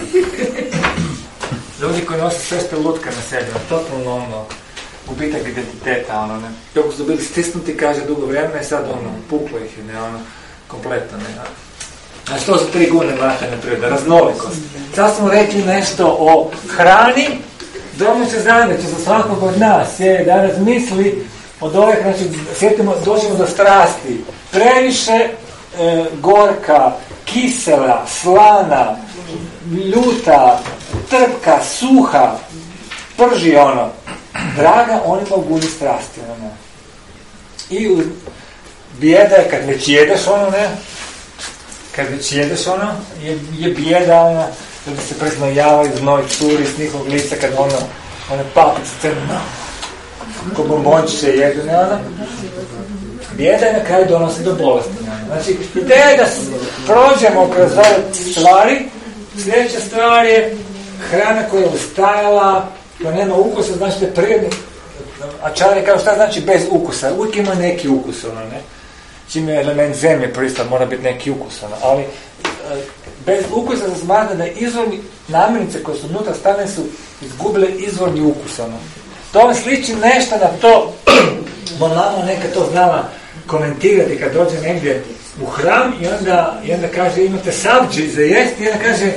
Ljudi koji nose sve što lutke na sebi, totalno ono, gubitak identiteta, ono, ne. Dok su bili stisnuti, kaže, dugo vremena i sad, ono, puklo ih je, ne, ono, kompletno, ne. Znači, to su tri gune materijalne prirode, raznolikost. Sad smo rekli nešto o hrani, domaća zadaća za svakog od nas je da razmisli od ovih, znači, sjetimo, dođemo do strasti, previše e, gorka, kisela, slana, ljuta, trpka, suha, prži ono, draga, onima u guni strasti, ono, ne. I u, bijeda je kad već jedeš, ono, ne, kad već jedeš, ono, je, je bijeda, ono, ljudi se preznojavaju, znoj curi s njihovog lica, kad ono, one papice crno, ko bombončiće jedu, ne, ono, bijeda je na kraju donosi do bolesti, ne. Znači, ideja je da prođemo kroz ove stvari. Sljedeća stvar je hrana koja je ustajala, koja nema ukusa, znači da je prirodni, a čari kao šta znači bez ukusa, uvijek ima neki ukus, ono, ne, čim je element zemlje pristao, mora biti neki ukus, ono, ali e, bez ukusa se smatra da izvorni namirnice koje su unutra stane su izgubile izvorni ukus, ono. To vam sliči nešto na to, mama neka to znala komentirati kad dođe negdje u hram i onda, i onda kaže imate savđi za jesti i onda kaže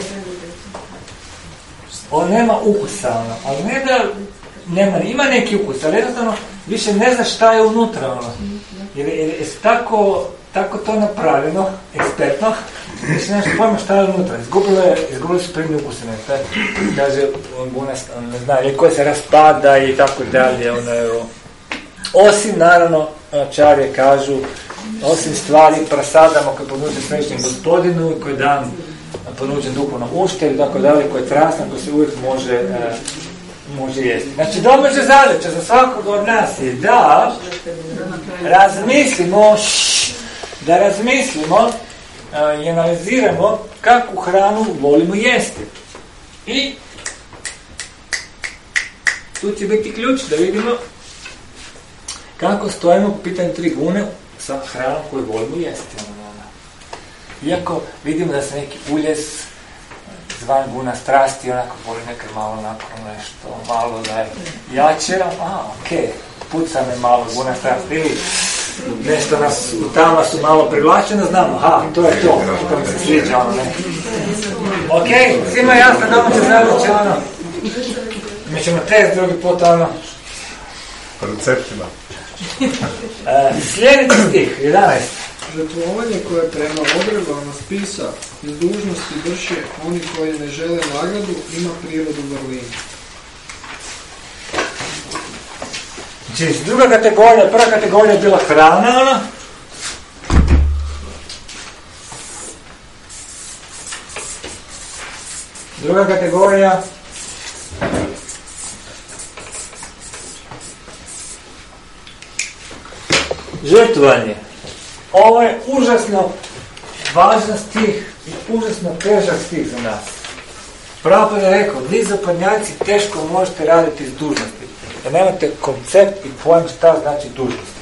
on nema ukusa, ono, ali ne da nema, ima neki ukus, ali jednostavno više ne znaš šta je unutra, ono, jer, jer je tako, tako to napravljeno, ekspertno, više nemaš pojma šta je unutra, izgubile, izgubile su primni ukuse, ne, taj, kaže, on, ne zna, ili koje se raspada i tako dalje, ono, evo. Osim, naravno, čarje kažu, osim stvari prasadamo koje ponuđen svećnim gospodinu i koji dan ponuđen duhovnom uštelju, tako dalje, koji je trasan, koji se uvijek može, e, može jesti. Znači, domaća zadaća za svakog od nas je da razmislimo, šš, da razmislimo e, i analiziramo kakvu hranu volimo jesti. I tu će biti ključ da vidimo kako stojimo po pitanju tri gune sa hranom koju volimo jesti. Iako vidimo da se neki uljes zvan guna strasti, onako voli nekad malo onako nešto, malo da je jače, a okej, okay, puca me malo guna strasti, ili nešto nas u tama su malo privlačeno, znamo, aha, to je to, to mi se sviđa, ono, ne. Okej, okay, svima jasno, domaća zadaća, ono, mi ćemo test drugi put, ono, po receptima. E, sljedeći stih, jedanaest. Žrtvovanje koje prema odredbama spisa iz dužnosti vrše oni koji ne žele nagradu ima prirodu vrline. Znači, druga kategorija, prva kategorija je bila hrana, ona. Druga kategorija žrtvovanje. Ovo je užasno važan stih i užasno težak stih za nas. Pravo je rekao, vi zapadnjaci teško možete raditi iz dužnosti, da nemate koncept i pojam šta znači dužnosti.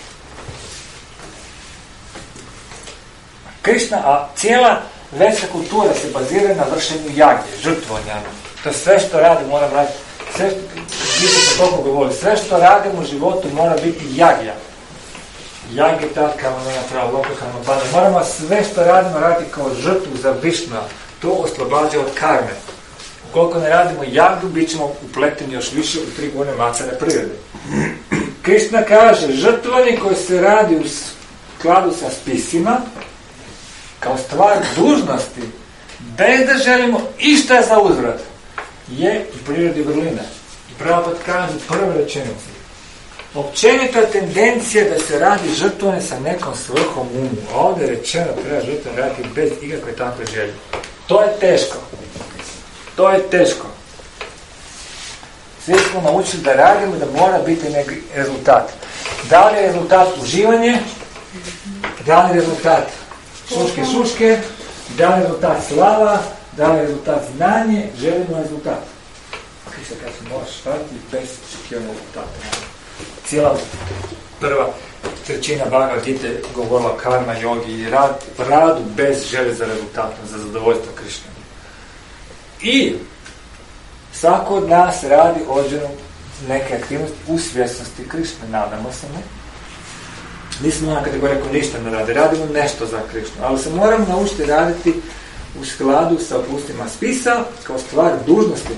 Krišna, a cijela verska kultura se bazira na vršenju jage, žrtvovanja. To je sve što radi, moram raditi. Sve što, vidite se toliko govori, sve što radimo u životu mora biti jagja. Jag je tad kao ne napravo lokalno bane. Moramo sve što radimo raditi kao žrtvu za Višnu. To oslobađa od karme. Ukoliko ne radimo jagdu, bit ćemo upleteni još više u tri gune macane prirode. Krishna kaže, žrtvovanje koje se radi u skladu sa spisima, kao stvar dužnosti, bez da želimo išta za uzvrat, je u prirodi vrlina. I Prabhupada kaže u prvoj rečenici. Općenita tendencija da se radi žrtvovanje sa nekom svrhom umu. A ovdje je rečeno treba žrtvovanje raditi bez ikakve takve želje. To je teško. To je teško. Svi smo naučili da radimo da mora biti neki rezultat. Da li je rezultat uživanje? Da li je rezultat šuške šuške? Da li je rezultat slava? Da li je rezultat znanje? Želimo rezultat. Krišta kada se moraš raditi bez očekivanja rezultata. Cijela prva trećina Bhagavad Gita govorila karma, jogi i rad, radu bez želje za rezultatom, za zadovoljstvo Krišne. I svako od nas radi određenu neke aktivnosti u svjesnosti Krišne, nadamo se ne. Nismo ona kategorija ko ništa ne radi, radimo nešto za Krišnu, ali se moramo naučiti raditi u skladu sa upustima spisa kao stvar dužnosti.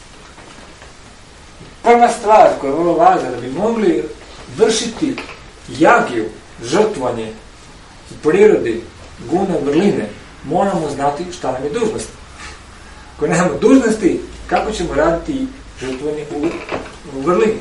Prva stvar koja je vrlo važna, da bi mogli vršiti jagiju, žrtvovanje u prirodi, gune, vrline, moramo znati šta nam je dužnost. Ako nemamo dužnosti, kako ćemo raditi žrtvovanje u, u vrlini?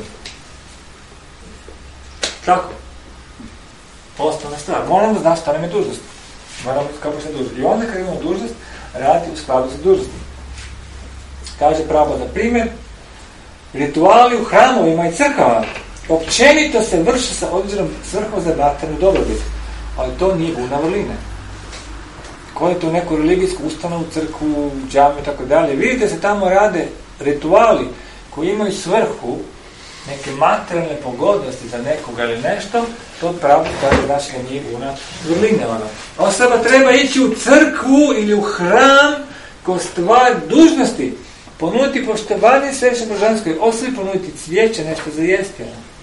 Tako. Osnovna stvar. Moramo znati šta nam je dužnost. Moramo kako se dužnost. I onda kad imamo dužnost, raditi u skladu sa dužnostom. Kaže Prabhupada, na primjer, rituali u hramovima i crkvama općenito se vrše sa određenom svrhom za materijalnu dobrobit, ali to nije guna vrline. Ko je to neku religijsku ustanovu, crkvu, džamiju i tako dalje, vidite se tamo rade rituali koji imaju svrhu neke materijalne pogodnosti za nekoga ili nešto, to pravo kaže naša nije guna vrline. Osoba treba ići u crkvu ili u hram kao stvar dužnosti, ponuditi poštovanje središnjoj božanskoj osobi, ponuditi cvijeće, nešto za jesti.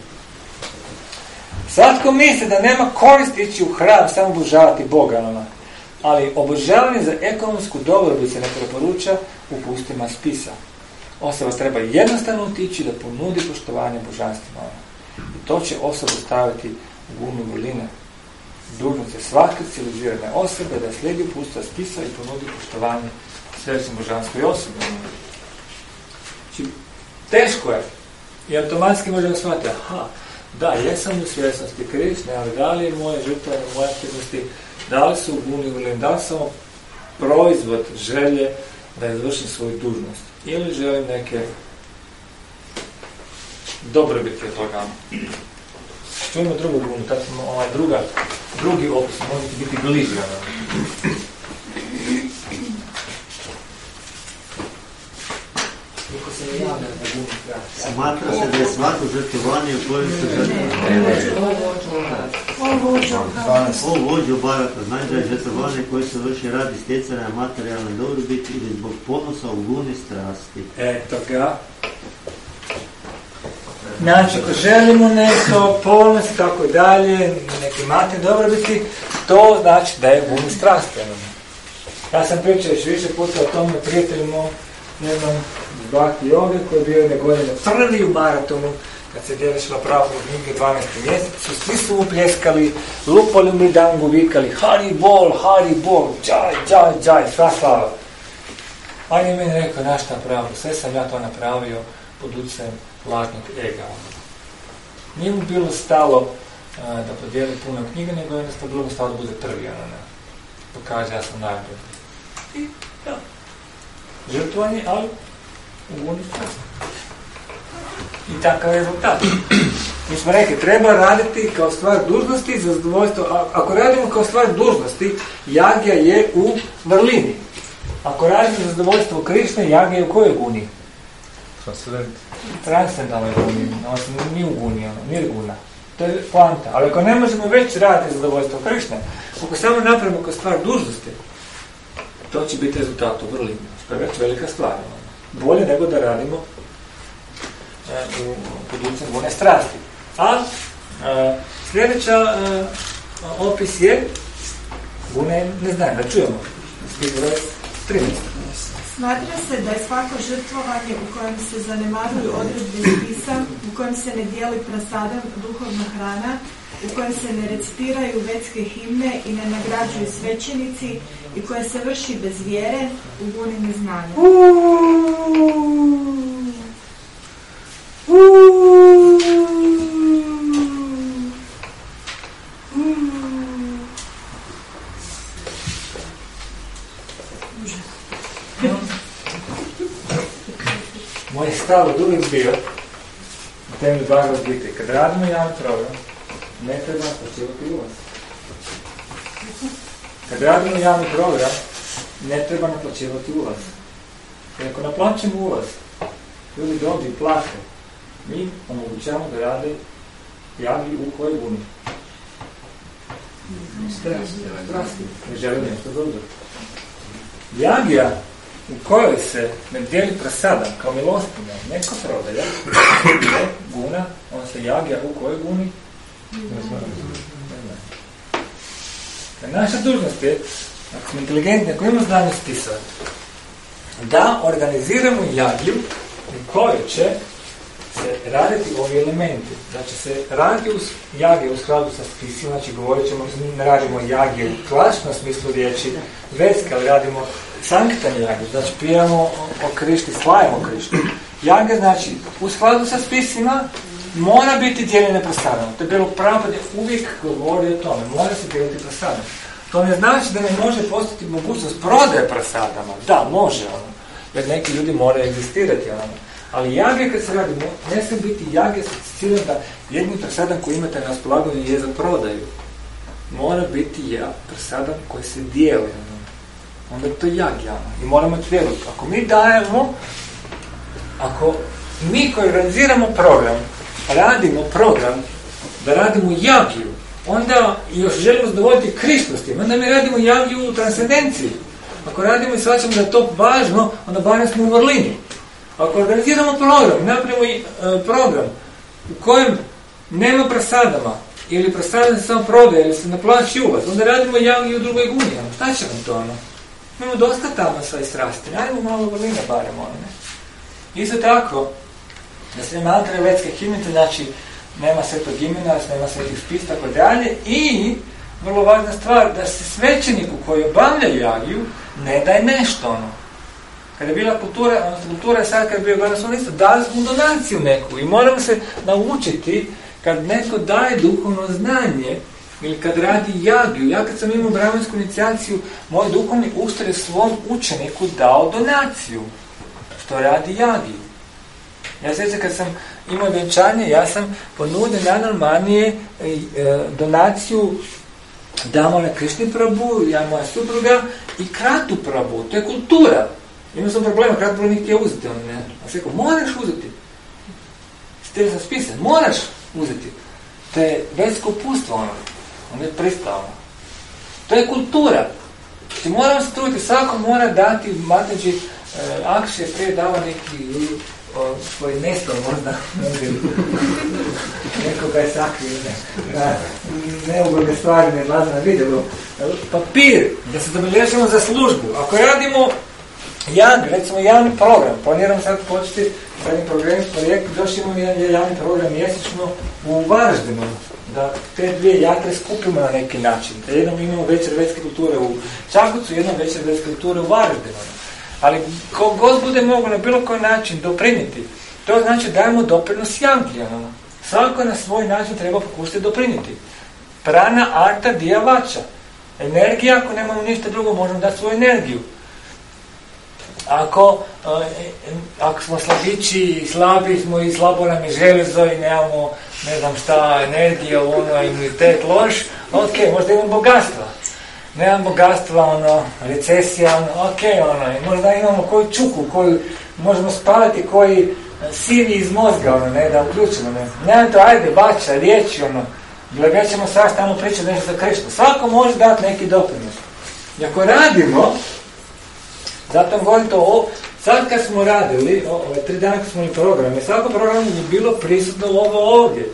Svatko misli da nema koristi ići u hram, samo obožavati Boga. Ali obožavanje za ekonomsku dobrobit se ne preporuča u pustima spisa. Osoba treba jednostavno otići da ponudi poštovanje božanstvima. I to će osobu staviti u gunu vrline. Dužnost je svake civilizirane osobe da slijedi uputstva spisa i ponudi poštovanje središnjoj božanskoj osobi. Znači, teško je. I automatski možemo shvatiti, aha, da, jesam u svjesnosti Krišne, ali da li je moje žrtvanje, moje aktivnosti, da li su u guni vrline, da li sam proizvod želje da izvršim svoju dužnost. Ili želim neke dobrobiti od toga. Čujemo drugu gunu, tako smo ovaj druga, drugi opis, možete biti bliži. Smatra se da je svako žrtvovanje u kojem se žrtvovanje. O vođu baraka, znači da je žrtvovanje koje se vrši radi stjecanja materijalne dobrobiti ili zbog ponosa u guni strasti. Eto ga. Znači, ako želimo nešto, ponos i tako dalje, neke materijalne dobrobiti, to znači da je guni strasti. Ja sam pričao još više puta o tome prijateljima, ne znam, Bhakti Yoga koji je bio jedne godine prvi u maratonu kad se djelišla pravo od knjige dvanaesti mjesecu, svi su mu pljeskali, lupali mi dangu, vikali Hari Bol, Hari Bol, džaj, džaj, džaj, sva slava. On je meni rekao, znaš šta pravo, sve sam ja to napravio pod utjecajem lažnog ega. Nije mu bilo stalo a, da podijeli puno knjige, nego jednostavno bilo mu stalo da bude prvi, ono ne. Pokaže, ja sam najbolji. I, da. Žrtvovanje, ali u guni strasti. I takav je rezultat. Mi smo rekli, treba raditi kao stvar dužnosti za zadovoljstvo. A, ako radimo kao stvar dužnosti, jagja je u vrlini. Ako radimo za zadovoljstvo Krišne, jagja je u kojoj guni? Transcendent. Transcendentalnoj guni. Nije u guni, ono, nije guna. To je poanta. Ali ako ne možemo već raditi za zadovoljstvo Krišne, ako samo napravimo kao stvar dužnosti, to će biti rezultat u vrlini. To je već velika stvar. Bolje nego da radimo u području gune strasti. A Uh, sljedeća uh, opis je gune neznanja, da čujemo. trinaest. Smatra se da je svako žrtvovanje u kojem se zanemaruju odredbe spisa, u kojem se ne dijeli prasadam duhovna hrana, u kojem se ne recitiraju vetske himne i ne nagrađuju svećenici i koje se vrši bez vjere, u guni neznanja. Moj stav od uvijek bio na temelju Bhagavad Gite. Kad radimo javni program, ne treba naplaćivati ulaz. Kad radimo javni program, ne treba naplaćivati ulaz. Jer ako naplaćemo ulaz, ljudi dođu i plate, mi omogućavamo da rade javni u kojoj guni. Strasti. Ne želim nešto dobro. Jagija u kojoj se ne dijeli prasada kao milostinja, neko prodaja, ne guna, on se jagija u kojoj guni? Ne znam. Naša dužnost je, ako smo inteligentni, ako imamo znanje spisa, da organiziramo jagiju u kojoj će se raditi ovi elementi. Da će se raditi uz jagiju u skladu sa spisima, znači govorit ćemo, ne radimo jagiju u klasičnom smislu riječi, vetske, ali radimo sanktan jagiju, znači pijamo o Krišti, slavimo Krištu. Jaga znači, u skladu sa spisima, mora biti dijeljene prasadama. To je bilo Prabhupada uvijek govori o tome, mora se dijeliti prasadama. To ne znači da ne može postati mogućnost prodaje prasadama. Da, može ono, jer neki ljudi moraju egzistirati ono. Ali jage kad se radi, ne smije biti jage s ciljem da jedni prasadan koji imate na raspolaganju je za prodaju. Mora biti ja, prasadan koji se dijeli. Onda je to jagi, ono. I moramo tvjeruti. Ako mi dajemo, ako mi koji organiziramo program, radimo program, da radimo jagiju, onda još želimo zadovoljiti Kristu s tim, onda mi radimo jagiju u transcendenciji. Ako radimo i shvaćamo da je to važno, onda barem smo u vrlini. Ako organiziramo program, napravimo i, e, program u kojem nema prasadama, ili prasadama se samo prodaje, ili se naplaći ulaz, onda radimo jagiju u drugoj guni. Šta će nam to ono? Imamo dosta tamasa i strasti, radimo malo vrline barem ono, ne? Isto tako, da se ne mantre vetske himne, znači nema svetog imena, nema svetih spis, tako dalje, i vrlo važna stvar, da se svećeniku koji obavlja jagiju ne daje nešto ono. Kada je bila kultura, odnosno kultura je sad kad je bio glavno isto, dali smo donaciju neku i moramo se naučiti kad neko daje duhovno znanje ili kad radi jagiju. Ja kad sam imao brahmansku inicijaciju, moj duhovni učitelj je svom učeniku dao donaciju što radi jagiju. Ja sjećam kad sam imao vjenčanje, ja sam ponudio najnormalnije e, e, donaciju damo na Krišni Prabhu, ja moja supruga i Kratu Prabhu, to je kultura. Imao sam problema, Kratu Prabhu nije htio uzeti, on ne. A sam rekao, moraš uzeti. Steli sam spisan, moraš uzeti. To je vetsko upustvo, ono. On je pristao. To je kultura. Znači, moramo se truditi, svako mora dati Matađi e, akše, prije dava neki o, svoj nesto možda, nekoga je sakrio, ne, neugodne stvari, ne vlaza na videu. Papir, da se zabilježimo za službu. Ako radimo javni, recimo javni program, planiramo sad početi s jednim programom, projekt, došli imamo jedan javni program mjesečno u Varaždinu, da te dvije jatre skupimo na neki način. Da jednom imamo večer vetske kulture u Čakovcu, jednom večer vetske kulture u Varaždinu. Ali ko god bude mogu na bilo koji način doprinijeti, to znači dajemo doprinos jagiji. Svako na svoj način treba pokušati doprinijeti. Prana, arta, dija, vača. Energija, ako nemamo ništa drugo, možemo dati svoju energiju. Ako, ako smo slabići, slabi smo i slabo nam je železo i nemamo, ne znam šta, energija, ono, imunitet loš, ok, možda imamo bogatstva. Nemam bogatstva, ono, recesija, ono, ok, ono, i možda imamo koju čuku, koju možemo spaliti, koji sivi iz mozga, ono, ne, da uključimo, ne. Nemam to, ajde, bača, riječi, ono, gledaj ćemo sad tamo pričati nešto za Krišnu. Svako može dati neki doprinos. I ako radimo, zato govorim to, o, sad kad smo radili, ove tri dana kad smo imali programe, svako program je bilo prisutno ovo ovdje.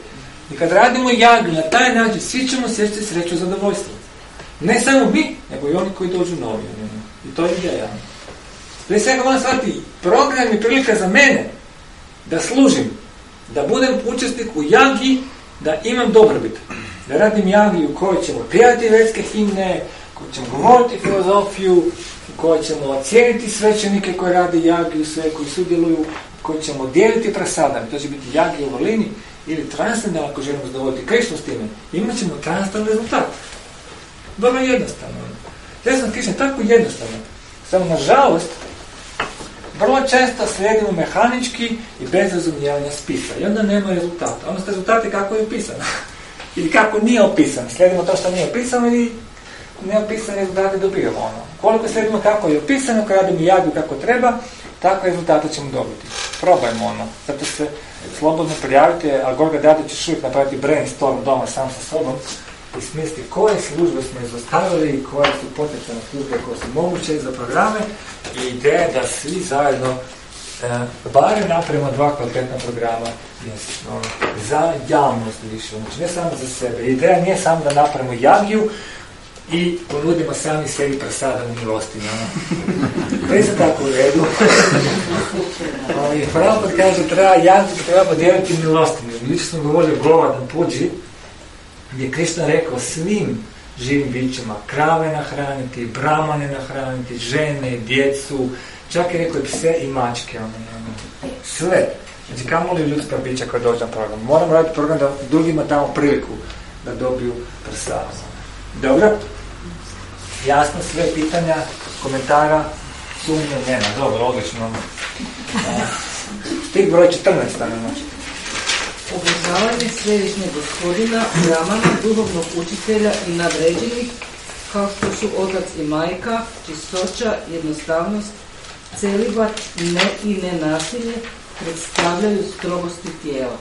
I kad radimo jagnu na taj način, svi ćemo sjeći sreću i zadovoljstvo. Ne samo mi, nego i oni koji dođu novi. I to je ideja. Prije svega moram shvatiti, program je prilika za mene da služim, da budem učesnik u jagi, da imam dobrobit. Da radim jagi u kojoj ćemo pjevati vetske himne, u kojoj ćemo govoriti filozofiju, u kojoj ćemo ocijeniti svećenike koji rade jagi u sve, koji sudjeluju, u kojoj ćemo dijeliti prasadam. To će biti jagi u vrlini ili transcendentalno, ako želimo zadovoljiti Krišnu s time. Imat ćemo transcendentalni rezultat. Vrlo jednostavno. Ja sam Krišna tako jednostavno. Samo nažalost, vrlo često slijedimo mehanički i bez razumijevanja spisa. I onda nema rezultata. Ono ste rezultate kako je opisano. Ili kako nije opisano. Slijedimo to što nije opisano i neopisane rezultate dobijemo. Ono. Koliko slijedimo kako je opisano, kad radimo jadu kako treba, tako rezultate ćemo dobiti. Probajmo ono. Zato se slobodno prijavite, a Gorga Dado će uvijek napraviti brainstorm doma sam sa sobom i smisliti koje službe smo izostavili i koje su potencijalne službe koje su moguće za programe i ideja da svi zajedno e, barem napravimo dva kvalitetna programa mjesečno, za javnost više, znači ne samo za sebe. Ideja nije samo da napravimo jagiju i ponudimo sami sebi prasadanu milostinju. To je isto tako u redu. I Prabhupada kaže, treba jagiju, treba podijeliti milostinju. Jučer smo govorili o Govardhan Puđi, gdje je Krišna rekao svim živim bićima krave nahraniti, bramane nahraniti, žene, djecu, čak je rekao i pse i mačke. Sve. Znači, kamo li ljudska bića koja dođe na program? Moramo raditi program da drugima damo priliku da dobiju prasad. Dobro? Jasno, sve pitanja, komentara, sumnje, nema. Dobro, odlično. Stih broj četrnaest. Obožavanje svevišnjeg gospodina, Brahmana, duhovnog učitelja i nadređenih, kao što su otac i majka, čistoća, jednostavnost, celibat, ne i nenasilje, predstavljaju strogosti tijela.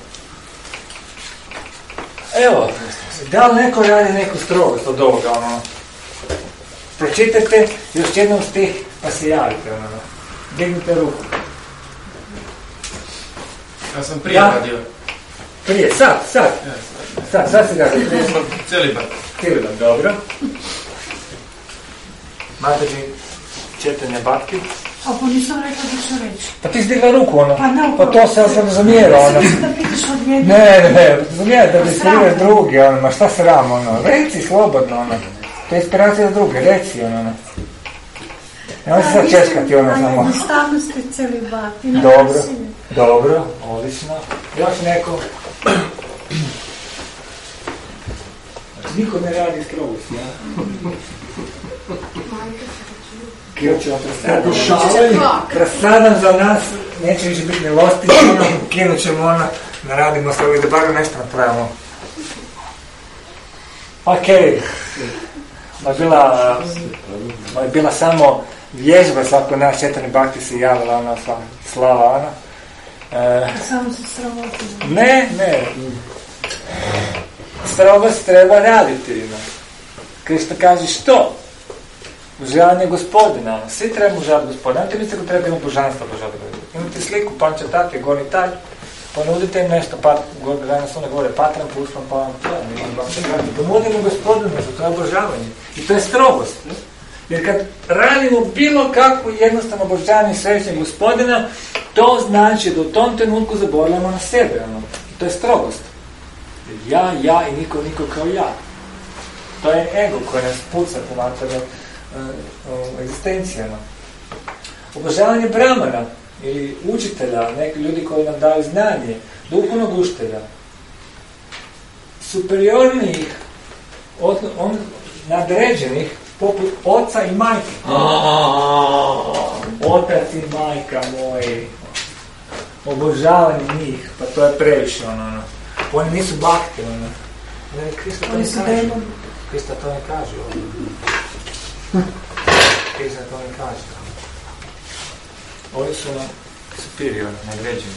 Evo, da li neko radi neku strogost od ovoga, ono? Pročitajte još jednom stih, pa se javite, ono. Dignite ruku. Ja sam prije ja? radio. Prije, sad, sad. Sad, sad se radio. Celibat. Celibat, dobro. Matađi, četanje batki. A pa nisam rekla da ću reći. Pa ti si digla ruku, ono. Pa, no, pa to se sam razumijela, ono. Da pitaš od jedne. Ne, ne, ne, razumijela da bi skrive drugi, ono, ma šta sram, ono. Reci slobodno, ono. To je inspiracija za druge, reci, ono. Nemoj se sad českati, ono, samo. Jednostavnost je celibat. Dobro, dobro, odlično. Još neko? Niko ne radi strogosti, ja? Kioćemo prasadam. Prasadam za nas, neće više biti milosti, kinut ćemo ono, naradimo se ovdje, da bar nešto napravimo. Okej. Ovo je bila, ovo je bila samo vježba, svako nas četvrni bakti se javila, ona slava, ona. E, Samo se sramotila. Ne, ne. Strogost treba raditi. Krišna kaže što? Obožavanje gospodina. Svi trebamo obožavati gospodina. Nemojte mislite da treba imati božanstvo obožavati gospodina. Imate sliku pančatate, gori talj, ponudite im nešto, pa danas ono govore patram, pušpam, pa vam to. Ponudimo gospodinu, to je obožavanje. I to je strogost. Jer kad radimo bilo kakvo jednostavno obožavanje svevišnjeg gospodina, to znači da u tom trenutku zaboravljamo na sebe. Ono. To je strogost. Ja, ja i niko, niko kao ja. To je ego koji nas puca po materiju uh, egzistencijama. Obožavanje Brahmana ili učitelja, neki ljudi koji nam daju znanje, duhovnog učitelja, superiornijih, od, on, nadređenih, poput oca i majke. Otac i majka moji. Obožavanje njih, pa to je previše, ono, ono. Oni nisu bakti, ono. Ne, Krista to ne kaže. Krista to ne kaže, ono. Krista to ne kaže. Oni su superiorni, nadređeni.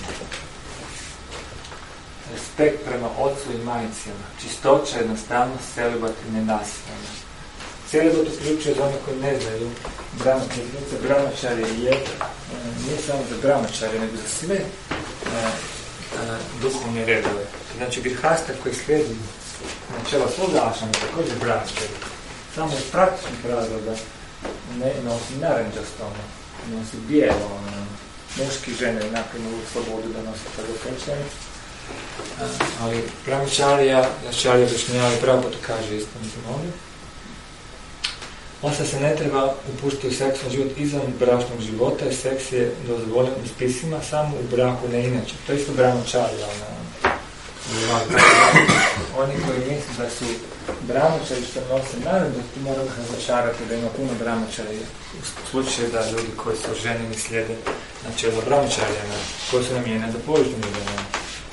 Respekt prema ocu i majicama. Čistoća, jednostavnost, celibat i nenasilje. Celibat uključuje za one koji ne znaju, brahmačarje je, nije samo za brahmačarje, nego za sve e, e, duhovne redove. Znači grihasta koji slijedi načela svoga ašama također braće. Samo iz praktičnih razloga ne nosi naranđasto, nosi bijelo, ono, muški žene nakon u slobodu da nosi tako krčanje. Ali brahmačarija, načarija objašnjava i pravo to kaže isto mislim ovdje. Osa se ne treba upustiti u seksualni život izvan bračnog života i seks je dozvoljen u spisima, samo u braku ne inače. To je isto brahmačarija. Oni koji misle da su brahmačari što nose naravno, ti moraju razočarati da ima puno brahmačarija. U slučaju da ljudi koji su ženjeni slijede načela brahmačarija, koji su namijene za povišnju ljubav.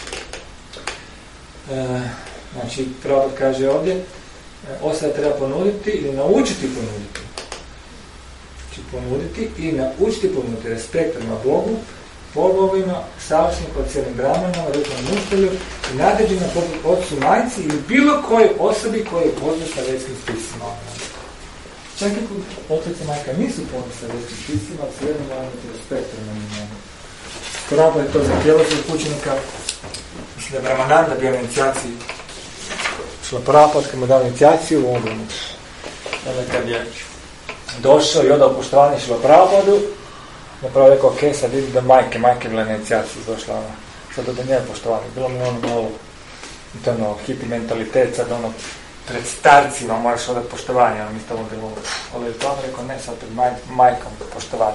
E, znači, pravo kaže ovdje, osoba treba ponuditi ili naučiti ponuditi. Znači ponuditi i naučiti ponuditi respekt prema Bogu, bogovima, savršenim pod cijelim bramanama, rukom muštelju i nadređenim ocu, majci ili bilo kojoj osobi koja je poznat sa vetskim spisima. Čak i otac i majka nisu poznat sa vetskim spisima, ali svijedno moramo imati respekt prema njima. Pravo je to za tjelosnog učenika. Mislim da je Brahmananda bio na inicijaciji Šlaprapad, kad mu dao inicijaciju u ovom. Onda kad je došao i odao poštovanje Šlaprapadu, napravo rekao, ok, sad vidi da majke, majke bila na inicijaciju došla, ono, sad do njega poštovanje. Bilo mi ono malo, to ono, hipi mentalitet, sad ono, pred starcima moraš odati poštovanje, ono, mi to ovdje bilo. Ali je to rekao, ne, sad pred maj, majkom poštovanje.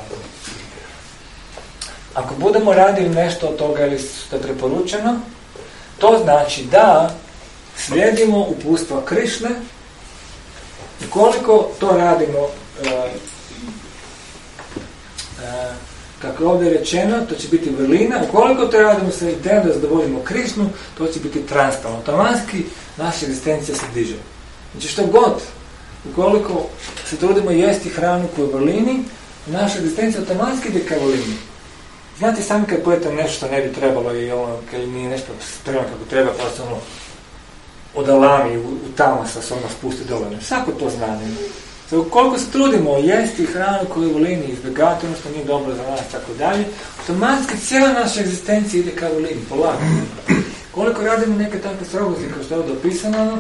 Ako budemo radili nešto od toga ili što je preporučeno, to znači da slijedimo uputstva Krišne i koliko to radimo, e, e, kako je ovdje rečeno, to će biti vrlina, ukoliko to radimo sa idejom da zadovoljimo Krišnu, to će biti transparentno. Automatski naša egzistencija se diže. Znači što god, ukoliko se trudimo jesti hranu koju je u vrlini, naša egzistencija automatski ide ka vrlini. Znate sami kad pojete nešto što ne bi trebalo i ono, kad nije nešto spremno kako treba, pa se ono od alami u, u tamasa se ono spusti dovoljno. Svako to zna. Znači, ukoliko se trudimo jesti hranu koju je u liniji, izbjegati ono što nije dobro za nas, tako dalje, automatski cijela naša egzistencija ide kao u liniji, polako. Koliko radimo neke takve strogosti kao što je ovdje opisano,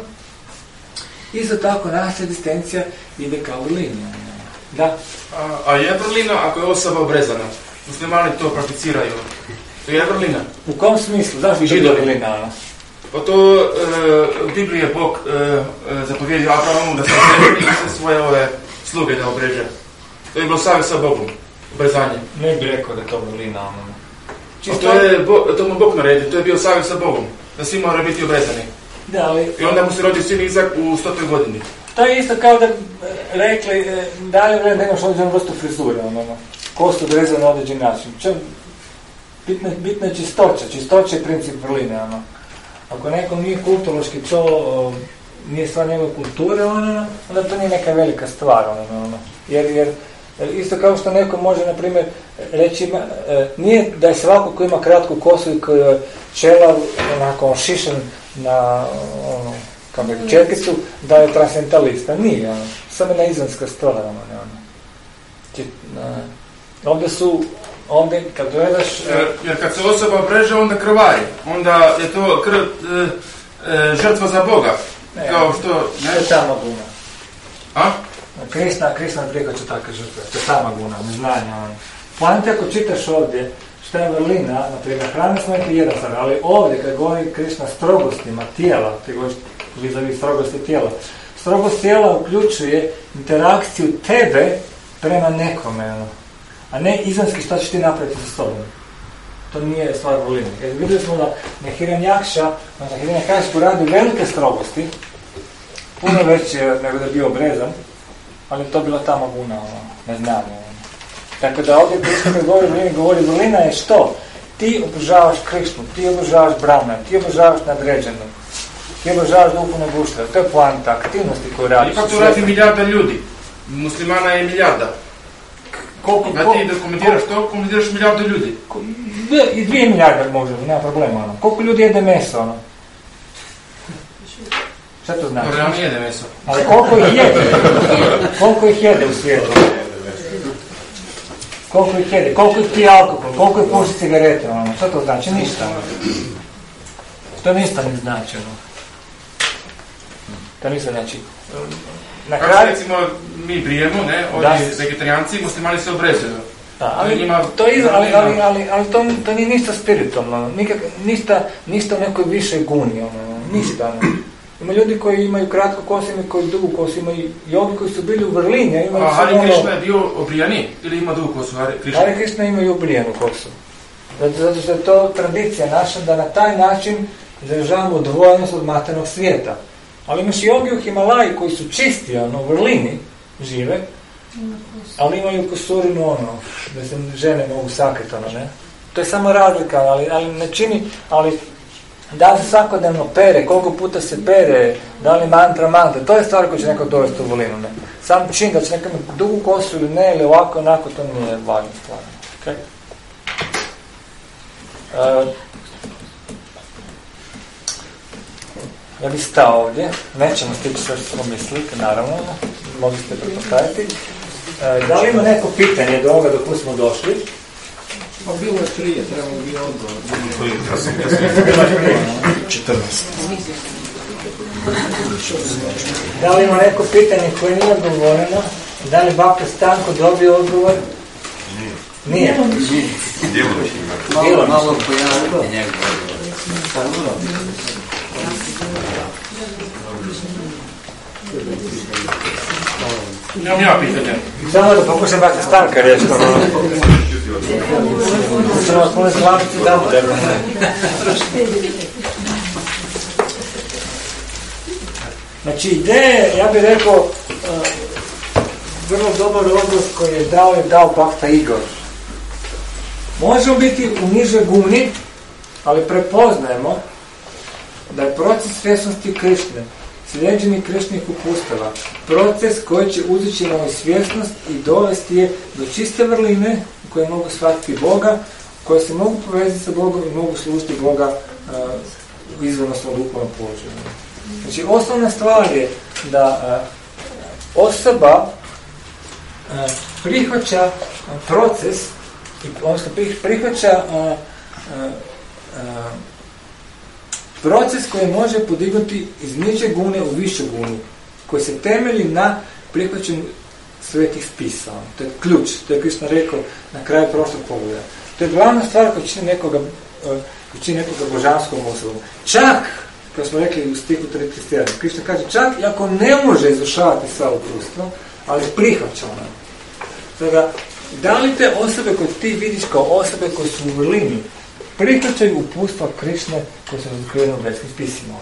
isto tako naša egzistencija ide kao u liniji. Da. A, a je vrlina ako je osoba obrezana? Muslimani to prakticiraju. To je vrlina. U kom smislu? Zašto je to vrlina? Pa to e, u Bibliji je Bog e, e, zapovjedio Abrahamu da se obreže i sve svoje ove sluge da obreže. To je bilo savjet sa Bogom. Obrezanje. Ne bih rekao da je to vrlina. Čisto... To, je, to mu Bog naredio. To je bio savjet sa Bogom. Da svi moraju biti obrezani. Da, ali... I onda mu se rodio sin Izak u stotoj godini. To je isto kao da rekli da li vrlo da imaš određenu vrstu frizure. Ono. Kost odrezan na određen način. Bitna, bitna je čistoća. Čistoća je princip vrline. Ono. Ako nekom nije kulturološki to, nije stvar njegove kulture, ono, onda to nije neka velika stvar. Ono, ono. Jer, jer isto kao što neko može, na primjer, reći, ima, e, nije da je svako ko ima kratku kosu i koji je čelav, onako šišen na ono, kao bi četkicu, da je transcendentalista. Nije, ono. Samo na izvanska stvar. Ono, ono. Či, na, ovdje su, ovdje kad gledaš... Jer, jer kad se osoba obreže, onda krvari. Onda je to krv, e, e, žrtva za Boga. Ne, kao što... Ne? To je tama guna. A? Krishna, Krishna prihvaća takve žrtve. To je tama guna, neznanje. Ono. Poanta ako čitaš ovdje, šta je vrlina, na primjer, hrana smo neki jedan sad, ali ovdje kad govori Krishna strogostima tijela, ti govoriš vis-a-vis strogosti tijela, strogost tijela uključuje interakciju tebe prema nekome, ono. A ne izvanski šta ćeš ti napraviti sa sobom. To nije stvar vrline. Jer vidjeli smo da na Hiranjakša, na Hiranjakša radi velike strogosti, puno veće nego da je bio obrezan, ali to bila ta maguna, ono, neznanje. Ono. Tako da ovdje Krishna kad govori vrline, govori vrlina je što? Ti obožavaš Krishnu, ti obožavaš Brahman, ti obožavaš nadređenog, ti obožavaš duhu neguštva. To je poanta aktivnosti koju radiš. Ipak to radi milijarda ljudi. Muslimana je milijarda. Koliko, da ti da komentiraš to, komentiraš milijardu ljudi. Dve, I dvije milijarde može, nema problema. Ono. Koliko ljudi jede meso? Ono? Šta to znači? Realno jede meso. Ali koliko ih jede? Koliko ih jede u svijetu? Koliko ih jede? Koliko ih pije alkohol? Koliko ih puši cigarete? Ono? Šta to znači? Ništa. To ništa ne znači, ono. To ništa znači. Na Kako kraju... recimo mi prijemo, ne, Da. oni vegetarijanci, muslimani se obrezuju. Da, ali, Njima- to, je, ali, njima- ali, ali, ali to, to nije ništa spiritualno, nikak, ništa, ništa u nekoj više guni, ono, ništa. Ono. Ima ljudi koji imaju kratko kosu, ima koji dugu kosu, ima i ovi koji su bili u Vrlini, a imaju A su Hari ono- Krishna je bio obrijani ili ima dugu kosu Hari Krishna? Hare Krishna ima i obrijenu kosu. Zato, zato što je to tradicija naša da na taj način izražavamo odvojenost od materijalnog svijeta. Ali imaš i ovi u Himalaji koji su čisti, ono, u Vrlini žive, ali imaju kosurinu, ono, da se žene mogu sakriti, ono, ne. To je samo razlika, ali, ali ne čini, ali da se svakodnevno pere, koliko puta se pere, da li mantra, mantra, to je stvar koja će neko dovesti u Vrlinu, ne. Sam čin da će neko imati dugu kosu ili ne, ili ovako, onako, to nije važna stvar. Okay? Uh, ja bih stao ovdje, nećemo stići sve što smo mislili, naravno, mogli ste prepostaviti. Uh, da li ima neko pitanje do ovoga dok smo došli? Pa bilo je prije, trebalo bi odgovor. četrnaest. Da li ima neko pitanje koje nije odgovoreno? Da li Baka Stanko dobio odgovor? Nije. Nije. Malo, malo pojaviti njegov odgovor. Nemam ja pitanje. Samo da pokušam Baka Stanka reći. Samo vas molim slaviti damo da Znači ideje, ja bih rekao, uh, vrlo dobar odnos koji je dao je dao Bhakta Igor. Možemo biti u nižoj guni, ali prepoznajemo da je proces svjesnosti Krišne, sljeđenje Krišnih upustava, proces koji će uzići na svjesnost i dovesti je do čiste vrline u kojoj mogu shvatiti Boga, koje se mogu povezati sa Bogom i mogu služiti Boga uh, u izvornostnom duhovnom položaju. Znači, osnovna stvar je da uh, osoba uh, prihvaća uh, proces, odnosno prihvaća uh, uh, uh, proces koji može podignuti iz niže gune u višu gunu, koji se temelji na prihvaćanju svetih spisa. To je ključ, to je Krišna rekao na kraju prošlog pogleda. To je glavna stvar koja čini nekoga, koja čini nekoga božanskom osobom. Čak, kao smo rekli u stihu trideset jedan, Krišna kaže, čak i ako ne može izvršavati sva uputstva, ali prihvaća ona. Toga, da li te osobe koje ti vidiš kao osobe koje su u vrlini, prihvaćaju uputstva Krišne koje su razkrivene u vedskim spisima?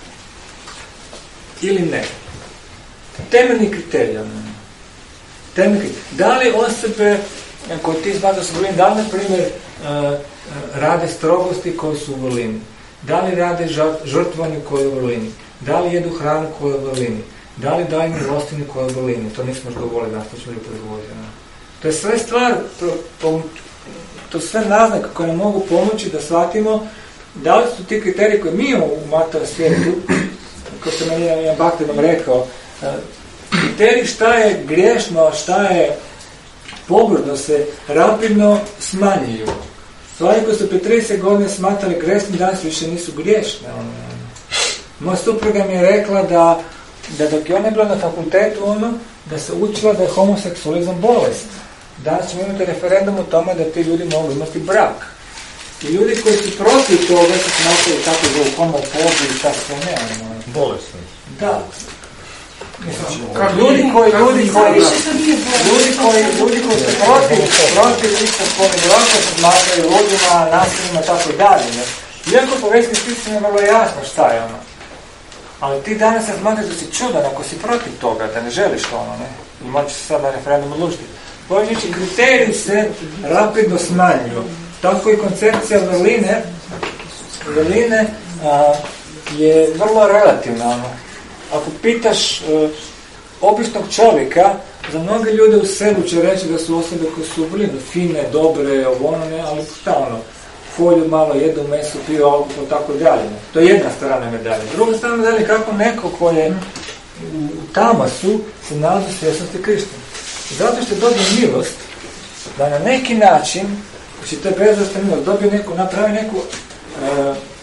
Ili ne? Temeljni kriterij. Temeljni kriterij. Da li osobe koje ti smatraš su u vrlini, da li, na primjer, rade strogosti koje su u vrlini? Da li rade žrtvovanju koje je u vrlini? Da li jedu hranu koja je u vrlini? Da li daju milostinu koja je u vrlini? To nismo još govorili, da što ćemo li predgovoriti. To je sve stvar, to sve naznake koje nam mogu pomoći da shvatimo da li su ti kriteriji koje mi imamo u materijalnom svijetu, kao što meni jedan Bhakti vam rekao, kriteriji šta je griješno, šta je pogrdno se rapidno smanjuju. Stvari koje su prije trideset godina smatrali griješni, danas više nisu griješne. Moja supruga mi je rekla da, da dok je ona bila na fakultetu, ono, da se učila da je homoseksualizam bolest. Danas ćemo imati referendum o tome da ti ljudi mogu imati brak. I ljudi koji su protiv toga su smatrali tako da u homofobiji i tako ne. Bolesno. Da. Mislim, ljudi koji, ljudi koji, ljudi koji, ljudi koji su protiv, protiv istospolnih braka se smatraju ljudima, nasilima, tako dalje. Iako po vetskim spisima je vrlo jasno šta je ono. Ali ti danas se smatraš da si čudan ako si protiv toga, da ne želiš ono, ne? I moći se sad na referendum odlučiti. Pojedinačni kriteriji se rapidno smanjuju. Tako i koncepcija vrline, vrline a, je vrlo relativna. Ono. Ako pitaš a, običnog čovjeka, za mnoge ljude u selu će reći da su osobe koje su vrline, fine, dobre, ovo ono, ne, ali šta ono, folju malo, jedu meso, piju alkohol, tako dalje. Ne. To je jedna strana medalje. Druga strana medalje je kako neko ko je u tamasu se nalazi u svjesnosti Krišne. Zato što dobije milost da na neki način, znači to je bezvrstna milost, dobije neku, napravi neku, e, kako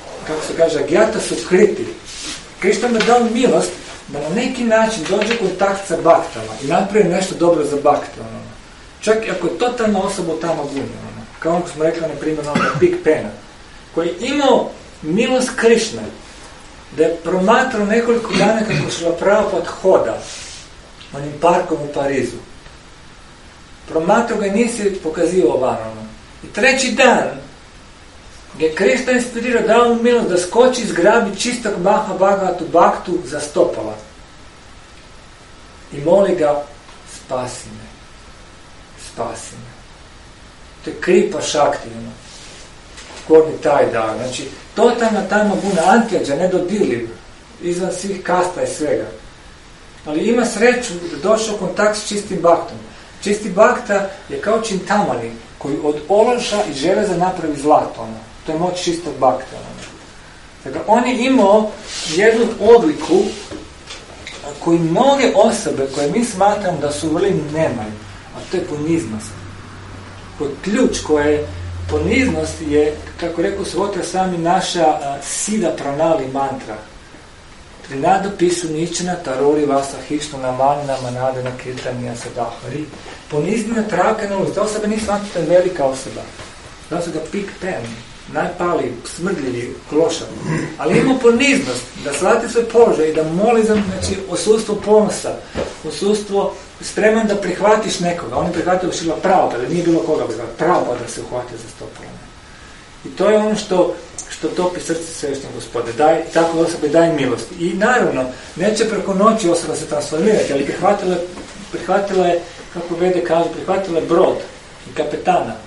kako se kaže, agiata su kriti. Kristo mu je dao milost da na neki način dođe u kontakt sa baktama i napravi nešto dobro za bakte. Ono. Čak i ako je totalna osoba u tamo guni, ono. Kao ono smo rekli, na primjer, ono, Big Pena, koji je imao milost Krišne, da je promatrao nekoliko dana kako šla pravo pod hoda onim parkom u Parizu. Promatrao ga i nisi pokazivao van. Ono. I treći dan je Krista inspirirao, dao mu milost da skoči i zgrabi čistog maha bagatu baktu za stopala. I moli ga, spasi me. Spasi me. To je kripa šakti. Ono. Gornji taj dan. Znači, totalna tamo buna, antijađa, nedodirljiv, izvan svih kasta i svega. Ali ima sreću da došao u kontakt s čistim baktom. Čisti bakta je kao čintamani, koji od ološa i železa napravi zlato. Ono. To je moć čistog bakta. Ono. Dakle, on je imao jednu odliku koju mnoge osobe koje mi smatramo da su vrli nemaju, a to je poniznost. Kod ključ koje poniznost je, kako rekao Svotra sami, naša a, sida pranali mantra. Trinado pisu ničena tarori vasa hišno namani manade na kirtanija sadahari. Poniznina traka na ulici. Osoba nije smatrata velika osoba. Da su ga pik pen, najpali, smrdljivi, klošav. Ali ima poniznost da shvati svoj položaj i da moli za, znači, osustvo ponosa, osustvo spreman da prihvatiš nekoga. On je prihvatio šila pravo, da nije bilo koga pravo da se uhvati za stopalo. I to je ono što, što topi srce Svešnjeg Gospode. Daj, tako osobe daj milost. I naravno, neće preko noći osoba se transformirati, ali prihvatila, prihvatila je, kako Vede kažu, prihvatila je brod i kapetana.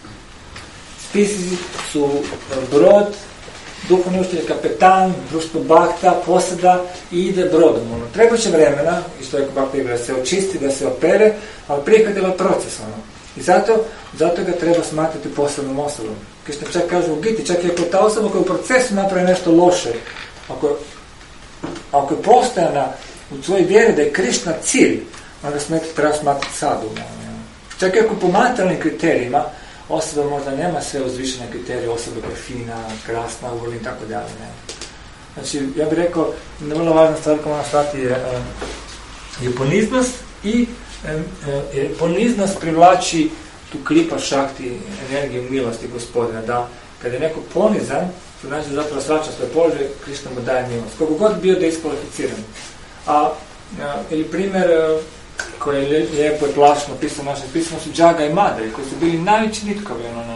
Spisi su brod, duhovni učitelj, kapetan, društvo bakta, posada i ide brodom. Ono. Treba će vremena, isto je bakta da se očisti, da se opere, ali prihvatila proces. Ono. I zato, zato ga treba smatrati posebnom osobom. Krišna čak kaže u Giti, čak i ako ta osoba koja u procesu napravi nešto loše, ako, ako je postojana u svojoj vjeri da je Krišna cilj, onda smeti, treba smatrati sadom. Čak i ako po materijalnim kriterijima osoba možda nema sve uzvišene kriterije, osoba koja je fina, krasna, uvrli i tako dalje. Znači, ja bih rekao, vrlo važna stvar koja ona shvati je, je poniznost i je, poniznost privlači tu kripa šakti, energiju milosti Gospodina, da kada je neko ponizan, to znači zapravo svača svoj položaj, Krišna mu daje milost. Koliko god bio da je iskvalificiran. A, ili primjer koji je lijepo i plašno pisao našem pismu su Džaga i Madari, koji su bili najveći nitkovi. Ono,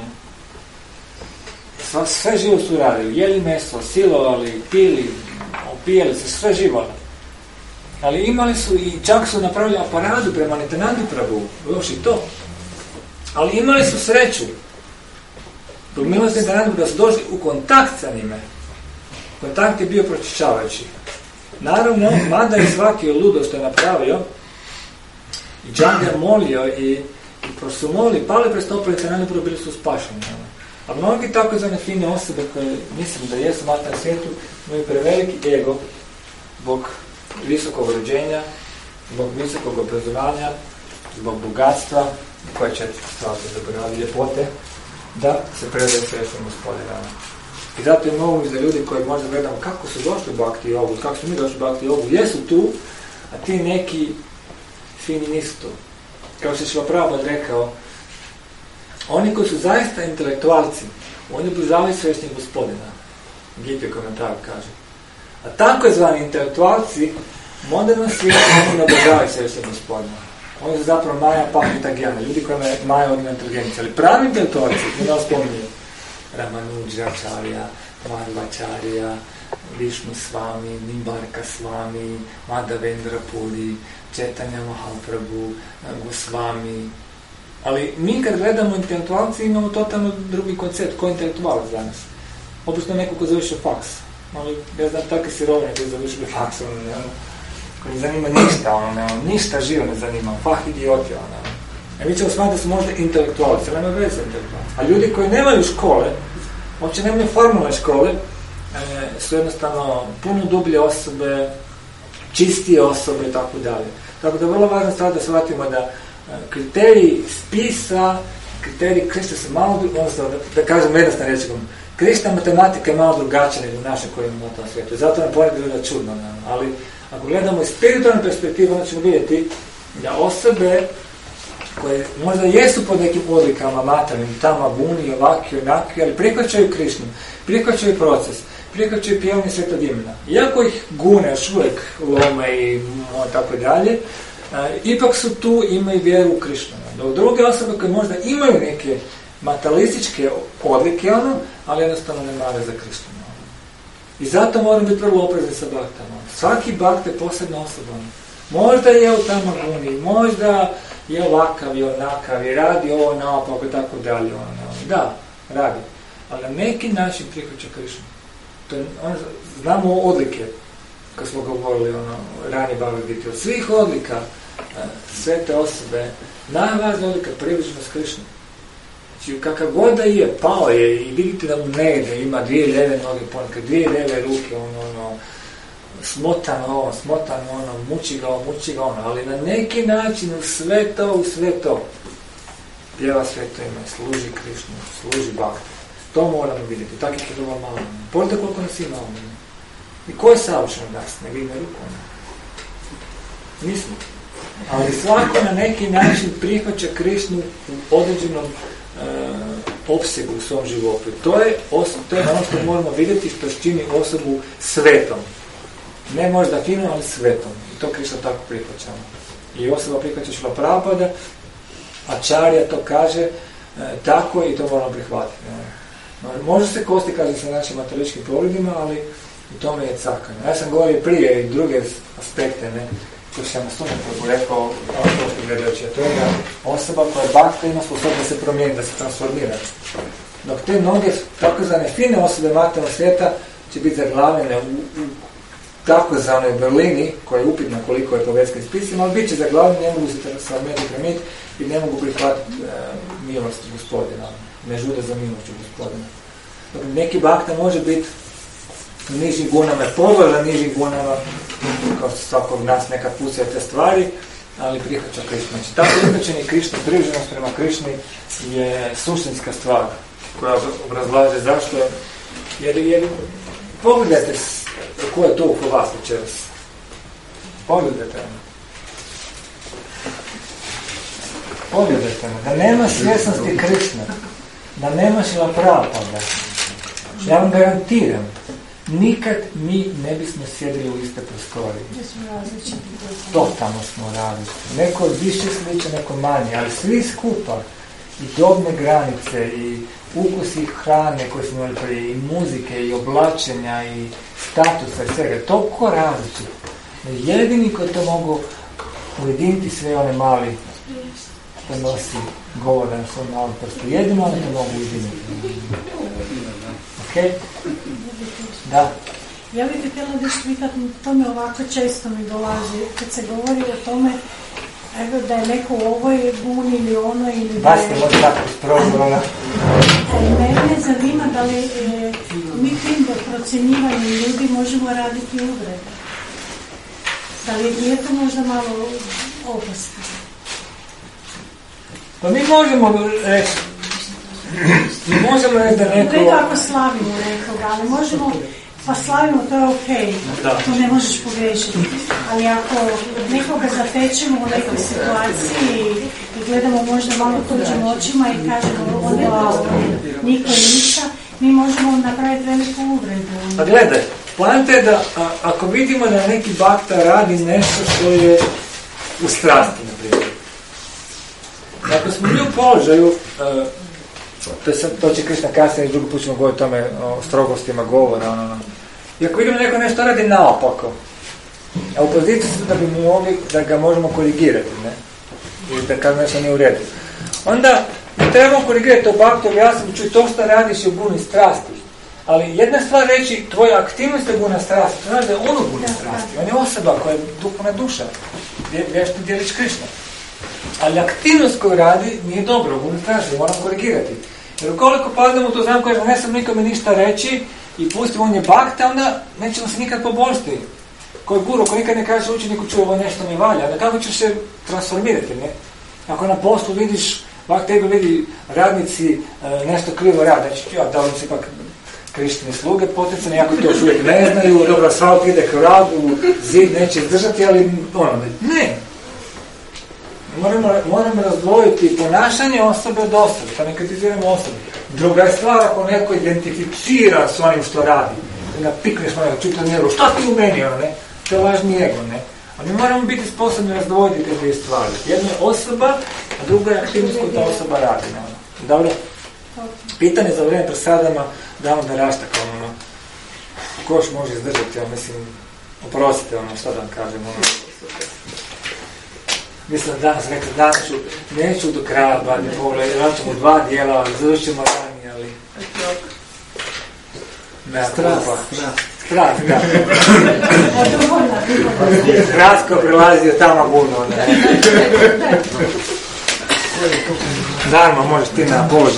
sve, sve živo su radili, jeli meso, silovali, pili, opijeli se, sve živo. Ali imali su i čak su napravili aparadu prema Nitanandi Prabhu, još i to. Ali imali su sreću, zbog milosti Nitanandi da su došli u kontakt sa njime. Kontakt je bio pročišćavajući. Naravno, mada je shvatio ludo što je napravio, i Džanga je molio i, i pošto su molili, pali prestopili Nitanandi Prabhu, bili su spašeni. A mnogi tako zvane fine osobe koje mislim da jesu mata na svijetu, imaju preveliki ego zbog visokog rođenja, zbog visokog obrazovanja, zbog bogatstva, koje će stvarno zaboraviti ljepote, da se predaju Svešnjem Gospodinu. I zato je mogu za ljudi koji možda gledamo kako su došli u Bhakti Yogu, kako su mi došli u Bhakti Yogu, jesu tu, a ti neki fini nisu tu. Kao što je Šrila Prabhupada rekao, oni koji su zaista intelektualci, oni obožavaju Svešnjeg Gospodina. Gita komentar kaže. A tako je zvani intelektualci, moderno svijetu, oni ne obožavaju Svešnjeg Gospodina. Oni su zapravo Maja Pakita Gjana, ljudi koji je Maja odmah inteligencija. Ali pravi intelektualci, mi da spominje Ramanuđačarja, Madhvacharya, Višnu Svami, Nimbarka Svami, Madhavendra Puri, Chaitanya Mahaprabhu, Gosvami. Ali mi kad gledamo intelektualci imamo totalno drugi koncept. Ko je intelektualac danas? Obično neko ko završio faks. Ali ja znam takve sirovine koji završili faks, ono, ne, ono, koji ne zanima ništa, ono, ne, ono, ništa živo ne zanima, fah idioti, ono. E mi ćemo smatrati da su možda intelektualci, ali nema veze intelektualci. A ljudi koji nemaju škole, uopće nemaju formalne škole, e, su jednostavno puno dublje osobe, čistije osobe i tako dalje. Tako da je vrlo važno stvar da shvatimo da kriteriji spisa, kriteriji Krista su malo, odnosno da, da kažem jednostavno rečekom, Krišna matematika je malo drugačija nego naša koja imamo na tom svijetu. Zato nam ponekad gleda čudno. Ali ako gledamo iz spiritualne perspektive, onda ćemo vidjeti da osobe koje možda jesu pod nekim odlikama materijalnim, tama, buni, ovakvi, onakvi, ali prihvaćaju Krišnu, prihvaćaju proces, prihvaćaju pjevanje svetog imena. Iako ih gune još uvijek lome i tako dalje, ipak su tu, imaju vjeru u Krišnu. Dok druge osobe koje možda imaju neke materialističke odlike, ono, ali jednostavno ne mare za Krišnu. I zato moram biti vrlo oprezni sa baktama. Svaki bakt je posebna osoba. Možda je u tama guni, možda je ovakav i onakav i radi ovo naopako i tako dalje. Ono. Da, radi. Ali na neki način prihvaća Krišnu. To je, on, znamo odlike, kad smo govorili ono, ranije Bhagavad Gita. Od svih odlika sve te osobe, najvažnija odlika približnost Krišnu. Znači, kakav god da je, pao je i vidite da mu ne ide, ima dvije lijeve noge, ponekad dvije lijeve ruke, ono, ono, smotan ovo, smotan ono, muči ga ovo, muči ga ono, ali na neki način u sve to, u sve to, pjeva sveto ime, služi Krišnu, služi Bhakti. To moramo vidjeti, takvih je dovoljno malo. Pogledajte koliko nas ima ovdje. I ko je savršen nas? Ne vidim rukom. Nismo. Ali svako na neki način prihvaća Krišnu u određenom uh, opsegu u svom životu. To je, os- to je ono što moramo vidjeti što čini osobu svetom. Ne možda fino, ali svetom. I to Krišna tako prihvaćamo. I osoba prihvaća Šrila Prabhupada, a Čarja to kaže uh, tako i to moramo prihvatiti. Uh, može se kosti, kaže, sa našim materialičkim pogledima, ali u tome je cakanje. Ja sam govorio prije i druge aspekte, ne? Koji sam na studiju rekao, ono što gledajući, a to je da osoba koja je bakta ima sposobnost da se promijeni, da se transformira. Dok te mnoge takozvane fine osobe materijalnog svijeta će biti zaglavljene u, u takozvanoj vrlini, koja je upitna koliko je po vetskim spisima, ali bit će zaglavljene, ne mogu se transformirati kremiti i ne mogu prihvatiti e, milost gospodina, ne žude za milošću gospodina. Dok neki bakta može biti u nižim gunama, podložan nižim gunama, kao što svakog nas neka pucaju te stvari, ali prihvaća Krišnu. Znači, tako prihvaćanje Krišne, privrženost prema Krišni je suštinska stvar koja obrazlaže zašto. Jer, jer pogledajte ko je to oko vas večeras. Pogledajte me. Pogledajte me. Da nema svjesnosti Krišne, da nema Šrila Prabhupada, ja vam garantiram, nikad mi ne bismo sjedili u iste prostorije. Totalno smo različiti. Neko više sliče, neko manje, ali svi skupa, i dobne granice, i ukusi hrane koje smo imali prije, i muzike, i oblačenja, i statusa, i svega, toliko različiti. Jedini koji to mogu ujediniti sve one mali što nosi govora na svom malom prstu. Jedino oni to mogu ujediniti. Ok? Da. Ja bih htjela da što pitati, to mi ovako često mi dolazi, kad se govori o tome, evo da je neko u ovoj buni ili ono ili da je... Baš te možda tako sprozorona. Mene zanima da li e, mi tim procjenjivanjem ljudi možemo raditi uvrede. Da li nije to možda malo opasno? Pa mi možemo reći, mi možemo reći da neko... Uredu ako slavimo nekoga, ali možemo, pa slavimo, to je okej, okay. To ne možeš pogrešiti. Ali ako nekoga zatečemo u nekoj situaciji i gledamo možda malo tuđim očima i kažemo on je to, niko je ništa, mi možemo napraviti veliku uvredu. Pa gledaj, poanta je da a, ako vidimo da neki bakta radi nešto što je u strasti, na primjer. Ako smo mi u položaju, uh, to, sam, to će Krišna kasnije, drugo put ćemo govoriti o tome, o strogostima govora, ono, ono. I ako vidimo neko nešto radi naopako, a u poziciji su da bi mu mogli, da ga možemo korigirati, ne? Ili da kad nešto nije u redu. Onda trebamo korigirati to baktu, objasniti, čuj, to što radiš je u guni strasti. Ali jedna stvar reći, tvoja aktivnost je guna strasti, to znači da je ono guna strasti, on je osoba koja je duhovna duša, vješta djelić Krišna. Ali aktivnost koju radi nije dobro, guna strasti, moram korigirati. Jer ukoliko padnemo u to znam koje ne sam nikome ništa reći i pustimo on je bakta, onda nećemo se nikad poboljšiti. Koji guru, ko nikad ne kažeš učeniku čuje ovo nešto mi valja, onda kako ćeš se transformirati, ne? Ako na poslu vidiš, bak tebe vidi radnici e, nešto krivo rade, znači ja da li se ipak krištini sluge potencijalni, jako to još uvijek ne znaju, dobro, asfalt ide kragu, zid neće izdržati, ali ono, ne. Moramo, moramo razdvojiti ponašanje osobe od osobe, pa ne kritiziramo osobe. Druga je stvar ako neko identificira s onim što radi, da napikneš ono, čuta njegu, šta ti u meni, ono, ne? To je lažni ego, ne? A mi moramo biti sposobni razdvojiti te dvije stvari. Jedna je osoba, a druga je aktivnost koju ta osoba radi. Ne? Dobro? Pitanje za vrijeme presadama, da onda rašta kao ono, ko još može izdržati, ja mislim, oprostite, ono, šta da vam kažem, ono, mislim, danas rekao, danas ću, neću do kraja, ba, ne pogledaj, račemo dva dijela, ali završimo ranije, ali... Ne, Strast, strast. Strast, da. Strast ko prilazio tamo buno, ne. Darma, možeš ti na položaj.